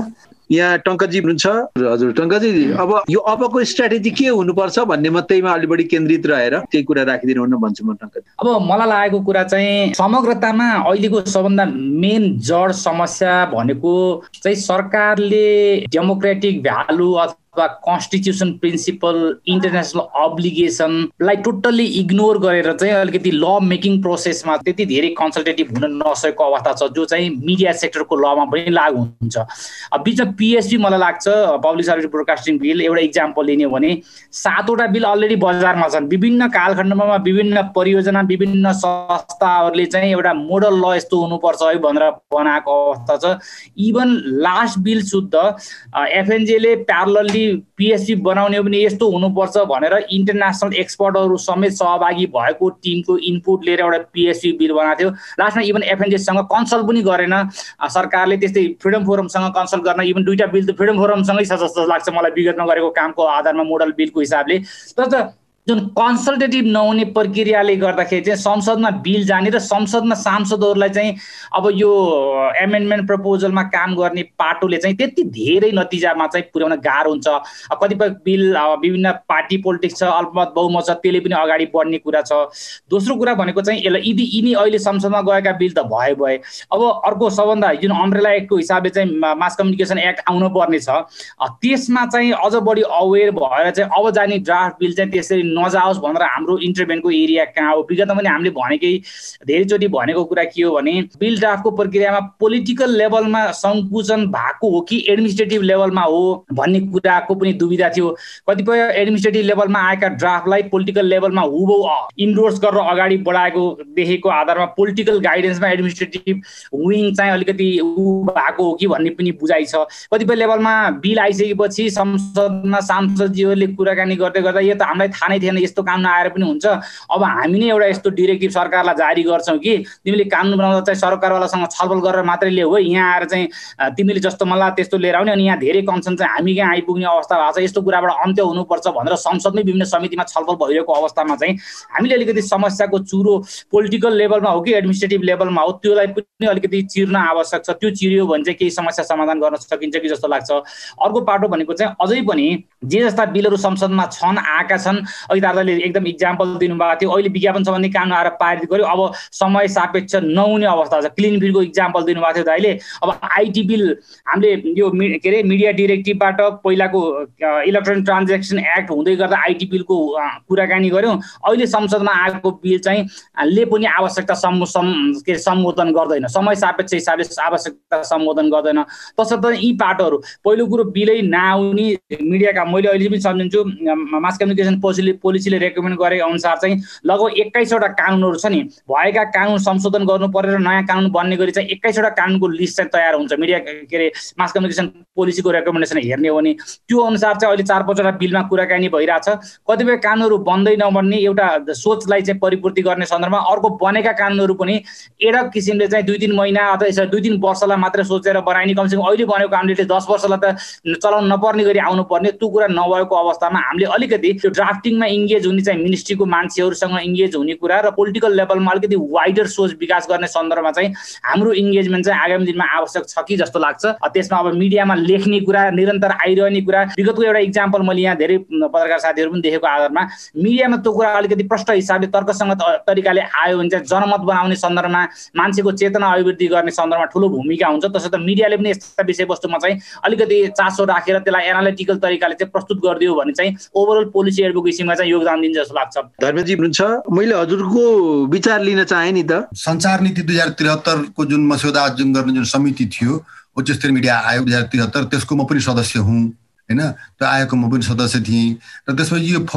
यहाँ टङ्कजी हुनुहुन्छ। हजुर टङ्कजी, अब यो अबको स्ट्राटेजी के हुनुपर्छ भन्ने मात्रैमा अलि बढी केन्द्रित रहेर केही कुरा राखिदिनुहुन्न भन्छु म टङ्कजी। अब मलाई लागेको कुरा चाहिँ समग्रतामा अहिलेको सबभन्दा मेन जड समस्या भनेको चाहिँ सरकारले डेमोक्रेटिक भ्यालु अथवा कन्स्टिट्युसन प्रिन्सिपल इन्टरनेसनल अब्लिगेसनलाई टोटल्ली इग्नोर गरेर चाहिँ अलिकति ल मेकिङ प्रोसेसमा त्यति धेरै कन्सल्टेटिभ हुन नसकेको अवस्था छ, जो चाहिँ मिडिया सेक्टरको लमा पनि लागू हुन्छ। अब बिचमा पिएसबी मलाई लाग्छ पब्लिक सर्भिस ब्रोडकास्टिङ बिल एउटा इक्जाम्पल लिने हो भने 7वटा बिल अलरेडी बजारमा छन्। विभिन्न कालखण्डमा विभिन्न परियोजना विभिन्न संस्थाहरूले चाहिँ एउटा मोडल ल यस्तो हुनुपर्छ है भनेर बनाएको अवस्था छ। इभन लास्ट बिल शुद्ध एफएनजेले प्यारलली पिएससी बनाउने हो भने यस्तो हुनुपर्छ भनेर इन्टरनेसनल एक्सपर्टहरू समेत सहभागी भएको टिमको इनपुट लिएर एउटा पिएससी बिल बनाएको थियो। लास्टमा इभन एफएनजेसँग कन्सल्ट पनि गरेन सरकारले, त्यस्तै फ्रिडम फोरमसँग कन्सल्ट गर्न इभन 2टा बिल त फ्रिडम फोरमसँगै छ जस्तो लाग्छ मलाई विगतमा गरेको कामको आधारमा मोडल बिलको हिसाबले। तर जुन कन्सल्टेटिभ नहुने प्रक्रियाले गर्दाखेरि चाहिँ संसदमा बिल जाने र संसदमा सांसदहरूलाई चाहिँ अब यो एमेन्डमेन्ट प्रपोजलमा काम गर्ने पाटोले चाहिँ त्यति धेरै नतिजामा चाहिँ पुर्याउन गाह्रो हुन्छ। कतिपय बिल विभिन्न पार्टी पोलिटिक्स छ, अल्पमत बहुमत छ, त्यसले पनि अगाडि बढ्ने कुरा छ। दोस्रो कुरा भनेको चाहिँ यिनी अहिले संसदमा गएका बिल त भए अब अर्को सबभन्दा जुन अम्ब्रेला एक्टको हिसाबले चाहिँ मास कम्युनिकेसन एक्ट आउनु पर्ने छ, त्यसमा चाहिँ अझ बढी अवेर भएर चाहिँ अब जाने ड्राफ्ट बिल चाहिँ त्यसरी नजाओस् भनेर हाम्रो इन्टरभेन्टको एरिया कहाँ हो। विगतमा पनि हामीले भनेकै धेरैचोटि भनेको कुरा के हो भने बिल ड्राफ्टको प्रक्रियामा पोलिटिकल लेभलमा सङ्कुचन भएको हो कि एडमिनिस्ट्रेटिभ लेभलमा हो भन्ने कुराको पनि दुविधा थियो। कतिपय एडमिनिस्ट्रेटिभ लेभलमा आएका ड्राफ्टलाई पोलिटिकल लेभलमा हुबहु इन्डोर्स गरेर अगाडि बढाएको देखेको आधारमा पोलिटिकल गाइडेन्समा एडमिनिस्ट्रेटिभ विङ चाहिँ अलिकति भएको हो कि भन्ने पनि बुझाइ छ। कतिपय लेभलमा बिल आइसकेपछि संसदमा सांसदजीहरूले कुराकानी गर्दै गर्दा यो त हामीलाई थाहा नै थिएन, यस्तो कानुन आएर पनि हुन्छ, अब हामी नै एउटा यस्तो डिरेक्टिभ सरकारलाई जारी गर्छौँ कि तिमीले कानुन बनाउँदा चाहिँ सरकारवालासँग छलफल गरेर मात्रै ल्याऊ है, यहाँ आएर चाहिँ तिमीले जस्तो मलाई त्यस्तो लिएर आउने अनि यहाँ धेरै कन्सर्न चाहिँ हामी कहाँ आइपुग्ने अवस्था भएको छ, यस्तो कुराबाट अन्त्य हुनुपर्छ भनेर संसदमै विभिन्न समितिमा छलफल भइरहेको अवस्थामा चाहिँ हामीले अलिकति समस्याको चुरो पोलिटिकल लेभलमा हो कि एडमिनिस्ट्रेटिभ लेभलमा हो त्योलाई पनि अलिकति चिर्न आवश्यक छ। त्यो चिर्यो भने चाहिँ केही समस्या समाधान गर्न सकिन्छ कि जस्तो लाग्छ। अर्को पाटो भनेको चाहिँ अझै पनि जे जस्ता बिलहरू संसदमा छन् आएका छन्, अघि दादाले एकदम इक्जाम्पल दिनुभएको थियो, अहिले विज्ञापन सम्बन्धी कानुन आएर पारित गर्यो, अब समय सापेक्ष नहुने अवस्था छ। क्लिन बिलको इक्जाम्पल दिनुभएको थियो दाइले। अब आइटी बिल हामीले यो के अरे मिडिया डिरेक्टिभबाट पहिलाको इलेक्ट्रोनिक ट्रान्जेक्सन एक्ट हुँदै गर्दा आइटी बिलको कुराकानी गऱ्यौँ। अहिले संसदमा आएको बिल चाहिँ ले पनि आवश्यकता सम्बोधन गर्दैन, समय सापेक्ष हिसाबले आवश्यकता सम्बोधन गर्दैन। तसर्थ यी पाटोहरू पहिलो कुरो बिलै नआउने मिडियाका मैले अहिले पनि सम्झिन्छु मास कम्युनिकेसन पोलिसीले रेकमेन्ड गरे अनुसार चाहिँ लगभग 21वटा कानुनहरू छ नि, भएका कानुन संशोधन गर्नु पर्यो र नयाँ कानुन बन्ने गरी चाहिँ 21वटा कानुनको लिस्ट चाहिँ तयार हुन्छ मिडिया के अरे मास कम्युनिकेसन पोलिसीको रेकमेन्डेसन हेर्ने हो भने। त्यो अनुसार चाहिँ अहिले 4-5वटा बिलमा कुराकानी भइरहेछ। कतिपय कानुनहरू बन्दै नबन्ने एउटा सोचलाई चाहिँ परिपूर्ति गर्ने सन्दर्भमा अर्को बनेका कानुनहरू पनि एडक किसिमले चाहिँ 2-3 महिना अथवा 2-3 वर्षलाई मात्रै सोचेर बनाइने, कमसेकम अहिले बनेको कानुनले 10 वर्षलाई त चलाउन नपर्ने गरी आउनु पर्ने, त्यो कुरा नभएको अवस्थामा हामीले अलिकति त्यो ड्राफ्टिङमा इङ्गेज हुने चाहिँ मिनिस्ट्रीको मान्छेहरूसँग इङ्गेज हुने कुरा र पोलिटिकल लेभलमा अलिकति वाइडर सोच विकास गर्ने सन्दर्भमा चाहिँ हाम्रो इङ्गेजमेन्ट चाहिँ आगामी दिनमा आवश्यक छ कि जस्तो लाग्छ। त्यसमा अब मिडियामा लेख्ने कुरा, निरन्तर आइरहने कुरा, विगतको एउटा इक्जाम्पल मैले यहाँ धेरै पत्रकार साथीहरू पनि देखेको आधारमा मिडियामा त्यो कुरा अलिकति प्रष्ट हिसाबले तर्कसङ्गत तरिकाले आयो भने चाहिँ जनमत बनाउने सन्दर्भमा मान्छेको चेतना अभिवृद्धि गर्ने सन्दर्भमा ठुलो भूमिका हुन्छ। तसर्थ मिडियाले पनि यस्ता विषयवस्तुमा चाहिँ अलिकति चासो राखेर त्यसलाई एनालिटिकल तरिकाले चाहिँ प्रस्तुत गरिदियो भने चाहिँ ओभरअल पोलिसी एडभोकेसीमा चाहिँ योगदान दिन्छ जस्तो लाग्छ। धर्मेजी हुनुहुन्छ, मैले हजुरको विचार लिन चाहे नि त। सञ्चार नीति 2073 को जुन मस्यौदा जुन गर्ने जुन समिति थियो उच्च स्तरीय मिडिया आयोग 2073, त्यसको म पनि सदस्य हुँ हैन, त्यो आयोगको म पनि सदस्य थिएँ। र त्यसपछि यो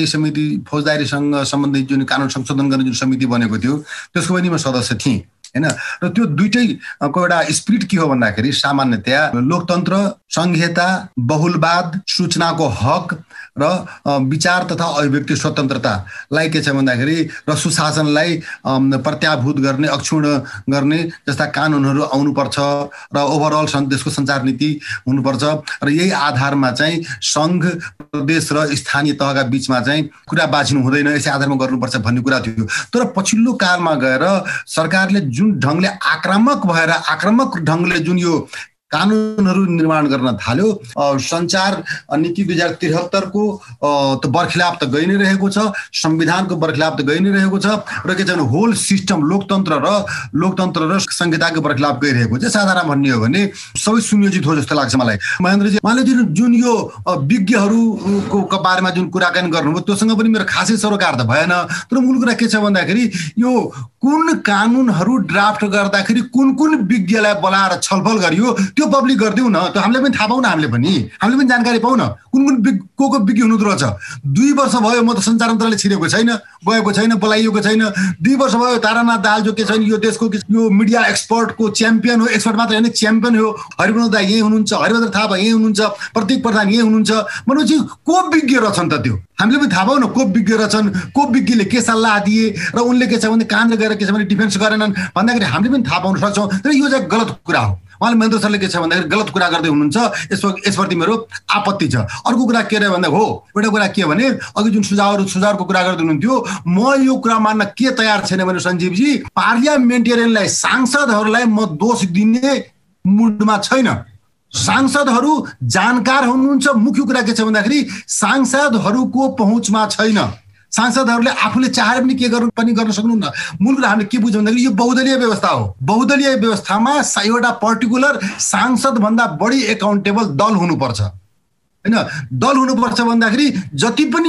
फौजदारीसँग सम्बन्धित जुन कानुन संशोधन गर्ने जुन समिति बनेको थियो त्यसको पनि म सदस्य थिएँ हैन। र त्यो दुईटैको एउटा स्पिरिट के हो भन्दाखेरि सामान्यतया लोकतन्त्र, संहिता, बहुलवाद, सूचनाको हक र विचार तथा अभिव्यक्ति स्वतन्त्रतालाई के छ भन्दाखेरि र सुशासनलाई प्रत्याभूत गर्ने, अक्षुण्ण गर्ने जस्ता कानुनहरू आउनुपर्छ र ओभरअल देशको सञ्चार नीति हुनुपर्छ र यही आधारमा चाहिँ सङ्घ, प्रदेश र स्थानीय तहका बिचमा चाहिँ कुरा बाँच्नु हुँदैन, यसै आधारमा गर्नुपर्छ भन्ने कुरा थियो। तर पछिल्लो कालमा गएर सरकारले जुन ढङ्गले आक्रामक ढङ्गले जुन यो कानुनहरू निर्माण गर्न थाल्यो। सञ्चार नीति 2073 को त बरखिलाफ त गइ नै रहेको छ, संविधानको बरखिलाफ त गइ नै रहेको छ र के छ भने होल सिस्टम लोकतन्त्र र संहिताको बरखिलाफ गइरहेको छ। साधारण भन्ने हो भने सबै सुनियोजित हो जस्तो लाग्छ मलाई। महेन्द्रजी, जुन यो विज्ञहरूको बारेमा जुन कुराकानी गर्नुभयो त्योसँग पनि मेरो खासै सरोकार त भएन। तर मूल कुरा के छ भन्दाखेरि यो कुन कानुनहरू ड्राफ्ट गर्दाखेरि कुन विज्ञलाई बोलाएर छलफल गरियो त्यो पब्लिक गरिदिउँ न, त्यो हामीले पनि थाहा पाउँ न, हामीले पनि जानकारी पाउँ न कुन को विज्ञ हुनु रहेछ। 2 वर्ष भयो म त सञ्चार मन्त्रालय छिरेको छैन, गएको छैन, बोलाइएको छैन। 2 वर्ष भयो तारानाथ दाहाल जो के छैन यो देशको यो मिडिया एक्सपर्टको च्याम्पियन हो, एक्सपर्ट मात्र होइन च्याम्पियन हो। हरिप्रसाद दाइ यही हुनुहुन्छ, हरिबहादुर थापा यही हुनुहुन्छ, प्रतीक प्रधान यही हुनुहुन्छ। भनेपछि को विज्ञ रहेछन् त त्यो हामीले पनि थाहा पाउँ न, को विज्ञ रहेछन्, को विज्ञले के सल्लाह दिए र उनले के छ भने कहाँनिर गएर के छ भने डिफेन्स गरेनन् भन्दाखेरि हामीले पनि थाहा पाउन सक्छौँ। तर यो चाहिँ गलत कुरा हो। उहाँले महेन्द्र सरले के छ भन्दाखेरि गलत कुरा गर्दै हुनुहुन्छ, यसप्रति मेरो आपत्ति छ। अर्को कुरा के रह्यो भन्दा हो, एउटा कुरा के भने अघि जुन सुझावको कुरा गर्दै हुनुहुन्थ्यो, म यो कुरा मान्न के तयार छैन भने सञ्जीवजी, पार्लियामेन्टेरियनलाई सांसदहरूलाई म दोष दिने मुडमा छैन। सांसदहरू जानकार हुनुहुन्छ। मुख्य कुरा के छ भन्दाखेरि सांसदहरूको पहुँचमा छैन। सांसदहरूले आफूले चाहेर पनि के गर्न सक्नुहुन्न। मूल कुरा हामीले के बुझ्यौँ भन्दाखेरि यो बहुदलीय व्यवस्था हो। बहुदलीय व्यवस्थामा एउटा पर्टिकुलर सांसद भन्दा बढी एकाउन्टेबल दल हुनुपर्छ हैन। दल हुनुपर्छ भन्दाखेरि जति पनि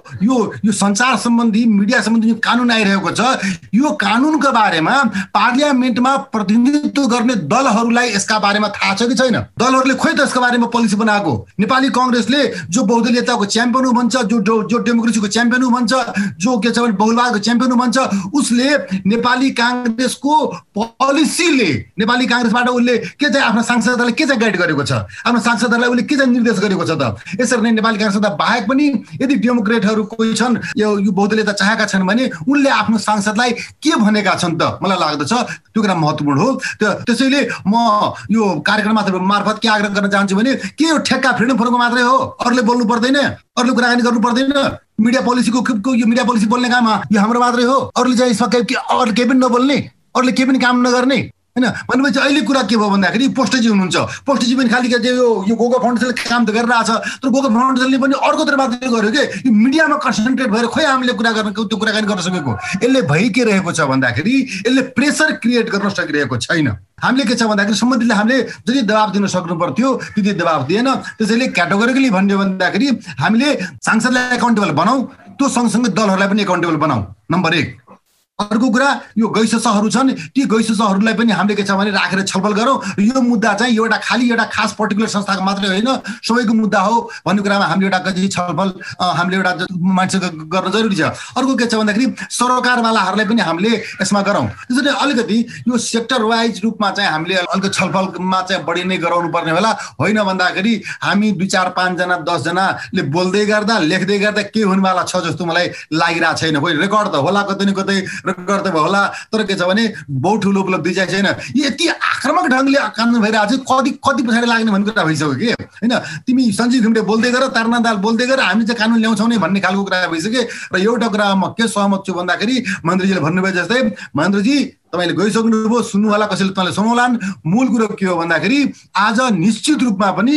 यो सञ्चार सम्बन्धी मिडिया सम्बन्धी जुन कानुन आइरहेको छ यो कानुनका बारेमा पार्लियामेन्टमा प्रतिनिधित्व गर्ने दलहरूलाई यसका बारेमा थाहा छ कि छैन? दलहरूले खोइ त यसका बारेमा पोलिसी बनाएको। नेपाली कांग्रेसले जो बहुदलीयताको च्याम्पियन हो भन्छ, जो डेमोक्रेसीको च्याम्पियन हो भन्छ, जो के छ भने बहुलवादको च्याम्पियन हो भन्छ, उसले नेपाली कांग्रेसको पोलिसीले नेपाली कांग्रेसबाट उसले के चाहिँ आफ्नो सांसदहरूलाई के चाहिँ गाइड गरेको छ, आफ्नो सांसदहरूलाई उसले के चाहिँ निर्देश गरेको छ। यसरी नै नेपाली कांग्रेस बाहेक पनि यदि डेमोक्रेटहरू कोही छन् यो बहुदलीयता चाहेका छन् भने उनले आफ्नो सांसदलाई के भनेका छन् त मलाई लाग्दछ त्यो कुरा महत्त्वपूर्ण हो। त्यसैले म यो कार्यक्रम मार्फत के आग्रह गर्न चाहन्छु भने के यो ठेक्का फ्रिडम फोरमको मात्रै हो, अरूले बोल्नु पर्दैन, अरूले कुराकानी गर्नु पर्दैन? मिडिया पोलिसीको यो मिडिया पोलिसी बोल्ने काम यो हाम्रो मात्रै हो? अरूले चाहिँ यसमा अरू केही पनि नबोल्ने, अरूले केही पनि काम नगर्ने हैन? भनेपछि अहिले कुरा के भयो भन्दाखेरि पोस्टजी हुनुहुन्छ, पोस्टजी पनि खालि यो गोगा फाउन्डेसनले काम त गरिरहेछ, तर गोगा फाउन्डेसनले पनि अर्कोतिर मात्रै गर्यो कि यो मिडियामा कन्सन्ट्रेट भएर खोइ हामीले त्यो कुराकानी गर्न सकेको। यसले भइ के रहेको छ भन्दाखेरि यसले प्रेसर क्रिएट गर्न सकिरहेको छैन। हामीले के छ भन्दाखेरि सम्बन्धितले हामीले जति दबाब दिन सक्नु पर्थ्यो त्यति दबाब दिएन। त्यसैले क्याटेगोरिकली भन्यो भन्दाखेरि हामीले सांसदलाई एकाउन्टेबल बनाऊ, त्यो सँगसँगै दलहरूलाई पनि एकाउन्टेबल बनाऊ, नम्बर 1। अर्को कुरा यो गैससहरू छन्, ती गैससहरूलाई पनि हामीले के छ भने राखेर छलफल गरौँ। यो मुद्दा चाहिँ एउटा खास पर्टिकुलर संस्थाको मात्रै होइन, सबैको मुद्दा हो भन्ने कुरामा हामीले एउटा छलफल हामीले एउटा मान्छे गर्न जरुरी छ। अर्को के छ भन्दाखेरि सरकारवालाहरूलाई पनि हामीले यसमा गरौँ। त्यसैले अलिकति यो सेक्टर वाइज रूपमा चाहिँ हामीले अलिकति छलफलमा चाहिँ बढी नै गराउनु पर्ने होला। होइन भन्दाखेरि हामी 2, 4, 5 जना 10 जनाले बोल्दै गर्दा लेख्दै गर्दा के हुनेवाला छ जस्तो मलाई लागिरहेको छैन। कोही रेकर्ड त होला, कतै न कतै गर्दै भयो होला, तर के छ भने बहुत ठुलो उपलब्धि चाहिँ छैन। यति आक्रामक ढङ्गले कानुन भइरहेको छ, कति पछाडि लाग्ने भन्ने कुरा भइसक्यो कि होइन? तिमी सञ्जीव घिमिरे बोल्दै गर, तारानाथ दाहाल बोल्दै गर, हामी चाहिँ कानुन ल्याउँछौँ नै भन्ने खालको कुरा भइसक्यो। र एउटा कुरा म के सहमत छु भन्दाखेरि महेन्द्रजीले भन्नुभयो जस्तै, महेन्द्रजी तपाईले गइसक्नुभयो, सुन्नुवाला कसैले तपाईँले सुनाउलान्। मूल कुरो के हो भन्दाखेरि आज निश्चित रूपमा पनि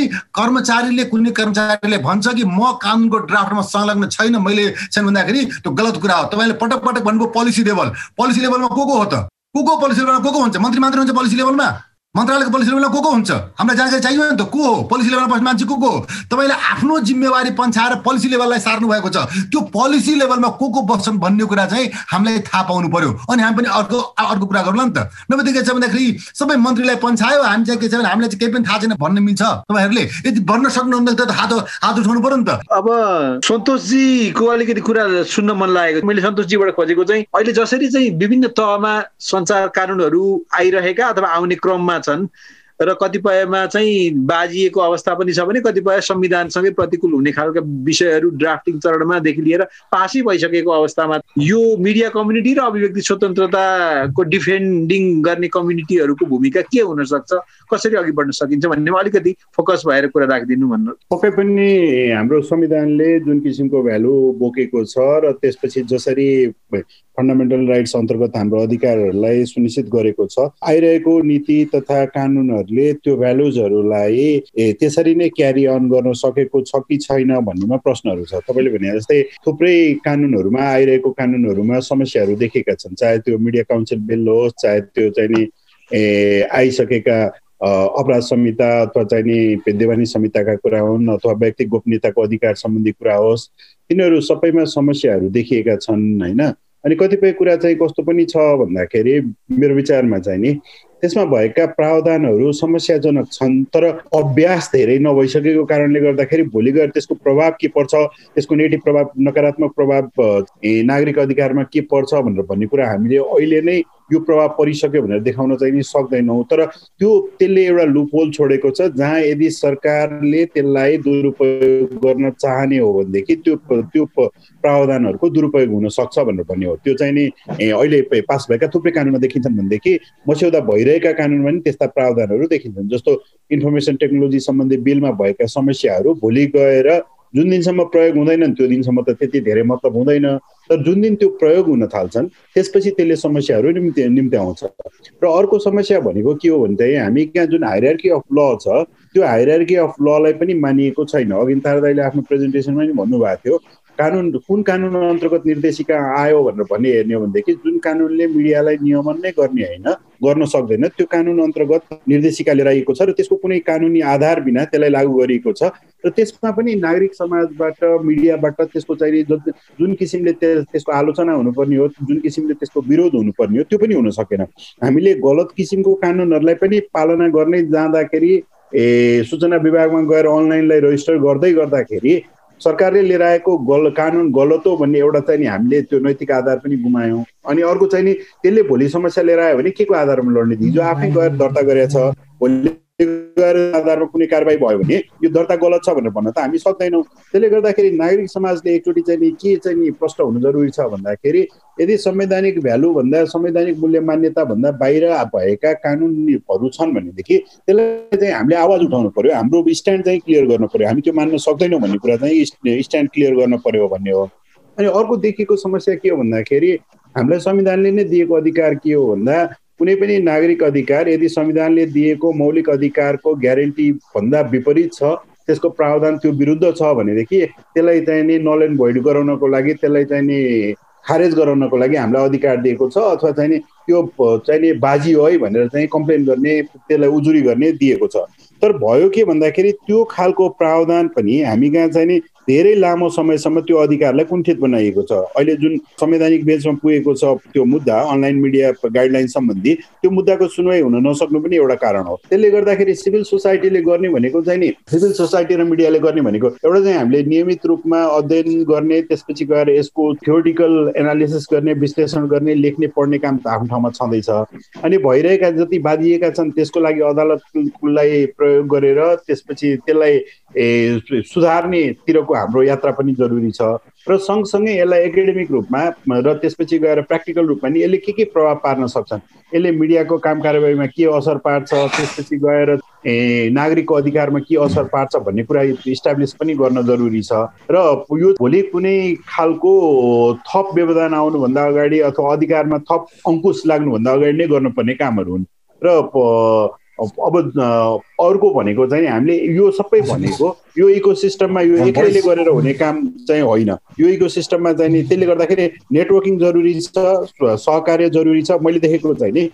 कुनै कर्मचारीले भन्छ कि म कानुनको ड्राफ्टमा संलग्न छैन, मैले छैन भन्दाखेरि त्यो गलत कुरा हो। तपाईँले पटक पटक भन्नुभयो पोलिसी लेभलमा को हो त? को पोलिसी लेभलमा को हुन्छ? मन्त्री मात्र हुन्छ पोलिसी लेभलमा? मन्त्रालयको पोलिसी लेभलमा को हुन्छ? हामीलाई जानकारी चाहियो नि त को हो पोलिसी लेभलमा बस्ने मान्छे को हो? तपाईँले आफ्नो जिम्मेवारी पन्छाएर पोलिसी लेभललाई सार्नु भएको छ। त्यो पोलिसी लेभलमा को बस्छन् भन्ने कुरा चाहिँ हामीलाई थाहा पाउनु पर्यो। अनि हामी पनि अर्को कुरा गरौँला नि त। नभए के छ भन्दाखेरि सबै मन्त्रीलाई पन्छायो, हामी चाहिँ के छ भने हामीलाई चाहिँ केही पनि थाहा छैन भन्ने मिल्छ? तपाईँहरूले यदि भन्न सक्नुहुन्न त हात उठाउनु पर्यो नि त। अब सन्तोषजीको अलिकति कुरा सुन्न मन लागेको, मैले सन्तोषजीबाट खोजेको चाहिँ अहिले जसरी चाहिँ विभिन्न तहमा सञ्चार कानुनहरू आइरहेका अथवा आउने क्रममा छन् र कतिपयमा चाहिँ बाजिएको अवस्था पनि छ भने कतिपय संविधानसँगै प्रतिकूल हुने खालका विषयहरू ड्राफ्टिङ चरणमादेखि लिएर पासै भइसकेको अवस्थामा यो मिडिया कम्युनिटी र अभिव्यक्ति स्वतन्त्रताको डिफेन्डिङ गर्ने कम्युनिटीहरूको भूमिका के हुन सक्छ, कसरी अघि बढ्न सकिन्छ भन्नेमा अलिकति फोकस भएर कुरा राखिदिनु भन्नु। पक्कै पनि हाम्रो संविधानले जुन किसिमको भ्यालु बोकेको छ र त्यसपछि जसरी फन्डामेन्टल राइट्स अन्तर्गत हाम्रो अधिकारहरूलाई सुनिश्चित गरेको छ। आइरहेको नीति तथा कानुनहरूले त्यो भ्यालुजहरूलाई त्यसरी नै क्यारी अन गर्न सकेको छ कि छैन भन्नेमा प्रश्नहरू छ। तपाईँले भने जस्तै थुप्रै कानुनहरूमा आइरहेको कानुनहरूमा समस्याहरू देखेका छन्, चाहे त्यो मिडिया काउन्सिल बिल होस्, चाहे त्यो चाहिँ नि आइसकेका अपराध संहिता अथवा चाहिँ नि देवानी संहिताका कुरा हुन् अथवा व्यक्ति गोपनीयताको अधिकार सम्बन्धी कुरा होस्, तिनीहरू सबैमा समस्याहरू देखिएका छन् होइन। अनि कतिपय कुरा चाहिँ कस्तो पनि छ भन्दाखेरि मेरो विचारमा चाहिँ नि त्यसमा भएका प्रावधानहरू समस्याजनक छन्, तर अभ्यास धेरै नभइसकेको कारणले गर्दाखेरि भोलि गएर त्यसको प्रभाव के पर्छ, त्यसको नेगेटिभ प्रभाव, नकारात्मक प्रभाव नागरिक अधिकारमा के पर्छ भनेर भन्ने कुरा हामीले अहिले नै यो प्रभाव परिसक्यो भनेर देखाउन चाहिँ नि सक्दैनौँ। तर त्यसले एउटा लुपहोल छोडेको छ जहाँ यदि सरकारले त्यसलाई दुरुपयोग गर्न चाहने हो भनेदेखि त्यो प्रावधानहरूको दुरुपयोग हुन सक्छ भनेर भन्ने हो। त्यो चाहिँ नि अहिले पास भएका थुप्रै कानुनमा देखिन्छन् भनेदेखि मस्यौदा भइरहेका कानुनमा नि त्यस्ता प्रावधानहरू देखिन्छन्। जस्तो इन्फर्मेसन टेक्नोलोजी सम्बन्धी बिलमा भएका समस्याहरू भोलि गएर जुन दिनसम्म प्रयोग हुँदैनन् त्यो दिनसम्म त त्यति धेरै मतलब हुँदैन, तर जुन दिन त्यो प्रयोग हुन थाल्छन् त्यसपछि त्यसले समस्याहरू निम्ति आउँछ। र अर्को समस्या भनेको के हो भने चाहिँ हामी कहाँ जुन हायरार्की अफ ल छ त्यो हायरार्की अफ ललाई पनि मानिएको छैन। अघि तारा दाइले आफ्नो प्रेजेन्टेसनमा पनि भन्नुभएको थियो कुन कानुन अन्तर्गत निर्देशिका आयो भनेर भन्ने हेर्ने हो भनेदेखि जुन कानुनले मिडियालाई नियमन नै गर्ने होइन, गर्न सक्दैन, त्यो कानुन अन्तर्गत निर्देशिका लिएर आएको छ र त्यसको कुनै कानुनी आधार बिना त्यसलाई लागू गरिएको छ। र त्यसमा पनि नागरिक समाजबाट, मिडियाबाट त्यसको चाहिँ जुन किसिमले त्यसको आलोचना हुनुपर्ने हो, जुन किसिमले त्यसको विरोध हुनुपर्ने हो, त्यो पनि हुन सकेन। हामीले गलत किसिमको कानुनहरूलाई पनि पालना गर्दै जाँदाखेरि सूचना विभागमा गएर अनलाइनलाई रजिस्टर गर्दै गर्दाखेरि सरकारले लिएर आएको कानुन गलत हो भन्ने एउटा चाहिँ नि हामीले त्यो नैतिक आधार पनि गुमायौँ। अनि अर्को चाहिँ नि त्यसले भोलि समस्या लिएर आयो भने के को आधारमा लड्ने? हिजो आफै गएर दर्ता गरेको छ, भोलि गएर आधारमा कुनै कारबाही भयो भने यो दर्ता गलत छ भनेर भन्न त हामी सक्दैनौँ। त्यसले गर्दाखेरि नागरिक समाजले एकचोटि चाहिँ नि के चाहिँ नि प्रश्न हुनु जरुरी छ भन्दाखेरि यदि संवैधानिक भ्यालु भन्दा संवैधानिक मूल्य मान्यता भन्दा बाहिर भएका कानुनहरू छन् भनेदेखि त्यसलाई चाहिँ हामीले आवाज उठाउनु पर्यो, हाम्रो स्ट्यान्ड चाहिँ क्लियर गर्नु पर्यो। हामी त्यो मान्न सक्दैनौँ भन्ने कुरा चाहिँ स्ट्यान्ड क्लियर गर्न पर्यो भन्ने हो। अनि अर्को देखिएको समस्या के हो भन्दाखेरि हामीलाई संविधानले नै दिएको अधिकार के हो भन्दा कुनै पनि नागरिक अधिकार यदि संविधानले दिएको मौलिक अधिकारको ग्यारेन्टी भन्दा विपरीत छ, त्यसको प्रावधान त्यो विरुद्ध छ भनेदेखि त्यसलाई चाहिँ नि नल एन्ड भोइड गराउनको लागि, त्यसलाई चाहिँ नि खारेज गराउनको लागि हामीलाई अधिकार दिएको छ, अथवा चाहिँ नि त्यो चाहिँ नि बाजी हो है भनेर चाहिँ कम्प्लेन गर्ने, त्यसलाई उजुरी गर्ने दिएको छ। तर भयो के भन्दाखेरि त्यो खालको प्रावधान पनि हामी कहाँ चाहिँ नि धेरै लामो समयसम्म त्यो अधिकारलाई कुण्ठित बनाइएको छ। अहिले जुन संवैधानिक बेन्चमा पुगेको छ त्यो मुद्दा अनलाइन मिडिया गाइडलाइन सम्बन्धी, त्यो मुद्दाको सुनवाई हुन नसक्नु पनि एउटा कारण हो। त्यसले गर्दाखेरि सिभिल सोसाइटीले गर्ने भनेको चाहिँ नि, सिभिल सोसाइटी र मिडियाले गर्ने भनेको एउटा चाहिँ हामीले नियमित रूपमा अध्ययन गर्ने, त्यसपछि गएर यसको थियोरिटिकल एनालिसिस गर्ने, विश्लेषण गर्ने, लेख्ने, पढ्ने काम त आफ्नो ठाउँमा छँदैछ। अनि भइरहेका जति बाधिएका छन् त्यसको लागि अदालतलाई प्रयोग गरेर त्यसपछि त्यसलाई सुधार्नेतिरको हाम्रो यात्रा पनि जरुरी छ। र सँगसँगै यसलाई एकाडेमिक रूपमा र त्यसपछि गएर प्र्याक्टिकल रूपमा नि यसले के प्रभाव पार्न सक्छन्, यसले मिडियाको काम कारबाहीमा के असर पार्छ, त्यसपछि गएर नागरिकको अधिकारमा के असर पार्छ भन्ने कुरा इस्टाब्लिस पनि गर्न जरुरी छ। र यो भोलि कुनै खालको थप व्यवधान आउनुभन्दा अगाडि अथवा अधिकारमा थप अङ्कुश लाग्नुभन्दा अगाडि नै गर्नुपर्ने कामहरू हुन्। र अब अर्को भनेको चाहिँ हामीले यो सबै भनेको यो इकोसिस्टममा यो एक्लैले गरेर हुने काम चाहिँ होइन। यो इकोसिस्टममा चाहिँ नि त्यसले गर्दाखेरि नेटवर्किङ जरुरी छ, सहकार्य जरुरी छ। मैले देखेको चाहिँ नि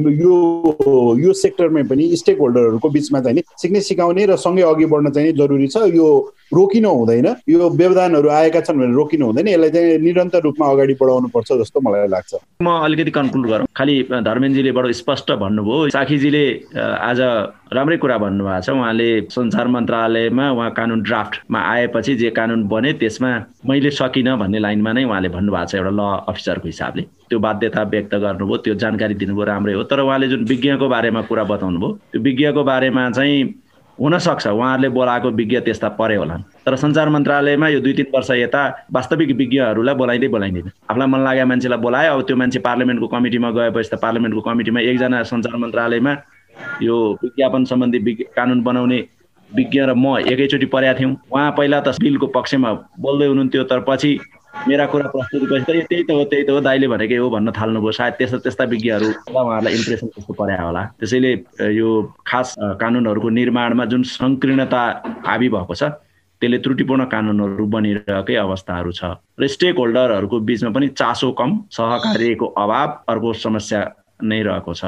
हाम्रो यो सेक्टरमै पनि स्टेक होल्डरहरूको बिचमा चाहिँ नि सिक्ने सिकाउने र सँगै अघि बढ्न चाहिँ जरुरी छ। यो रोकिनु हुँदैन, यो व्यवधानहरू आएका छन् भनेर रोकिनु हुँदैन, यसलाई चाहिँ निरन्तर रूपमा अगाडि बढाउनु पर्छ जस्तो मलाई लाग्छ। म अलिकति कन्क्लुड गरौँ। खालि धर्मेन्जीले बडो स्पष्ट भन्नुभयो, साखीजीले आज राम्रै कुरा भन्नुभएको छ। उहाँले सञ्चार मन्त्रालयमा उहाँ कानुन ड्राफ्टमा आएपछि जे कानुन बने त्यसमा मैले सकिनँ भन्ने लाइनमा नै उहाँले भन्नुभएको छ एउटा ल अफिसरको हिसाबले। त्यो बाध्यता व्यक्त गर्नुभयो, त्यो जानकारी दिनुभयो, राम्रै हो। तर उहाँले जुन विज्ञको बारेमा कुरा बताउनु भयो, त्यो विज्ञको बारेमा चाहिँ हुनसक्छ उहाँहरूले बोलाएको विज्ञ त्यस्ता परे होलान्, तर सञ्चार मन्त्रालयमा यो 2-3 वर्ष यता वास्तविक विज्ञहरूलाई बोलाइँदैन। आफूलाई मन लागेको मान्छेलाई बोलायो, अब त्यो मान्छे पार्लियामेन्टको कमिटीमा गएपछि त पार्लियामेन्टको कमिटीमा एकजना सञ्चार मन्त्रालयमा यो विज्ञापन सम्बन्धी कानुन बनाउने विज्ञ र म एकैचोटि परेका थियौँ। उहाँ पहिला त बिलको पक्षमा बोल्दै हुनुहुन्थ्यो, तर पछि मेरा कुरा प्रस्तुत गरेपछि त्यही त हो दाइले भनेकै हो भन्न थाल्नुभयो। सायद त्यस्ता विज्ञहरू उहाँहरूलाई इम्प्रेसन कस्तो पर्या होला। त्यसैले यो खास कानुनहरूको निर्माणमा जुन संकीर्णता हाबी भएको छ त्यसले त्रुटिपूर्ण कानुनहरू बनिरहेकै अवस्थाहरू छ र स्टेक होल्डरहरूको बीचमा पनि चासो कम, सहकार्यको अभाव अर्को समस्या नै रहेको छ।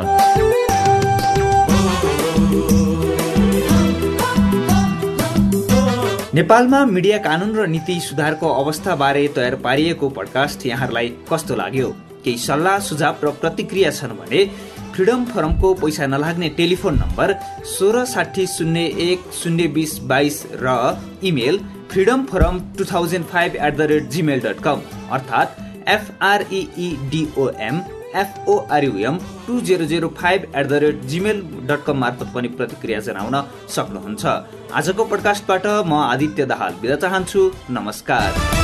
नेपालमा मिडिया कानुन र नीति सुधारको अवस्थाबारे तयार पारिएको पडकास्ट यहाँहरूलाई कस्तो लाग्यो? केही सल्लाह सुझाव र प्रतिक्रिया छन् भने फ्रिडम फोरमको पैसा नलाग्ने टेलिफोन नम्बर 1660102022 र इमेल freedomforum2005@gmail.com अर्थात् FREEDOMFORUM2005@gmail.com मार्फत पनि प्रतिक्रिया जनाउन सक्नुहुन्छ। आजको पडकास्टबाट म आदित्य दाहाल बिदा चाहन्छु। नमस्कार।